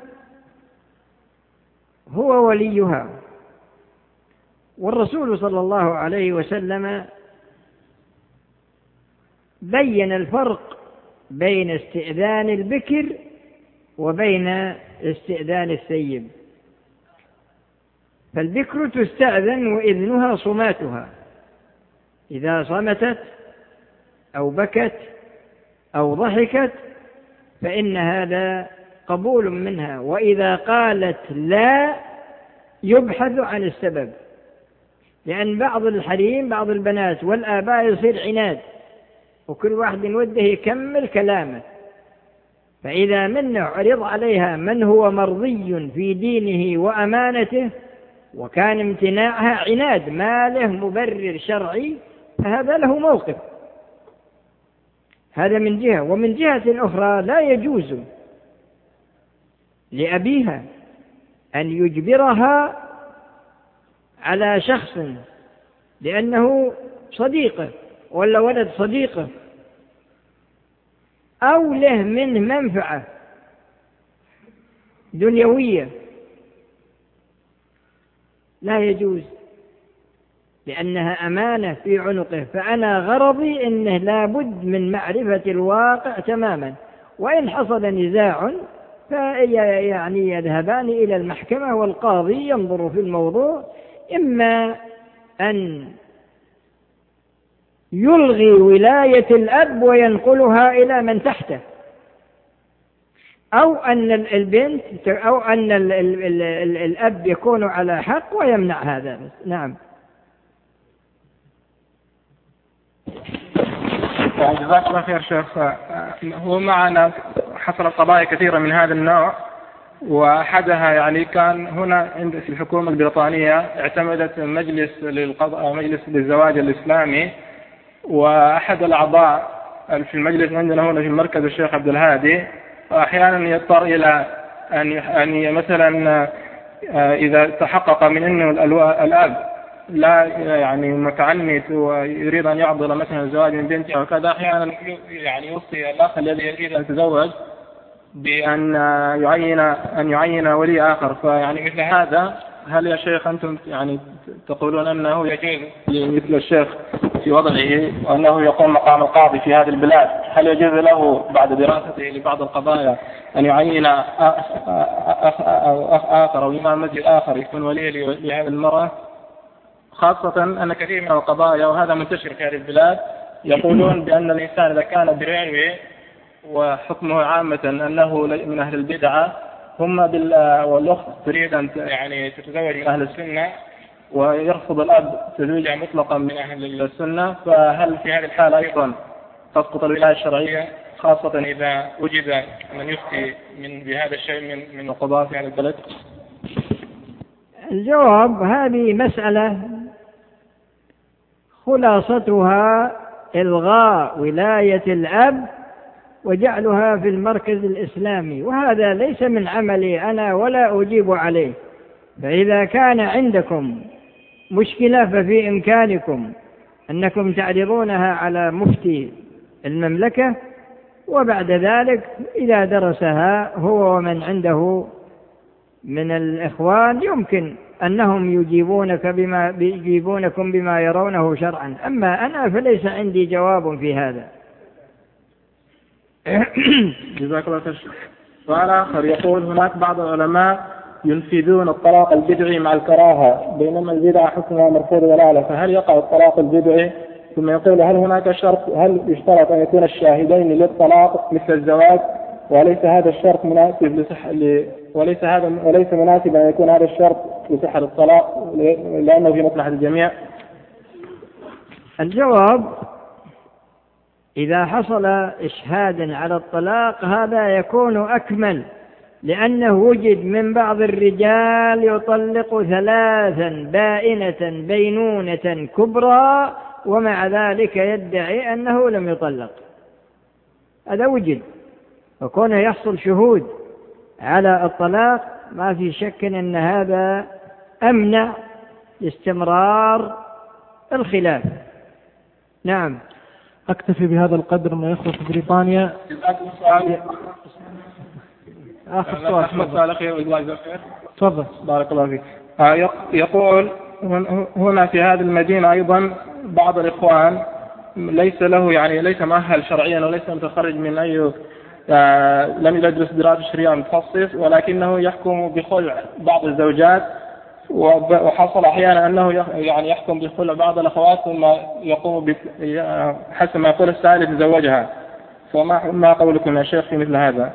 S2: هو وليها. والرسول صلى الله عليه وسلم بين الفرق بين استئذان البكر وبين استئذان الثيب. فالبكر تستأذن وإذنها صماتها، إذا صمتت أو بكت أو ضحكت فإن هذا قبول منها، وإذا قالت لا يبحث عن السبب، لأن بعض الحريم بعض البنات والآباء يصير عناد وكل واحد وده يكمل كلامه، فإذا منه عرض عليها من هو مرضي في دينه وأمانته وكان امتناعها عناد ما له مبرر شرعي فهذا له موقف. هذا من جهة. ومن جهة أخرى لا يجوز لأبيها أن يجبرها على شخص لأنه صديقه ولا ولد صديقه أو له منه منفعة دنيوية، لا يجوز، لأنها أمانة في عنقه. فأنا غرضي أنه لابد من معرفة الواقع تماما، وإن حصل نزاع فيعني يذهبان إلى المحكمة والقاضي ينظر في الموضوع، إما أن يلغي ولاية الأب وينقلها إلى من تحته، أو أن البنت أو أن ال ال ال ال الأب يكون على حق ويمنع هذا. نعم.
S8: جزاك الله خير شيخ. هو معنا حصلت قضايا كثيرة من هذا النوع، وأحدها يعني كان هنا عند في الحكومة البريطانية اعتمدت مجلس للقضاء مجلس للزواج الإسلامي، وأحد الأعضاء في المجلس عندنا هنا في المركز الشيخ عبد الهادي أحيانا يضطر إلى أن أن مثلا إذا تحقق من أنه الأب لا يعني متعنت ويريد أن يعضل مثلا الزواج من بنته وكذا، أحيانا يعني يوصي الأخ الذي يريد أن يتزوج بأن يعين أن يعين ولي آخر. فيعني مثل هذا هل يا شيخ أنتم يعني تقولون أنه يجوز مثل الشيخ في وضعه وأنه يقوم مقام القاضي في هذه البلاد، هل يجوز له بعد دراسته لبعض القضايا أن يعين أخ آخر أو إمام مسجد آخر يكون ولي لهذه المرأة؟ خاصة أن كثير من القضايا وهذا منتشر في هذه البلاد يقولون بأن الإنسان إذا كان برعوي وحكمه عامة أنه من أهل البدعة هم بال والأخت تريد أن يعني تتزوج من أهل السنة ويرفض الأب تزويجها مطلقا من أهل السنة، فهل في هذه الحالة أيضا تسقط الولاية الشرعية، خاصة إذا وجد من يفتي من بهذا الشيء من من القضاة في هذا البلد؟
S2: الجواب هذه مسألة خلاصتها إلغاء ولاية الأب وجعلها في المركز الإسلامي، وهذا ليس من عملي أنا ولا أجيب عليه. فإذا كان عندكم مشكلة ففي إمكانكم أنكم تعرضونها على مفتي المملكة، وبعد ذلك إذا درسها هو ومن عنده من الإخوان يمكن أنهم يجيبونك بما يجيبونكم بما يرونه شرعا. أما أنا فليس عندي جواب في هذا.
S8: جزاك الله خير. سؤال آخر يقول هناك بعض العلماء ينفذون الطلاق البدعي مع الكراهة بينما البدعة حكمها مرفوض ضلالة، فهل يقع الطلاق البدعي؟ ثم يقول هل هناك شرط هل يشترط أن يكون الشاهدين للطلاق مثل الزواج، وليس هذا الشرط مناسب لصحة وليس هذا وليس مناسب أن يكون هذا الشرط لصحة الطلاق لأنه في مصلحة الجميع؟
S2: الجواب إذا حصل إشهاد على الطلاق هذا يكون أكمل، لأنه وجد من بعض الرجال يطلق ثلاثا بائنة بينونة كبرى ومع ذلك يدعي أنه لم يطلق. هذا وجد، وكونه يحصل شهود على الطلاق ما في شك أن هذا أمنع لاستمرار الخلاف. نعم.
S1: أكتفي بهذا القدر من يخرج في بريطانيا.
S8: آخر سؤال. سؤال أخير.
S1: تفضل.
S8: بارك الله فيك. يقول هنا في هذه المدينة أيضا بعض الإخوان ليس له يعني ليس مؤهل شرعيا وليس متخرج من أي آه لم يدرس دراسة شرعية متخصص، ولكنه يحكم بخلع بعض الزوجات، وحصل أحيانا أنه يعني يحكم بخلع بعض الأخوات ثم يقوم حسب ما يقول السائل يتزوجها. فما ما قولكم يا شيخ في مثل هذا؟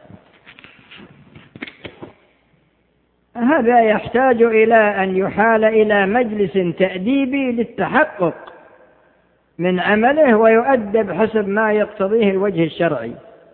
S2: هذا يحتاج إلى أن يحال إلى مجلس تأديبي للتحقق من عمله ويؤدب حسب ما يقتضيه الوجه الشرعي،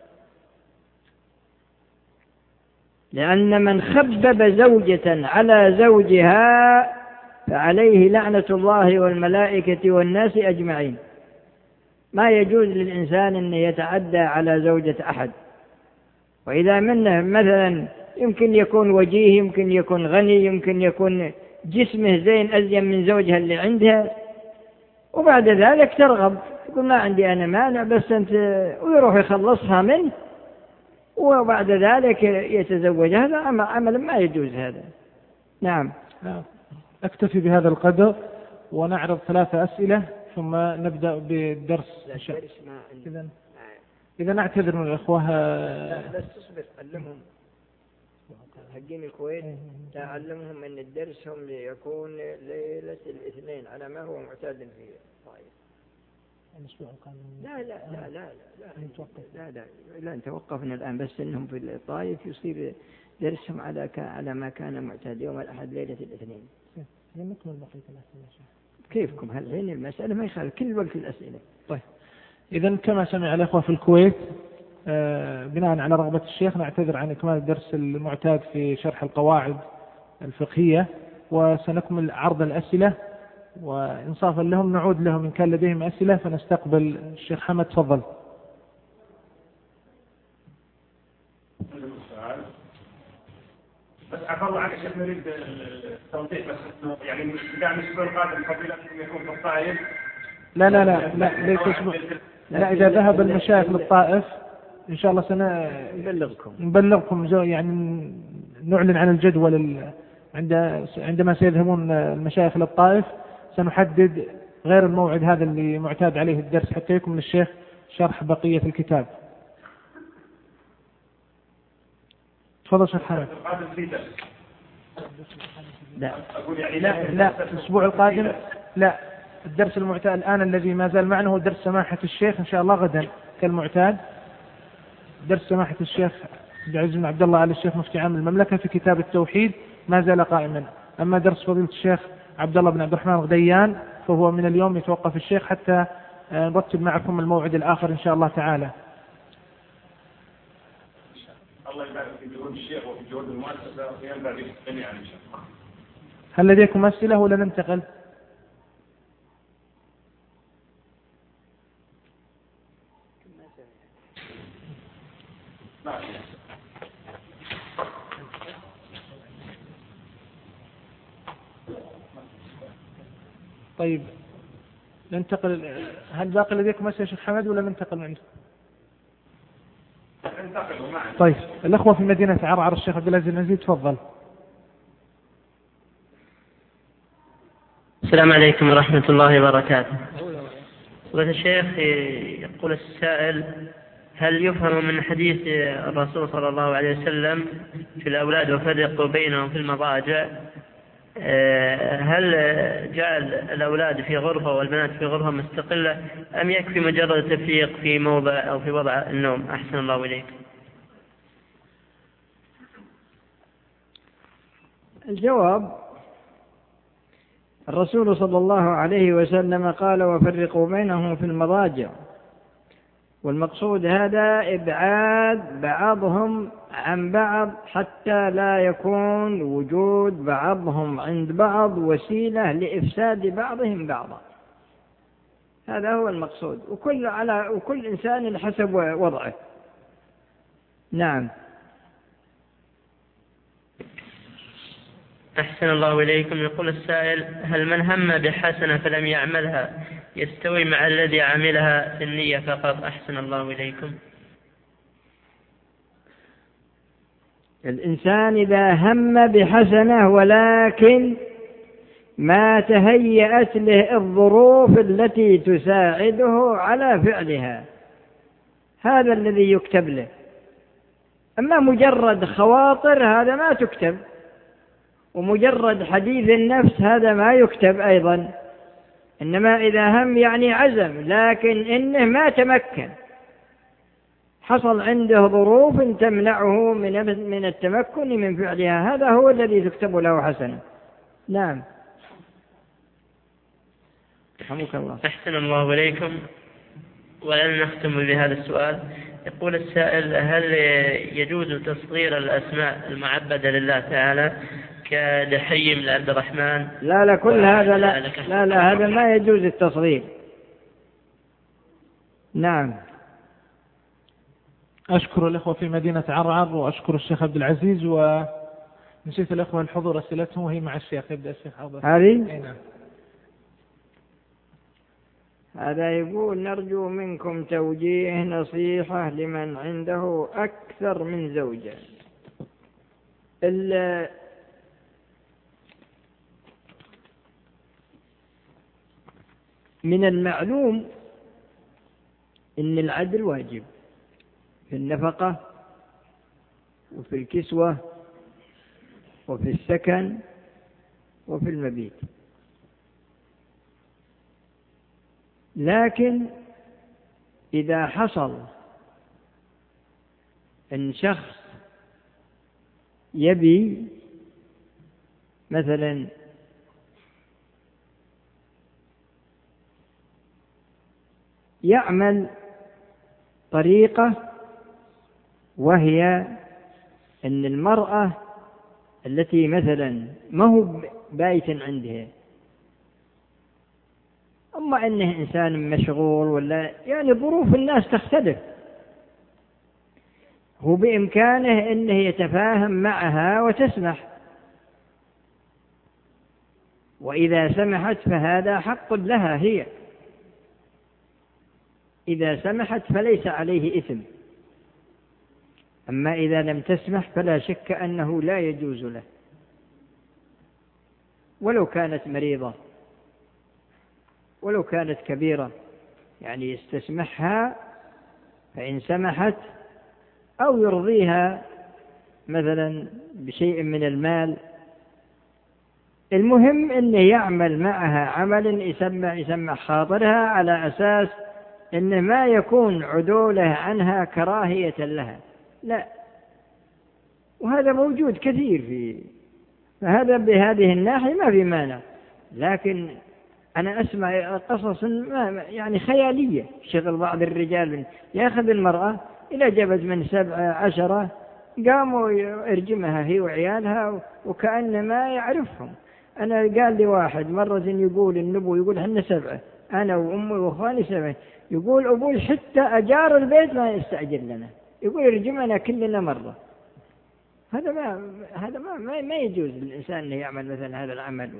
S2: لأن من خبب زوجة على زوجها فعليه لعنة الله والملائكة والناس أجمعين. ما يجوز للإنسان أن يتعدى على زوجة أحد، وإذا منه مثلا يمكن يكون وجيه، يمكن يكون غني، يمكن يكون جسمه زين أزين من زوجها اللي عندها، وبعد ذلك ترغب تقول ما عندي أنا مانع بس أنت، ويروح يخلصها منه وبعد ذلك يتزوج. هذا عمل ما يجوز هذا. نعم.
S1: أكتفي بهذا القدر ونعرض ثلاثة أسئلة ثم نبدأ بالدرس. إذا إذا نعتذر من الأخوة.
S2: لا بس تصبر، علمهم حقين الكويت، تعلمهم أن الدرس هم ليكون ليلة الاثنين على ما هو معتاد فيه. طيب.
S1: الأسبوع القادم.
S2: لا لا لا لا لا لا لا لا توقفنا الآن، بس إنهم في الطائف يصير درسهم على على ما كان معتاد يوم الأحد ليلة الاثنين.
S1: نكمل بقية الأسئلة.
S2: كيفكم هالحين المسألة ما يخالف كل وقت الأسئلة.
S1: طيب. إذا كما سمع الأخوة في الكويت آه بناء على رغبة الشيخ نعتذر عن إكمال الدرس المعتاد في شرح القواعد الفقهية، وسنكمل عرض الأسئلة، وإنصافا لهم نعود لهم إن كان لديهم أسئلة فنستقبل الشيخ حمد. تفضل.
S3: بس عفوا الله عنك شيخ، نريد التوضيح بس يعني دعم الأسبوع القادم فضيلة يكون في الطائف.
S1: لا لا لا لا ليس أسبوع. لا إذا ذهب المشايخ للطائف إن شاء الله سنبلغكم نبلغكم يعني نعلن عن الجدول عند عندما سيذهبون المشايخ للطائف، سنحدد غير الموعد هذا اللي معتاد عليه الدرس حتى يكمل الشيخ شرح بقية الكتاب. تفضل شيخ حمد. لا لا لا الأسبوع القادم لا، الدرس المعتاد الآن الذي ما زال معنا هو درس سماحة الشيخ إن شاء الله غدا كالمعتاد، درس سماحة الشيخ عبد العزيز بن عبد الله آل الشيخ مفتي عام المملكة في كتاب التوحيد ما زال قائما. أما درس فضيلة الشيخ عبد الله بن عبد الرحمن الغديان فهو من اليوم يتوقف الشيخ حتى نرتب معكم الموعد الآخر إن شاء الله تعالى.
S3: الله يبارك في جهود الشيخ وفي جهود المؤسسة وينبع به جميعا إن شاء الله.
S1: هل لديكم أسئلة ولا ننتقل؟ طيب ننتقل. هل باقي لديكم أسئلة يا شيخ حمد ولا ننتقل من عندكم؟ طيب الأخوة في مدينة عرعر الشيخ عبد العزيز النزيل تفضل.
S7: السلام عليكم ورحمة الله وبركاته. فضيلة الشيخ يقول السائل: هل يفهم من حديث الرسول صلى الله عليه وسلم في الأولاد وفرقوا بينهم في المضاجع، هل جعل الأولاد في غرفة والبنات في غرفة مستقلة أم يكفي مجرد تفريق في موضع أو في وضع النوم؟ أحسن الله إليك.
S2: الجواب: الرسول صلى الله عليه وسلم قال: وفرقوا بينهم في المضاجع، والمقصود هذا إبعاد بعضهم عن بعض حتى لا يكون وجود بعضهم عند بعض وسيلة لإفساد بعضهم بعضا. هذا هو المقصود، وكل على وكل إنسان حسب وضعه. نعم.
S7: أحسن الله إليكم. يقول السائل: هل من هم بحسنة فلم يعملها يستوي مع الذي عملها في النية فقط؟ أحسن الله إليكم.
S2: الإنسان إذا هم بحسنة ولكن ما تهيأت له الظروف التي تساعده على فعلها، هذا الذي يكتب له. أما مجرد خواطر هذا ما تكتب، ومجرد حديث النفس هذا ما يكتب أيضا. إنما إذا هم يعني عزم، لكن إنه ما تمكن، حصل عنده ظروف تمنعه من من التمكن من فعلها، هذا هو الذي تكتب له حسنة. نعم. رحمك الله.
S7: أحسن الله إليكم. ولن نختم بهذا السؤال. يقول السائل: هل يجوز تصغير الأسماء المعبدة لله تعالى كدحي بن عبد الرحمن؟
S2: لا لا كل هذا لا لا لا هذا ما يجوز التصغير. نعم.
S1: أشكر الأخوة في مدينة عرعر، وأشكر الشيخ عبد العزيز، ونسيت الأخوة الحضور أسئلتهم وهي مع الشيخ. يبدأ الشيخ حضر.
S2: هذه؟
S1: نعم.
S2: هذا يقول: نرجو منكم توجيه نصيحة لمن عنده أكثر من زوجة. من المعلوم إن العدل واجب في النفقة وفي الكسوة وفي السكن وفي المبيت، لكن إذا حصل أن شخص يبي مثلا يعمل طريقة، وهي أن المرأة التي مثلا ما هو بايت عندها، أما أنه إنسان مشغول ولا يعني ظروف الناس تختلف، هو بإمكانه أنه يتفاهم معها وتسمح، وإذا سمحت فهذا حق لها هي، إذا سمحت فليس عليه إثم. أما إذا لم تسمح فلا شك أنه لا يجوز له، ولو كانت مريضة ولو كانت كبيرة، يعني يستسمحها، فإن سمحت أو يرضيها مثلا بشيء من المال، المهم أنه يعمل معها عمل يسمع يسمع خاطرها، على أساس أنه ما يكون عدوله عنها كراهية لها، لا. وهذا موجود كثير في، فهذا بهذه الناحية ما في مانع. لكن أنا أسمع قصص يعني خيالية، شغل بعض الرجال يأخذ المرأة إلى جبز من سبعة عشرة، قاموا يرجمها هي وعيالها وكأن ما يعرفهم. أنا قال لي واحد مرة يقول النبو، يقول حنا سبعة، أنا وأمي وأخواني سبعة، يقول أبوي حتى أجار البيت ما يستأجر لنا، يقول يرجمنا كلنا مرة. هذا ما هذا ما ما يجوز للإنسان أن يعمل مثلا هذا العمل.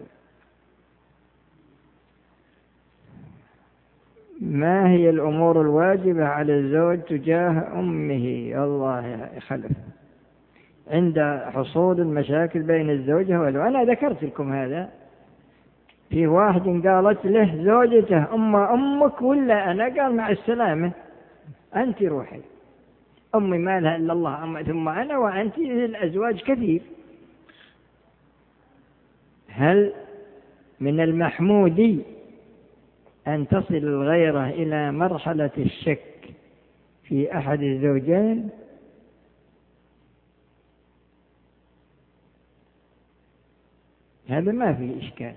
S2: ما هي الأمور الواجبة على الزوج تجاه أمه؟ الله يخلف عند حصول المشاكل بين الزوجة والزوج. أنا ذكرت لكم هذا، في واحد قالت له زوجته: أما أمك ولا أنا؟ قال: مع السلامة، أنت روحي، أمي ما لها إلا الله، أما ثم أنا وأنت. الأزواج كثير. هل من المحمود أن تصل الغيرة إلى مرحلة الشك في أحد الزوجين؟ هذا ما فيه إشكال،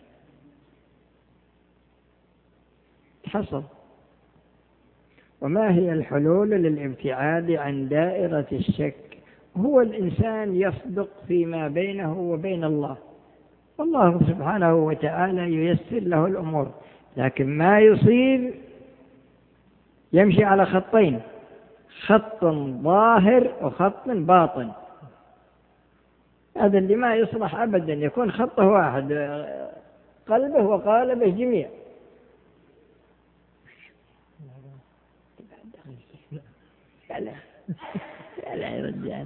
S2: حصل. وما هي الحلول للابتعاد عن دائرة الشك؟ هو الإنسان يصدق فيما بينه وبين الله، والله سبحانه وتعالى ييسر له الأمور، لكن ما يصير يمشي على خطين، خط ظاهر وخط باطن، هذا اللي ما يصلح أبدا، يكون خطه واحد، قلبه وقالبه جميع. لا لا يا رجال.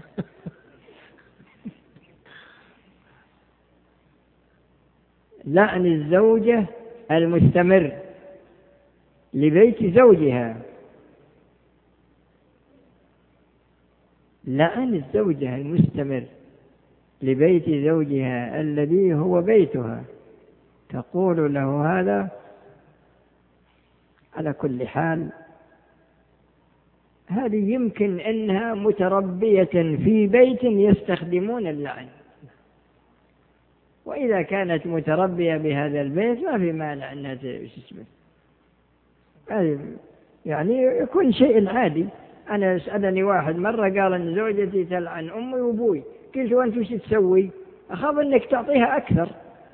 S2: لعن الزوجة المستمر لبيت زوجها، لعن الزوجة المستمر لبيت زوجها الذي هو بيتها، تقول له هذا. على كل حال هذه يمكن أنها متربية في بيت يستخدمون اللعن، وإذا كانت متربية بهذا البيت ما في مانع أنها تسمع، يعني يكون شيء عادي. أنا سألني واحد مرة قال أن زوجتي تلعن أمي وأبوي، قلت وأنت وش تسوي؟ أخاف أنك تعطيها أكثر.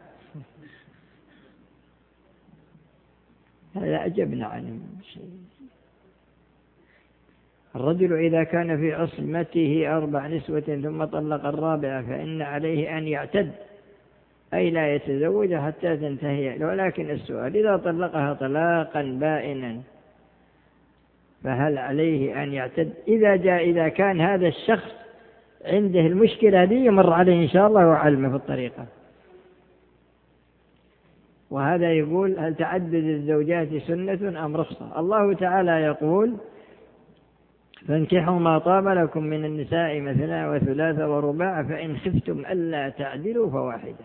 S2: هذا أجبنا عنه. الرجل إذا كان في عصمته أربع نسوة ثم طلق الرابعة فإن عليه أن يعتد، أي لا يتزوج حتى تنتهي. ولكن السؤال إذا طلقها طلاقا بائنا فهل عليه أن يعتد؟ إذا جاء إذا كان هذا الشخص عنده المشكلة دي يمر عليه إن شاء الله وعلمه في الطريقة. وهذا يقول هل تعدد الزوجات سنة أم رخصة؟ الله تعالى يقول فانكحوا ما طاب لكم من النساء مثنى وثلاث ورباع فإن خفتم ألا تعدلوا فواحدة.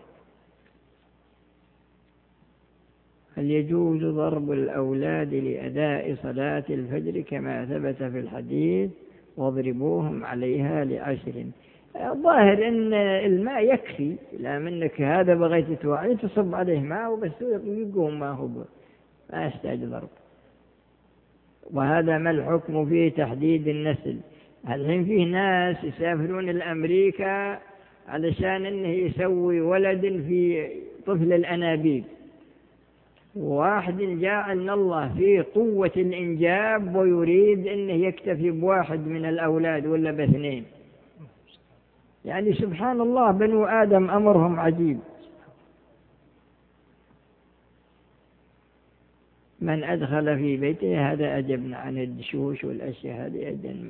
S2: هل يجوز ضرب الأولاد لأداء صلاة الفجر كما ثبت في الحديث واضربوهم عليها لعشر؟ الظاهر أن الماء يكفي، لا منك هذا بغيت توعي تصب عليه ماء وبس يقوم ما هو، ما يحتاج ضرب. وهذا ما الحكم في تحديد النسل؟ الحين فيه ناس يسافرون لأمريكا علشان أنه يسوي ولد في طفل الأنابيب، واحد جاعل الله في قوة الإنجاب ويريد أنه يكتفي بواحد من الأولاد ولا باثنين. يعني سبحان الله بنو آدم أمرهم عجيب. من أدخل في بيته هذا أجبنا عن الدشوش والأشياء هذه أجل.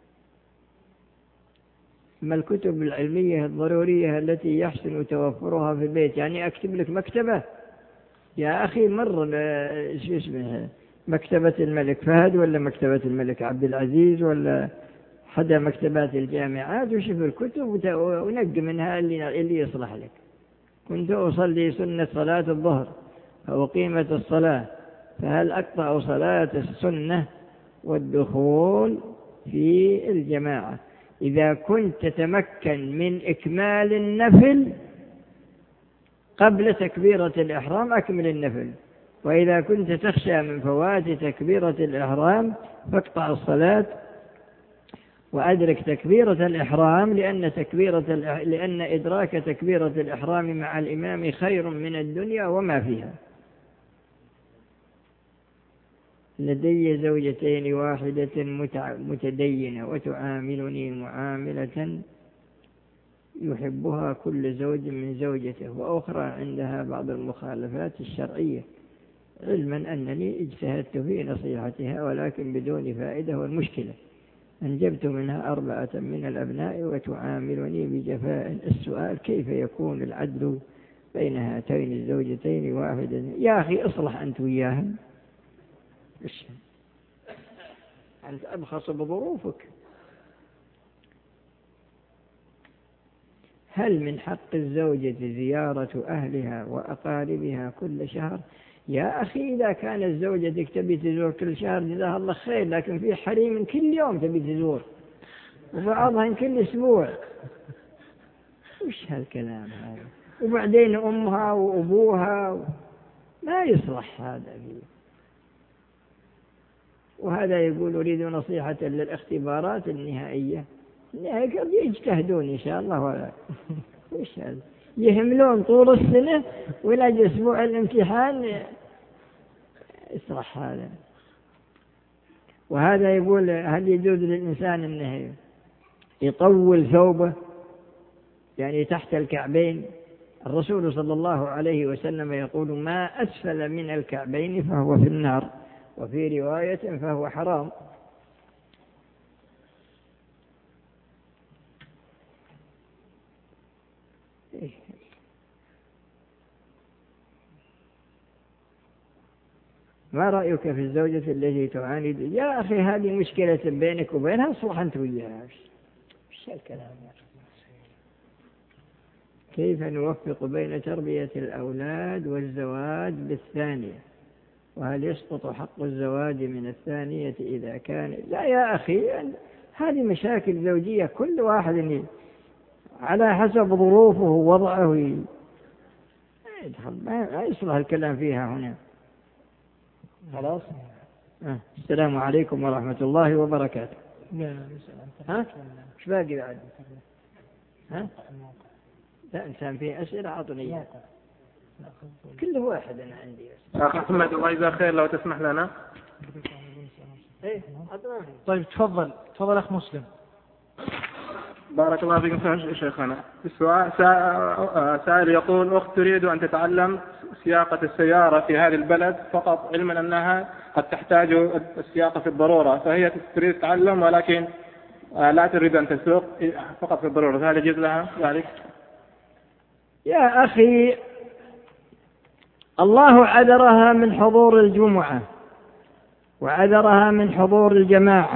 S2: ما الكتب العلمية الضرورية التي يحسن توفرها في البيت؟ يعني أكتب لك مكتبة يا أخي، مر شو اسمه مكتبة الملك فهد ولا مكتبة الملك عبد العزيز ولا حدا مكتبات الجامعات وشوف الكتب ونق منها اللي اللي يصلح لك. كنت أصلي سنة صلاة الظهر فأقيمت الصلاة فهل أقطع صلاة السنة والدخول في الجماعة؟ إذا كنت تتمكن من إكمال النفل قبل تكبيرة الإحرام أكمل النفل، وإذا كنت تخشى من فوات تكبيرة الإحرام فاقطع الصلاة وأدرك تكبيرة الإحرام، لأن تكبيرة لأن إدراك تكبيرة الإحرام مع الإمام خير من الدنيا وما فيها. لدي زوجتين، واحدة متدينة وتعاملني معاملة يحبها كل زوج من زوجته، وأخرى عندها بعض المخالفات الشرعية، علما أنني اجتهدت في نصيحتها ولكن بدون فائدة. والمشكلة أنجبت منها أربعة من الأبناء وتعاملني بجفاء. السؤال كيف يكون العدل بين هاتين الزوجتين واحدة؟ يا أخي اصلح أنت وياهم، أنت أبخص بظروفك. هل من حق الزوجة زيارة أهلها وأقاربها كل شهر؟ يا أخي إذا كانت زوجتك تبي تزور كل شهر جزاها الله خير، لكن في حريم كل يوم تبي تزور وبعضها كل أسبوع. وش هالكلام هذا؟ وبعدين أمها وأبوها ما يصلح هذا فيه. وهذا يقول أريد نصيحة للاختبارات النهائية. النهائية يجتهدون إن شاء الله، ولا وش هذا يهملون طول السنة ولا أسبوع الامتحان يصلح هذا. وهذا يقول هل يجوز للإنسان أنه يطول ثوبه يعني تحت الكعبين؟ الرسول صلى الله عليه وسلم يقول ما أسفل من الكعبين فهو في النار، وفي رواية فهو حرام. ما رأيك في الزوجة التي تعاند؟ يا أخي هذه مشكلة بينك وبينها، اصلح أنت وياها. ايش الكلام يا أخي؟ كيف نوفق بين تربية الأولاد والزواج بالثانية؟ وهل يسقط حق الزواج من الثانية إذا كان؟ لا يا أخي، هذه مشاكل زوجية، كل واحد على حسب ظروفه ووضعه يدخل، ما يصلح الكلام فيها هنا. خلاص. آه. السلام عليكم ورحمة الله وبركاته. ها؟ مش باقي بعد؟ ها؟ لا إنسان فيه أسئلة عطنية. كل واحد أنا عندي.
S8: أخي محمد الله يجزاك خير لو تسمح لنا.
S1: إيه. طيب تفضل تفضل أخ مسلم.
S8: بارك الله فيكم شيخنا. السؤال سائل يقول: أخت تريد أن تتعلم سياقة السيارة في هذه البلد فقط، علما أنها قد تحتاج السياقة في الضرورة، فهي تريد تتعلم ولكن لا تريد أن تسوق فقط في الضرورة، فهل يجوز لها ذلك؟
S2: يا أخي الله عذرها من حضور الجمعة وعذرها من حضور الجماعة،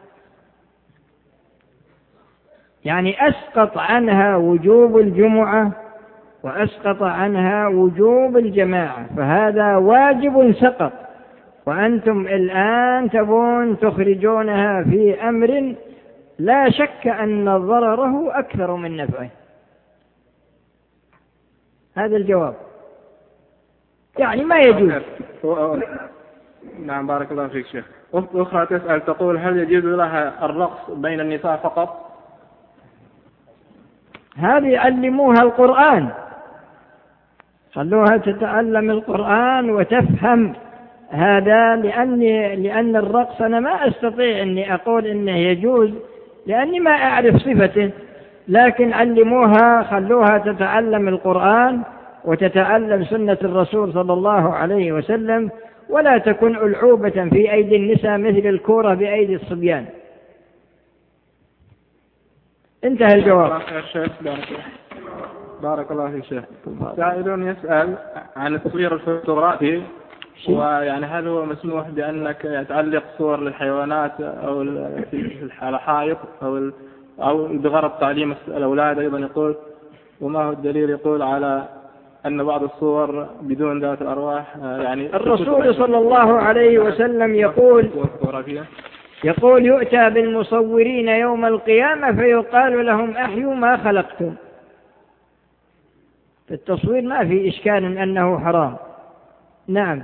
S2: يعني أسقط عنها وجوب الجمعة وأسقط عنها وجوب الجماعة، فهذا واجب سقط، وأنتم الآن تبون تخرجونها في أمر لا شك أن ضرره أكثر من نفعه. هذا الجواب، يعني ما يجوز.
S8: نعم بارك الله فيك شيخ. أخرى تسأل تقول: هل يجوز لها الرقص بين النساء فقط؟
S2: هذه علموها القرآن، خلوها تتعلم القرآن وتفهم هذا، لأني لأن الرقص أنا ما أستطيع أني أقول إنه يجوز لأني ما أعرف صفته، لكن علموها، خلوها تتعلم القرآن وتتعلم سنة الرسول صلى الله عليه وسلم، ولا تكن ألعوبة في أيدي النساء مثل الكورة بأيدي الصبيان. انتهى الجواب.
S8: بارك الله فيك شيخ. سائل يسأل عن التصوير الفوتوغرافي، ويعني هل هو مسموح بأنك تعلق صور للحيوانات أو على حائط أو أو بغرض تعليم الأولاد؟ أيضا يقول: وما هو الدليل يقول على أن بعض الصور بدون ذات الأرواح؟ يعني
S2: الرسول صلى الله عليه وسلم يقول يقول يؤتى بالمصورين يوم القيامة فيقال لهم: أحيوا ما خلقتم. في التصوير ما في إشكال أنه حرام. نعم.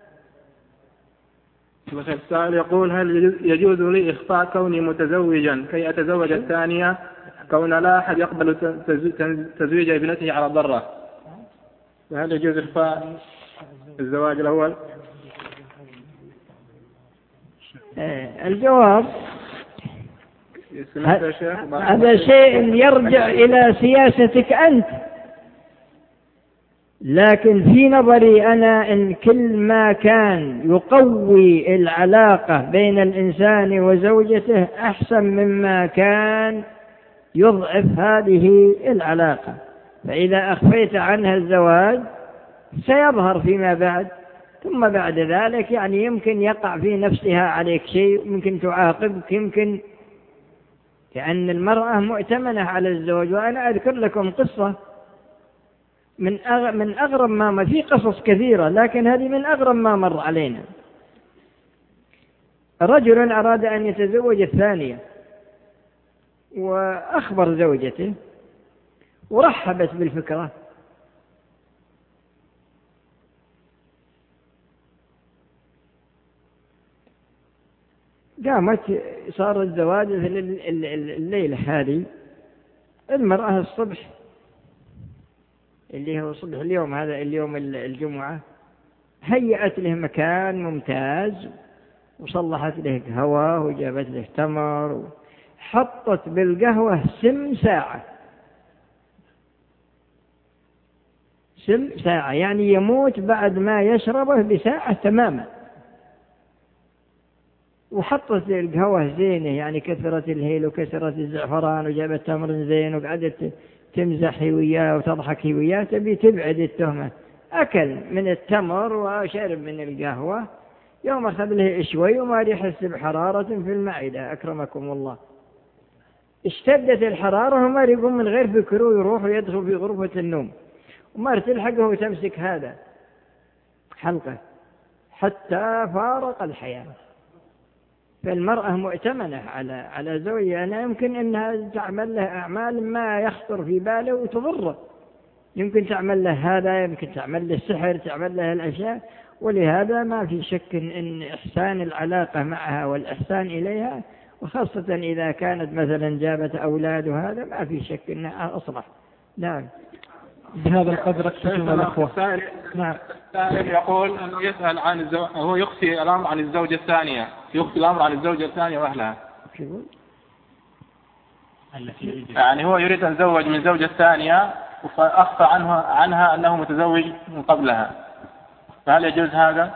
S8: السائل يقول: هل يجوز لي إخفاء كوني متزوجا كي أتزوج الثانية، كون لا أحد يقبل تزويج ابنته على ضرة؟ هل يجوز إخفاء الزواج الأول؟
S2: الجواب: هذا شيء يرجع إلى سياستك أنت، لكن في نظري أنا إن كل ما كان يقوي العلاقة بين الإنسان وزوجته أحسن مما كان يضعف هذه العلاقة، فإذا أخفيت عنها الزواج سيظهر فيما بعد، ثم بعد ذلك يعني يمكن يقع في نفسها عليك شيء، يمكن تعاقبك، يمكن، لأن المرأة مؤتمنة على الزوج. وأنا أذكر لكم قصة من من أغرب ما في قصص كثيرة، لكن هذه من أغرب ما مر علينا. رجل أراد أن يتزوج الثانية وأخبر زوجته ورحبت بالفكرة، قامت صار الزواج في الليلة هذه. المرأة الصبح اللي هو صبح اليوم هذا اليوم الجمعة هيأت له مكان ممتاز وصلحت له قهوة وجابت له تمر وحطت بالقهوة سم ساعة سم ساعة يعني يموت بعد ما يشربه بساعة تماما، وحطت القهوة زينة يعني كثرت الهيل وكثرت الزعفران وجابت تمر زين وقعدت تمزحي وياه وتضحكي وياه تبي تبعد التهمة. أكل من التمر وشرب من القهوة، يوم أخذ له شوي وما يحس بحرارة في المعدة أكرمكم الله، اشتدت الحرارة وما يقوم من غير فكره يروح ويدخل في غرفة النوم وما تلحقه وتمسك هذا حلقه حتى فارق الحياة. فالمرأة مؤتمنة على على زوجها، أنا يمكن أنها تعمل له أعمال ما يخطر في باله وتضره، يمكن تعمل له هذا، يمكن تعمل له السحر، تعمل له الأشياء، ولهذا ما في شك أن إحسان العلاقة معها والإحسان إليها، وخاصة إذا كانت مثلا جابت أولاد وهذا ما في شك أنها أصلح. نعم.
S1: بهذا القدر اكتفي الأخوة.
S8: نعم. السائل يقول أن يسأل عن الزو... هو يخفي الأمر عن الزوجة الثانية، يخفي الأمر عن الزوجة الثانية وأهلها. يعني هو يريد أن يتزوج من زوجة ثانية فأخفى عنها عنها أنه متزوج من قبلها، فهل يجوز هذا؟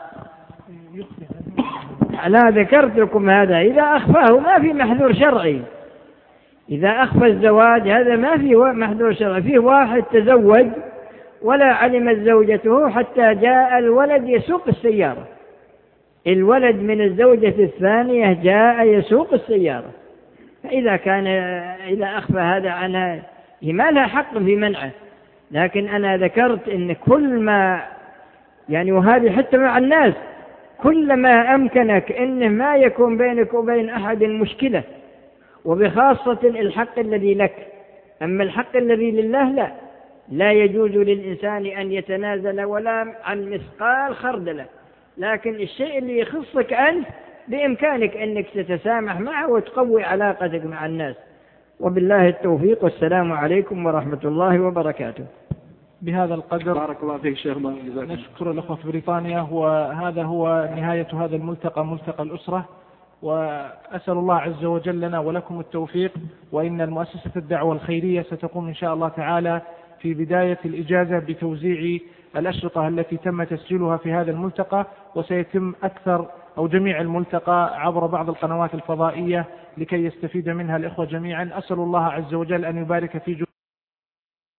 S2: لا، ذكرت لكم هذا، إذا أخفاه ما في محذور شرعي. إذا أخفى الزواج هذا ما في محذور شرعي. فيه واحد تزوج ولا علمت زوجته حتى جاء الولد يسوق السيارة، الولد من الزوجة الثانية جاء يسوق السيارة، فإذا كان إذا أخفى هذا عنها ما لها حق في منعه. لكن أنا ذكرت إن كل ما يعني، وهذه حتى مع الناس، كلما أمكنك إنه ما يكون بينك وبين أحد مشكلة، وبخاصة الحق الذي لك. أما الحق الذي لله لا لا يجوز للإنسان أن يتنازل ولا عن مثقال خردلة، لكن الشيء اللي يخصك أنت بإمكانك أنك تتسامح معه وتقوي علاقتك مع الناس. وبالله التوفيق، والسلام عليكم ورحمة الله وبركاته.
S1: بهذا القدر
S8: بارك الله فيك شيخ.
S1: نشكر الأخوة في بريطانيا، وهذا هو نهاية هذا الملتقى، ملتقى الأسرة، وأسأل الله عز وجل لنا ولكم التوفيق. وإن المؤسسة الدعوة الخيرية ستقوم إن شاء الله تعالى في بداية الإجازة بتوزيع الأشرطة التي تم تسجيلها في هذا الملتقى، وسيتم أكثر أو جميع الملتقى عبر بعض القنوات الفضائية لكي يستفيد منها الإخوة جميعا. أسأل الله عز وجل أن يبارك في